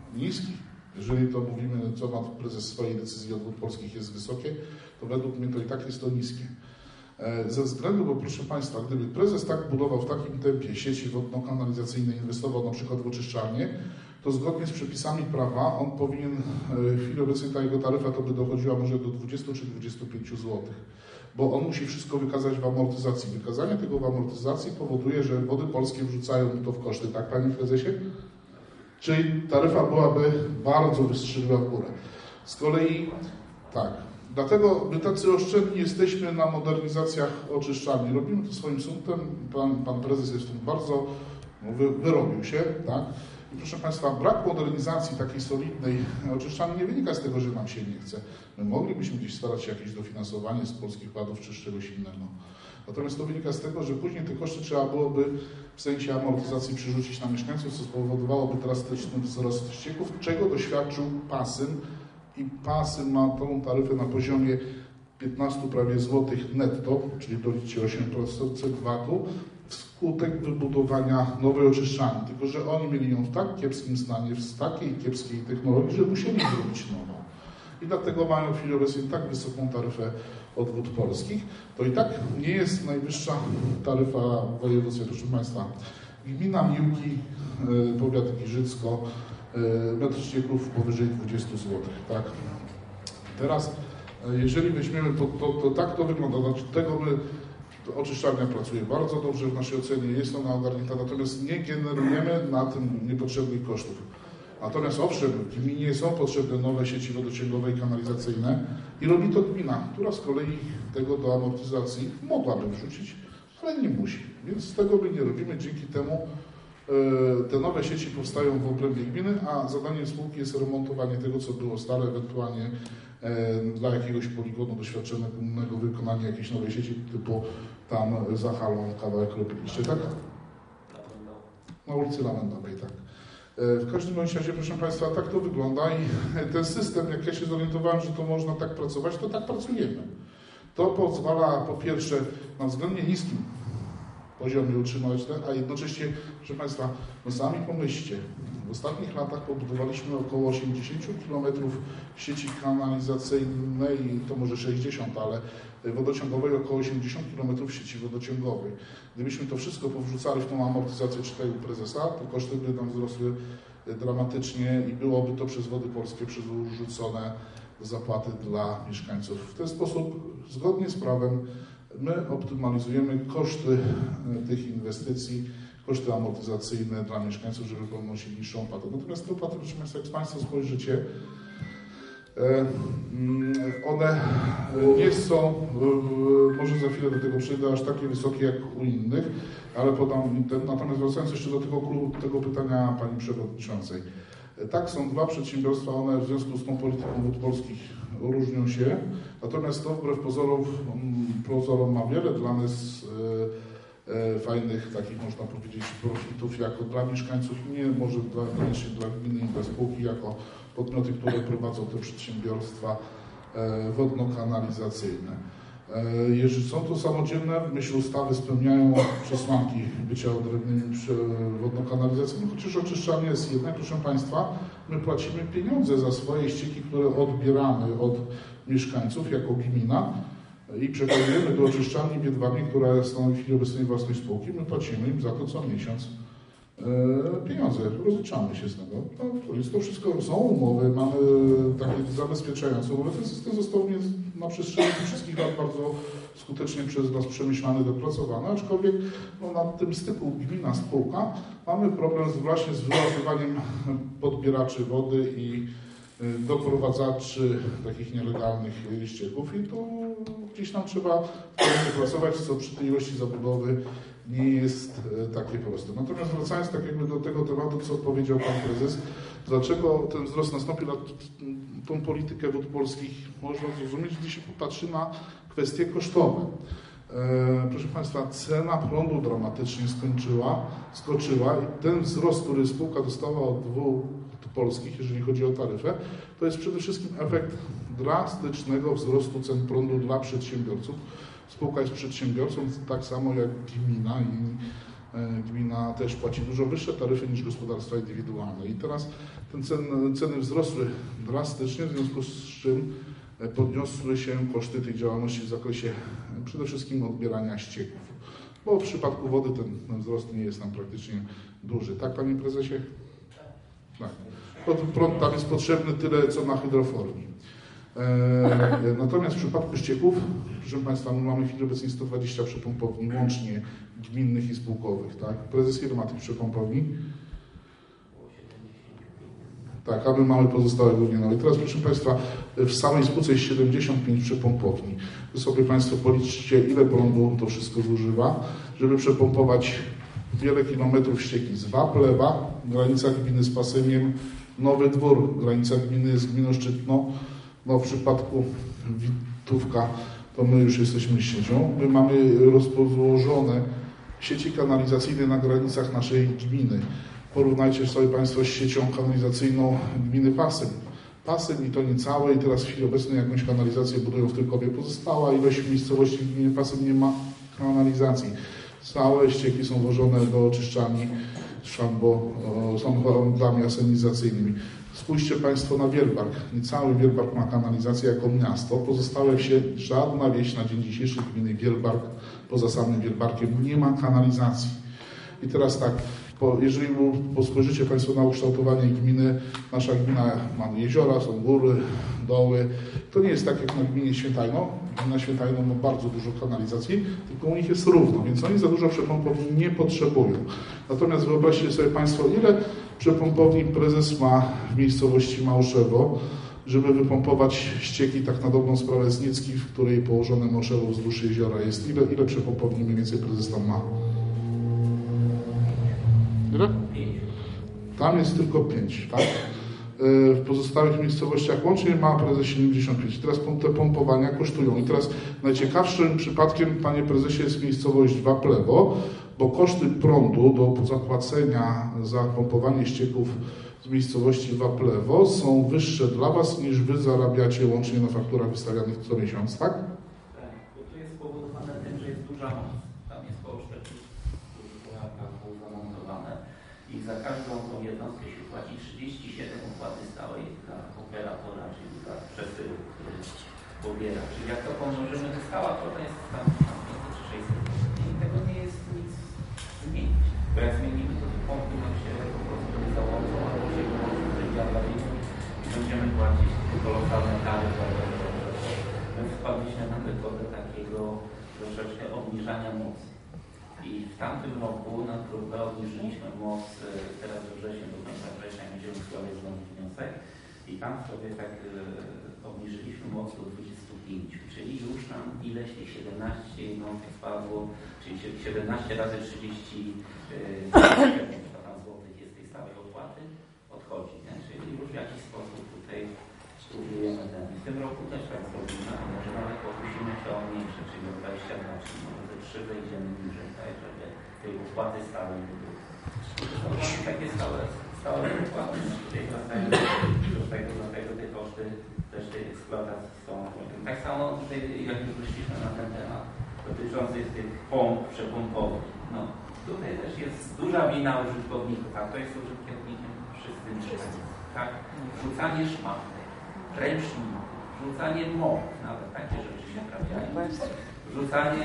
jeżeli to mówimy, co ma prezes swojej decyzji od Wód Polskich jest wysokie, to według mnie to i tak jest to niskie. Ze względu, bo proszę Państwa, gdyby prezes tak budował w takim tempie sieci wodno-kanalizacyjne, inwestował na przykład w oczyszczalnie, to zgodnie z przepisami prawa on powinien, w chwili obecnej ta jego taryfa to by dochodziła może do 20 czy 25 zł. Bo on musi wszystko wykazać w amortyzacji. Wykazanie tego w amortyzacji powoduje, że Wody Polskie wrzucają to w koszty, tak Panie Prezesie? Czyli taryfa byłaby bardzo wystrzeliła w górę. Z kolei tak, dlatego my tacy oszczędni jesteśmy na modernizacjach oczyszczalni. Robimy to swoim sumptem, pan prezes jest w tym bardzo, wyrobił się, tak? I proszę Państwa, brak modernizacji takiej solidnej oczyszczalni nie wynika z tego, że nam się nie chce. My moglibyśmy gdzieś starać się jakieś dofinansowanie z Polskich Ładów czy z czegoś innego. Natomiast to wynika z tego, że później te koszty trzeba byłoby w sensie amortyzacji przerzucić na mieszkańców, co spowodowałoby drastyczny wzrost ścieków, czego doświadczył Pasym. I Pasym ma tą taryfę na poziomie 15 prawie złotych netto, czyli doliczcie 8% VAT-u, wskutek wybudowania nowej oczyszczalni. Tylko że oni mieli ją w tak kiepskim stanie, w takiej kiepskiej technologii, że musieli zrobić nową. I dlatego mają w chwili obecnej tak wysoką taryfę od Wód Polskich. To i tak nie jest najwyższa taryfa w województwie, proszę Państwa. Gmina Miłki, powiat Giżycko, metr ścieków powyżej 20 zł. Tak? Teraz, jeżeli weźmiemy, to tak to wygląda. Znaczy, tego my, oczyszczalnia pracuje bardzo dobrze w naszej ocenie, jest ona ogarnięta, natomiast nie generujemy na tym niepotrzebnych kosztów. Natomiast owszem, w gminie są potrzebne nowe sieci wodociągowe i kanalizacyjne i robi to gmina, która z kolei tego do amortyzacji mogłaby wrzucić, ale nie musi. Więc tego my nie robimy. Dzięki temu te nowe sieci powstają w obrębie gminy, a zadaniem spółki jest remontowanie tego, co było stare, ewentualnie dla jakiegoś poligonu doświadczonego wykonania jakiejś nowej sieci, typu tam za halą kawałek robiliście, tak? Na ulicy Lamendowej, tak. W każdym razie, proszę Państwa, tak to wygląda i ten system, jak ja się zorientowałem, że to można tak pracować, to tak pracujemy. To pozwala po pierwsze na względnie niskim poziomie utrzymać ten, a jednocześnie, proszę Państwa, no sami pomyślcie, w ostatnich latach pobudowaliśmy około 80 km sieci kanalizacyjnej, to może 60, ale wodociągowej około 80 km sieci wodociągowej. Gdybyśmy to wszystko powrzucali w tą amortyzację czy tej u prezesa, to koszty by nam wzrosły dramatycznie i byłoby to przez Wody Polskie przerzucone zapłaty dla mieszkańców. W ten sposób, zgodnie z prawem, my optymalizujemy koszty tych inwestycji, koszty amortyzacyjne dla mieszkańców, żeby ponosili niższą opłatę. Natomiast te opłaty, proszę Państwa, jak Państwo spojrzycie, one nie są, może za chwilę do tego przejdę, aż takie wysokie jak u innych, ale podam ten. Natomiast wracając jeszcze do tego pytania Pani Przewodniczącej. Tak, są 2 przedsiębiorstwa, one w związku z tą polityką Wód Polskich różnią się, natomiast to wbrew pozorom ma wiele dla nas fajnych, takich można powiedzieć, profitów jako dla mieszkańców, nie może koniecznie dla gminy i dla spółki, jako podmioty, które prowadzą te przedsiębiorstwa wodno-kanalizacyjne. Jeżeli są to samodzielne, w myśl ustawy spełniają przesłanki bycia odrębnymi wodno-kanalizacyjnymi, chociaż oczyszczalnia jest jednak, proszę Państwa, my płacimy pieniądze za swoje ścieki, które odbieramy od mieszkańców jako gmina i przekazujemy do oczyszczalni Wiedwabie, która stanowi w chwili obecnej własność spółki, my płacimy im za to co miesiąc pieniądze, rozliczamy się z tego. No, więc to wszystko są umowy, mamy takie zabezpieczające umowy. Ten system został na przestrzeni wszystkich lat bardzo skutecznie przez nas przemyślany, dopracowany, aczkolwiek no, na tym styku gmina, spółka mamy problem właśnie z wyładowaniem podbieraczy wody i doprowadzaczy takich nielegalnych ścieków i tu gdzieś nam trzeba pracować, co przy tej ilości zabudowy nie jest takie proste. Natomiast wracając tak jakby do tego tematu, co powiedział Pan Prezes, dlaczego ten wzrost nastąpił na tą politykę Wód Polskich, można zrozumieć, gdy się popatrzy na kwestie kosztowe. Proszę Państwa, cena prądu dramatycznie skoczyła i ten wzrost, który spółka dostała od Wód Polskich, jeżeli chodzi o taryfę, to jest przede wszystkim efekt drastycznego wzrostu cen prądu dla przedsiębiorców. Spółka jest przedsiębiorcą, tak samo jak gmina i gmina też płaci dużo wyższe taryfy niż gospodarstwa indywidualne. I teraz te ceny wzrosły drastycznie, w związku z czym podniosły się koszty tej działalności w zakresie przede wszystkim odbierania ścieków. Bo w przypadku wody ten wzrost nie jest nam praktycznie duży. Tak, Panie Prezesie? Tak. Prąd tam jest potrzebny tyle, co na hydroformii. Natomiast w przypadku ścieków, proszę Państwa, my mamy w chwili obecnej 120 przepompowni, łącznie gminnych i spółkowych. Tak? Prezes, ile ma tych przepompowni? Tak, a my mamy pozostałe głównie. No i teraz, proszę Państwa, w samej spółce jest 75 przepompowni. Wy sobie Państwo policzcie, ile prądu to wszystko zużywa, żeby przepompować wiele kilometrów ścieki z Waplewa, w granicach gminy z Pasymiem, Nowy Dwór, w granicach gminy z gminą Szczytno. No w przypadku Witówka to my już jesteśmy siecią. My mamy rozłożone sieci kanalizacyjne na granicach naszej gminy. Porównajcie sobie Państwo z siecią kanalizacyjną gminy Pasym. Pasym i to nie całe i teraz w chwili obecnej jakąś kanalizację budują w Tylkowie. Pozostała ilość miejscowości w gminie Pasym nie ma kanalizacji. Całe ścieki są wożone do oczyszczalni bo są warunками asenizacyjnymi. Spójrzcie Państwo na Wielbark. Nie cały Wielbark ma kanalizację jako miasto. Pozostałe wsie, żadna wieś na dzień dzisiejszy gminy Wielbark, poza samym Wielbarkiem, nie ma kanalizacji. I teraz tak, jeżeli spojrzycie Państwo na ukształtowanie gminy, nasza gmina ma jeziora, są góry, doły. To nie jest tak jak na gminie Świętajno. Gmina Świętajno ma bardzo dużo kanalizacji, tylko u nich jest równo, więc oni za dużo przepompowni nie potrzebują. Natomiast wyobraźcie sobie Państwo, ile przepompowni prezes ma w miejscowości Małszewo, żeby wypompować ścieki tak na dobrą sprawę z Niecki, w której położone Małszewo wzdłuż jeziora jest. Ile przepompowni mniej więcej prezes tam ma? Ile? Tam jest tylko 5, tak? W pozostałych miejscowościach łącznie ma prezes 75. Teraz te pompowania kosztują. I teraz najciekawszym przypadkiem, Panie Prezesie, jest miejscowość Waplewo, bo koszty prądu do zapłacenia za pompowanie ścieków z miejscowości Waplewo są wyższe dla Was, niż Wy zarabiacie łącznie na fakturach wystawianych co miesiąc, tak? Tak, bo to jest spowodowane tym, że jest duża moc. Tam jest koło 4 zamontowane i za każdą tą jednostkę się płaci 37 opłaty stałej dla operatora, czyli dla przesyłu, który pobiera. Czyli jak to pomnożymy, to stała kwota jest tam 500 czy 600 i tego nie jest nic zmienić. Bo jak zmienimy, to te pompy nam się po prostu nie załączą, albo się wyłączą tej działalności i będziemy płacić kolosalne kary. My wpadliśmy na metodę takiego troszeczkę obniżania mocy. I w tamtym roku na próbę obniżyliśmy moc, teraz we wrześniu, do końca września będziemy składać znowu wniosek i tam sobie tak obniżyliśmy moc do 25, czyli już nam ileś tych 17 jednostek spadło, czyli 17 razy 30 złotych jest tej stałej opłaty, odchodzi, nie? Czyli już w jakiś sposób tutaj spróbujemy ten. W tym roku też tak zrobimy, a może nawet pokusimy się o mniejsze, czyli o 22, czyli może ze 3 wejdziemy niżej, tak, żeby tej opłaty stałej nie było. To są takie stałe opłaty, tutaj wracają do tego te koszty też tej eksploatacji są. Tak samo tutaj, jak już wyszliśmy na ten temat dotyczący tych pomp przepompowych. No, tutaj też jest duża wina użytkowników, a kto jest użytkownikiem? Wszyscy mieszkańcy. Tak? Rzucanie szmaty, ręczników, rzucanie mop, nawet takie rzeczy się trafiają. Rzucanie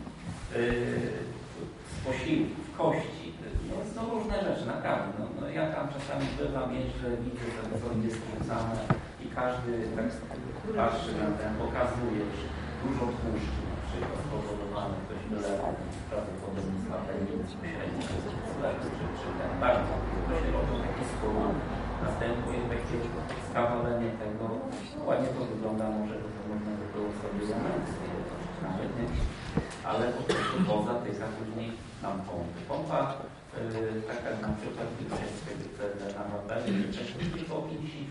z posiłków, kości. No, są różne rzeczy, naprawdę. No, ja tam czasami bywam, jeżdżę, widzę, że to jest rzucane i każdy tak patrzy na ten, pokazuje, że dużo tłuszczu na przykład spowodowane, ktoś wylewa prawdopodobnie z baterii bezpośrednio, czy ten bardzo, to się robią takie skóry. Następuje takie skawalenie tego, ładnie to wygląda, może to można by było sobie nawet nie, ale po prostu poza tyka później mam pompy. Pompa taka na przykład na Wawelu tylko o 50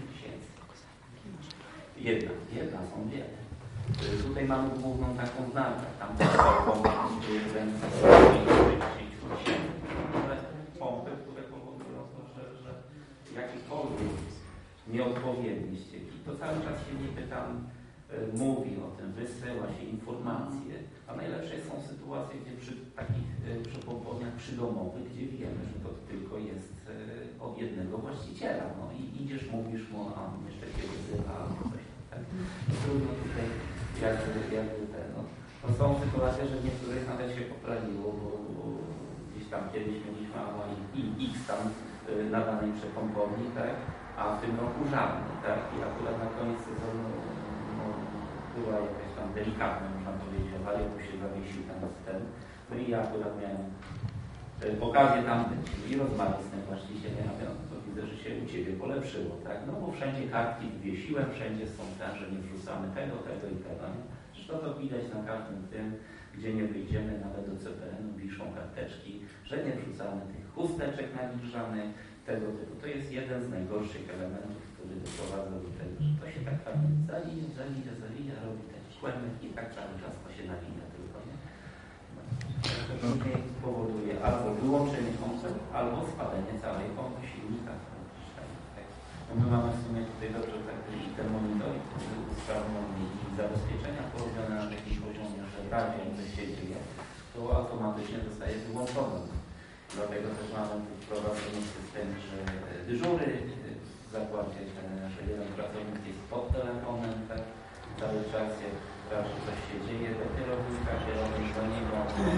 000. Jedna, są wiele. Tutaj mamy główną taką znamkę, tam pompa kosztuje w ręce 50 000, ale pompy, które powodują to, że jakikolwiek nieodpowiedni ścieki, to cały czas się niby tam mówi o tym, wysyła się informacje, a najlepsze są sytuacje, gdzie przy takich przepompowniach przydomowych, gdzie wiemy, że to tylko jest od jednego właściciela, no i idziesz, mówisz mu, a jeszcze się wyzywa, coś tak. Trudno tutaj jakby ten, no są sytuacje, że w niektórych nawet się poprawiło, bo gdzieś tam kiedyś mieliśmy X tam na danej przepompowni, tak, a w tym roku żadny, tak, i akurat na koniec sezonu była jakaś tam delikatna, można powiedzieć, awaria, bo się zawiesił ten wstęp. No i ja akurat miałem okazję tam być i rozmawiać z tym właścicielem, ja no to widzę, że się u Ciebie polepszyło, tak? No bo wszędzie kartki wiesiłem, wszędzie są ten, że nie wrzucamy tego i tego, nie? Zresztą to widać na każdym tym, gdzie nie wyjdziemy nawet do CPN-u, wiszą karteczki, że nie wrzucamy tych chusteczek nawilżanych, tego typu. To jest jeden z najgorszych elementów, który doprowadza do tego, że to się tak fajnie zawija, robi ten kłębek i tak cały czas to się nawija tylko, nie? To powoduje albo wyłączenie pompy, albo spalenie całej pompy silnika. No my mamy w sumie tutaj dobrze i ten monitoring usprawniony i zabezpieczenia porobione na takim poziomie, że w razie coś się dzieje, to automatycznie zostaje wyłączone. Dlatego też mamy wprowadzony system, że dyżury w zakładzie, że jeden pracownik jest pod telefonem, tak, cały czas jak coś się dzieje, dopiero wójta kierownik do niego,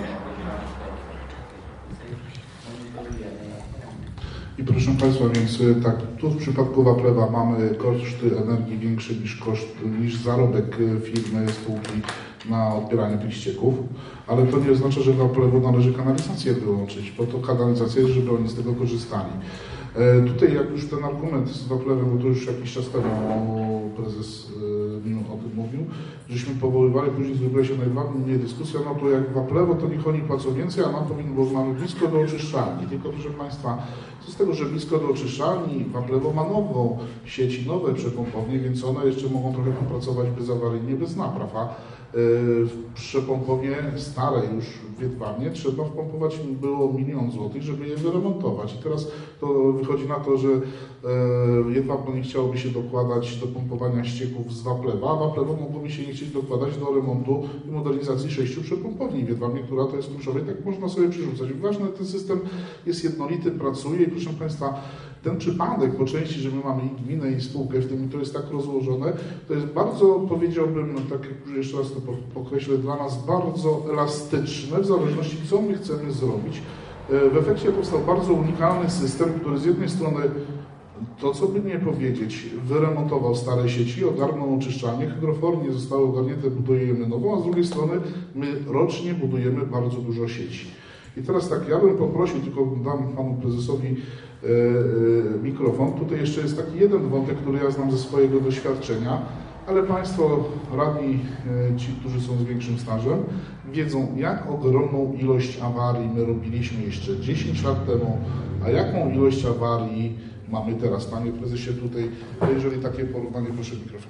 monitorujemy. I proszę Państwa, więc tak, tu w przypadku Waplewa mamy koszty energii większe niż zarobek firmy, spółki na odbieranie tych ścieków, ale to nie oznacza, że Waplewu należy kanalizację wyłączyć, bo to kanalizacja jest, żeby oni z tego korzystali. Tutaj jak już ten argument z Waplewem, bo to już jakiś czas temu prezes o tym mówił, żeśmy powoływali, później zrobiła się najbardziej dyskusja, no to jak Waplewo, to niech oni płacą więcej, a nam powinno, bo mamy blisko do oczyszczalni. Tylko proszę Państwa, co z tego, że blisko do oczyszczalni, Waplewo ma nową sieć, nowe przepompownie, więc one jeszcze mogą trochę popracować bezawaryjnie, bez napraw, a w przepompownie stare już w Jedwabnie trzeba wpompować było 1 000 000 złotych, żeby je wyremontować. I teraz to wychodzi na to, że Jedwabno nie chciałoby się dokładać do pompowania ścieków z Waplewa, a Waplewo mogłoby się nie chcieć dokładać do remontu i modernizacji 6 przepompowni w Jedwabnie, która to jest kluczowa i tak można sobie przerzucać. Ważne, ten system jest jednolity, pracuje i proszę Państwa, ten przypadek po części, że my mamy i gminę, i spółkę w tym, i to jest tak rozłożone, to jest bardzo, powiedziałbym, tak jak już jeszcze raz to podkreślę, dla nas bardzo elastyczne, w zależności co my chcemy zrobić. W efekcie powstał bardzo unikalny system, który z jednej strony, to co by nie powiedzieć, wyremontował stare sieci, ogarnął oczyszczalnie, hydrofornie zostały ogarnięte, budujemy nową, a z drugiej strony my rocznie budujemy bardzo dużo sieci. I teraz tak, ja bym poprosił, tylko dam Panu Prezesowi mikrofon. Tutaj jeszcze jest taki jeden wątek, który ja znam ze swojego doświadczenia, ale Państwo radni, ci, którzy są z większym stażem, wiedzą, jak ogromną ilość awarii my robiliśmy jeszcze 10 lat temu, a jaką ilość awarii mamy teraz. Panie Prezesie, tutaj, jeżeli takie porównanie, proszę mikrofon.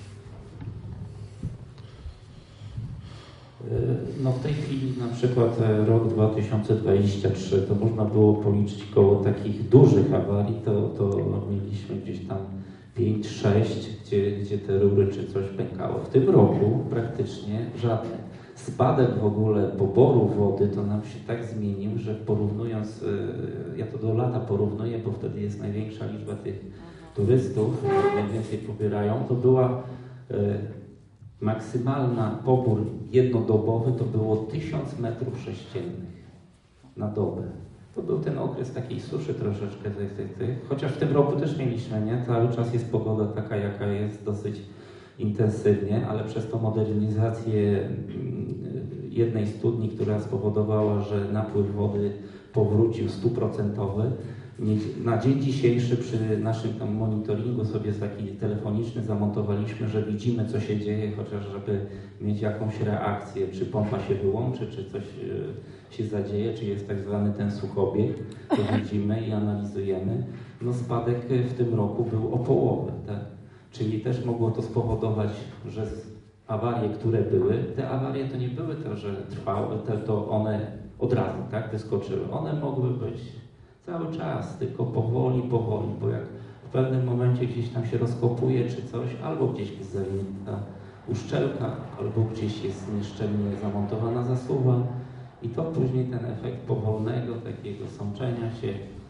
No w tej chwili na przykład rok 2023 to można było policzyć koło takich dużych awarii, to mieliśmy gdzieś tam 5-6, gdzie te rury czy coś pękało. W tym roku praktycznie żadne. Spadek w ogóle poboru wody to nam się tak zmienił, że porównując, ja to do lata porównuję, bo wtedy jest największa liczba tych turystów, najwięcej pobierają, to była maksymalna pobór jednodobowy to było 1000 metrów sześciennych na dobę. To był ten okres takiej suszy troszeczkę, chociaż w tym roku też mieliśmy, nie? Cały czas jest pogoda taka, jaka jest, dosyć intensywnie, ale przez tą modernizację jednej studni, która spowodowała, że napływ wody powrócił 100%, Na dzień dzisiejszy przy naszym tam monitoringu sobie taki telefoniczny zamontowaliśmy, że widzimy, co się dzieje, chociaż żeby mieć jakąś reakcję, czy pompa się wyłączy, czy coś się zadzieje, czy jest tak zwany ten suchobieg, to widzimy i analizujemy. No spadek w tym roku był o połowę, tak? Czyli też mogło to spowodować, że awarie, które były, te awarie to nie były to, że trwały, to one od razu tak wyskoczyły. One mogły być cały czas, tylko powoli, bo jak w pewnym momencie gdzieś tam się rozkopuje czy coś, albo gdzieś jest zawinięta uszczelka, albo gdzieś jest nieszczelnie zamontowana zasuwa i to później ten efekt powolnego takiego sączenia się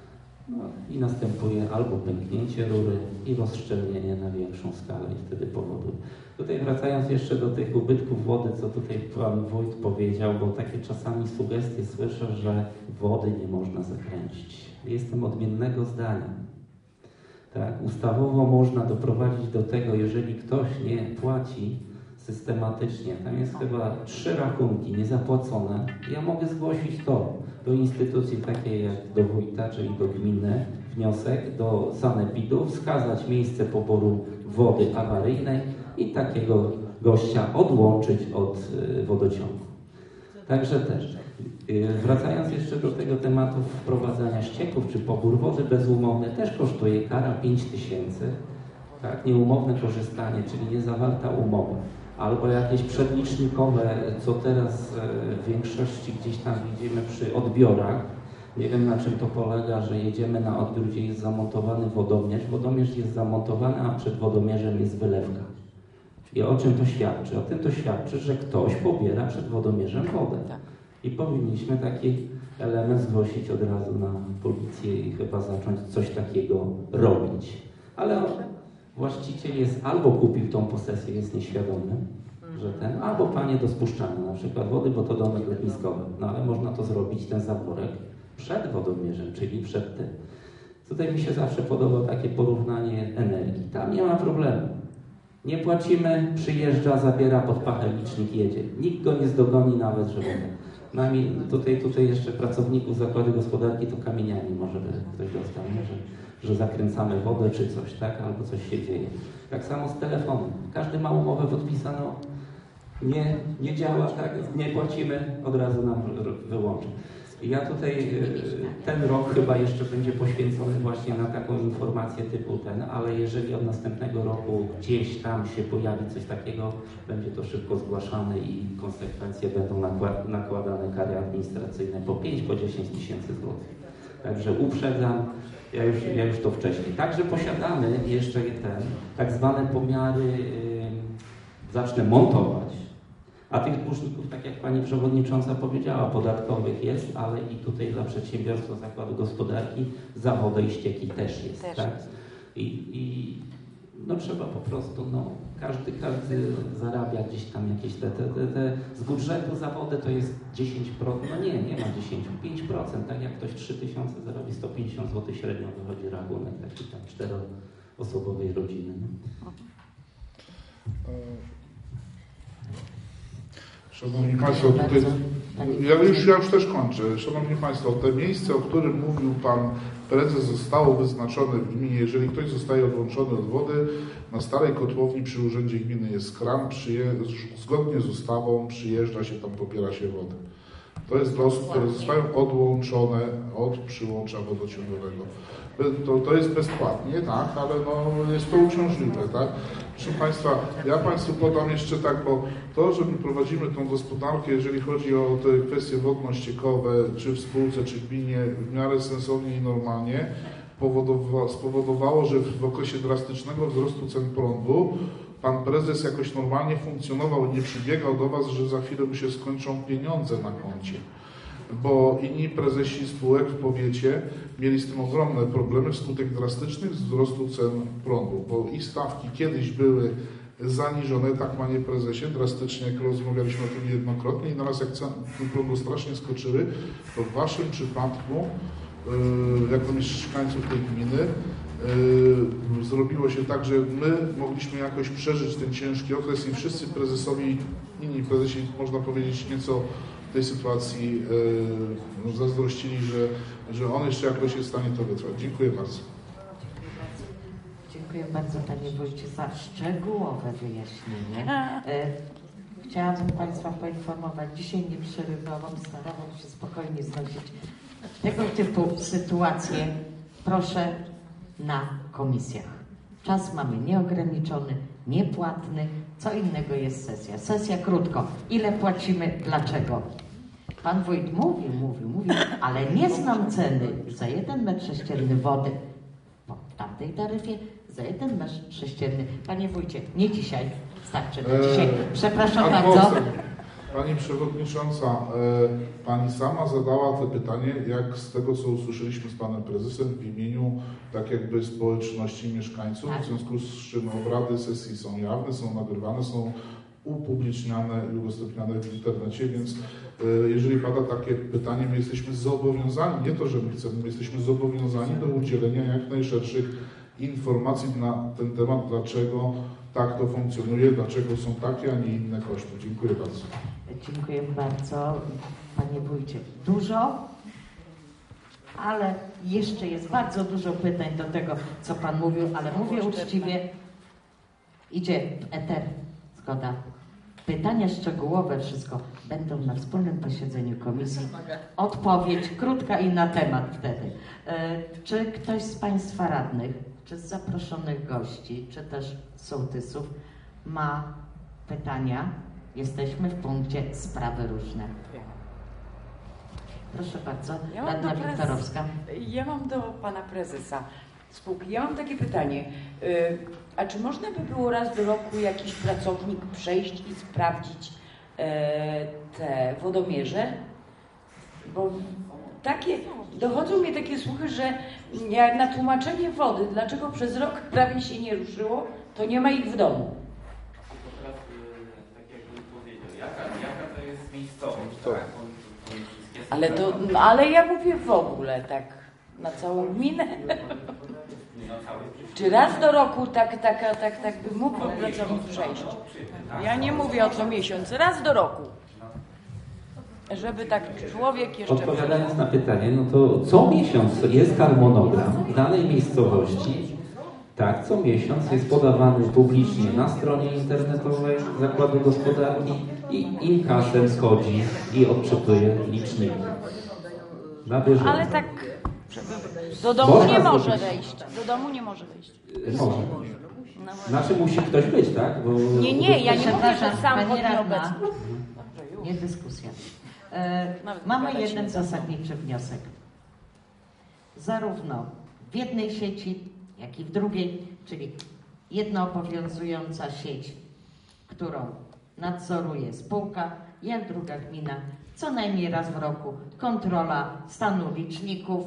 i następuje albo pęknięcie rury i rozszczelnienie na większą skalę i wtedy powoduje. Tutaj wracając jeszcze do tych ubytków wody, co tutaj pan wójt powiedział, bo takie czasami sugestie słyszę, że wody nie można zakręcić. Jestem odmiennego zdania. Tak, ustawowo można doprowadzić do tego, jeżeli ktoś nie płaci systematycznie, tam jest chyba 3 rachunki niezapłacone, ja mogę zgłosić to do instytucji takiej jak do wójta, czyli do gminy, wniosek do sanepidu, wskazać miejsce poboru wody awaryjnej i takiego gościa odłączyć od wodociągu. Także też. Wracając jeszcze do tego tematu wprowadzania ścieków czy pobór wody bezumowny, też kosztuje kara 5000, tak, nieumowne korzystanie, czyli niezawarta umowa, albo jakieś przedlicznikowe, co teraz w większości gdzieś tam widzimy przy odbiorach. Nie wiem, na czym to polega, że jedziemy na odbiór, gdzie jest zamontowany wodomierz. Wodomierz jest zamontowany, a przed wodomierzem jest wylewka. I o czym to świadczy? O tym to świadczy, że ktoś pobiera przed wodomierzem wodę. I powinniśmy taki element zgłosić od razu na policję i chyba zacząć coś takiego robić. Ale właściciel jest albo kupił tą posesję, jest nieświadomy, że ten, albo panie do spuszczania na przykład wody, bo to domek letniskowy. No ale można to zrobić, ten zaworek, przed wodomierzem, czyli przed tym. Tutaj mi się zawsze podoba takie porównanie energii. Tam nie ma problemu. Nie płacimy, przyjeżdża, zabiera pod pachę licznik, jedzie. Nikt go nie zdogoni nawet, żeby... Nami tutaj jeszcze pracowników zakładu gospodarki to kamieniami może by ktoś dostał, że zakręcamy wodę czy coś, tak? Albo coś się dzieje. Tak samo z telefonem. Każdy ma umowę podpisaną, nie działa, tak? Nie płacimy, od razu nam wyłączy. Ja tutaj ten rok chyba jeszcze będzie poświęcony właśnie na taką informację typu ten, ale jeżeli od następnego roku gdzieś tam się pojawi coś takiego, będzie to szybko zgłaszane i konsekwencje będą nakładane kary administracyjne po 5, po 10 tysięcy złotych. Także uprzedzam, ja już to wcześniej. Także posiadamy jeszcze tak zwane pomiary, zacznę montować. A tych dłużników, tak jak pani przewodnicząca powiedziała, podatkowych jest, ale i tutaj dla przedsiębiorstwa zakładu gospodarki za wodę i ścieki też jest. Tak? I no trzeba po prostu, każdy zarabia gdzieś tam jakieś z budżetu za wodę to jest 10%, nie ma 10, 5%, tak jak ktoś 3000 zarobi, 150 zł średnio wychodzi rachunek taki tam 4-osobowej rodziny. Szanowni Państwo, tutaj, ja już też kończę. Szanowni Państwo, te miejsce, o którym mówił Pan Prezes, zostało wyznaczone w gminie. Jeżeli ktoś zostaje odłączony od wody, na starej kotłowni przy Urzędzie Gminy jest kran, zgodnie z ustawą przyjeżdża się tam, pobiera się wodę. To jest dla osób, które zostają odłączone od przyłącza wodociągowego. To jest bezpłatnie, tak, ale jest to uciążliwe, tak. Proszę Państwa, ja Państwu podam jeszcze tak, bo to, że my prowadzimy tą gospodarkę, jeżeli chodzi o te kwestie wodno-ściekowe, czy w spółce, czy w gminie, w miarę sensownie i normalnie, spowodowało, że w okresie drastycznego wzrostu cen prądu Pan Prezes jakoś normalnie funkcjonował i nie przybiegał do Was, że za chwilę mu się skończą pieniądze na koncie. Bo inni prezesi spółek w powiecie mieli z tym ogromne problemy wskutek drastycznych wzrostu cen prądu, bo ich stawki kiedyś były zaniżone, tak Panie Prezesie, drastycznie, jak rozmawialiśmy o tym niejednokrotnie i teraz jak ceny prądu strasznie skoczyły, to w Waszym przypadku, jako mieszkańców tej gminy, zrobiło się tak, że my mogliśmy jakoś przeżyć ten ciężki okres i wszyscy prezesowi, inni prezesi, można powiedzieć, nieco w tej sytuacji zazdrościli, że on jeszcze jakoś jest w stanie to wytrwać. Dziękuję bardzo. Dziękuję bardzo Panie Wójcie za szczegółowe wyjaśnienie. Chciałabym Państwa poinformować, dzisiaj nie przerywałam, starałam się spokojnie znosić tego typu sytuacje. Proszę na komisjach. Czas mamy nieograniczony, niepłatny. Co innego jest sesja. Sesja krótko. Ile płacimy? Dlaczego? Pan wójt mówił, ale nie znam ceny za 1 metr sześcienny wody w tamtej taryfie, za 1 metr sześcienny. Panie wójcie, nie dzisiaj. Starczy na dzisiaj. Przepraszam bardzo. Pani Przewodnicząca, Pani sama zadała to pytanie, jak z tego, co usłyszeliśmy z Panem Prezesem w imieniu tak jakby społeczności mieszkańców, w związku z czym obrady sesji są jawne, są nagrywane, są upubliczniane i udostępniane w internecie, więc jeżeli pada takie pytanie, my jesteśmy zobowiązani, nie to, że my chcemy, my jesteśmy zobowiązani do udzielenia jak najszerszych informacji na ten temat, dlaczego tak to funkcjonuje, dlaczego są takie, a nie inne koszty. Dziękuję bardzo. Dziękuję bardzo, Panie Wójcie. Dużo, ale jeszcze jest bardzo dużo pytań do tego, co Pan mówił, ale mówię uczciwie, idzie w eter, zgoda. Pytania szczegółowe, wszystko będą na wspólnym posiedzeniu komisji. Odpowiedź krótka i na temat wtedy. Czy ktoś z Państwa radnych, czy z zaproszonych gości, czy też sołtysów ma pytania? Jesteśmy w punkcie sprawy różne. Proszę bardzo, radna Wiktorowska. Ja mam do Pana Prezesa spółki. Ja mam takie pytanie. A czy można by było raz do roku jakiś pracownik przejść i sprawdzić te wodomierze? Bo dochodzą mnie takie słuchy, że jak na tłumaczenie wody, dlaczego przez rok prawie się nie ruszyło, to nie ma ich w domu. Jaka to jest miejscowość? Tak? Ale ja mówię w ogóle tak na całą gminę. Czy raz do roku tak by mógł pracownik przejść? Ja nie mówię o co miesiąc, raz do roku. Żeby tak człowiek jeszcze... Odpowiadając na pytanie, no to co miesiąc jest harmonogram w danej miejscowości. Tak, co miesiąc jest podawany publicznie na stronie internetowej Zakładu Gospodarki i inkasent wchodzi i odczytuje liczniki. Na bieżąco. Ale tak do domu nie może wejść. Do domu nie może wejść. Może. Znaczy musi ktoś być, tak? Bo... Nie, ja nie mówię, że sam pod nieobecny. Nie dyskusja. Mamy jeden zasadniczy wniosek. Zarówno w jednej sieci, jak i w drugiej, czyli jedna obowiązująca sieć, którą nadzoruje spółka, jak druga gmina, co najmniej raz w roku kontrola stanu liczników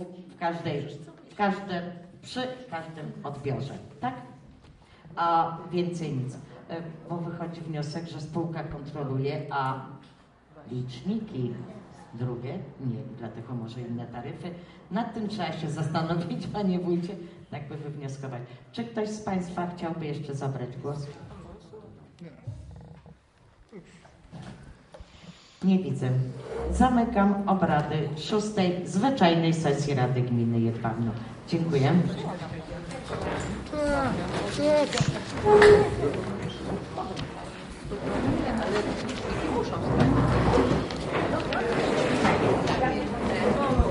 przy każdym odbiorze, tak? A więcej nic. Bo wychodzi wniosek, że spółka kontroluje, a liczniki drugie nie, dlatego może inne taryfy. Nad tym trzeba się zastanowić, Panie Wójcie, tak by wywnioskować. Czy ktoś z Państwa chciałby jeszcze zabrać głos? Nie widzę. Zamykam obrady 6. zwyczajnej sesji Rady Gminy Jedwabno. Dziękuję. Ale muszą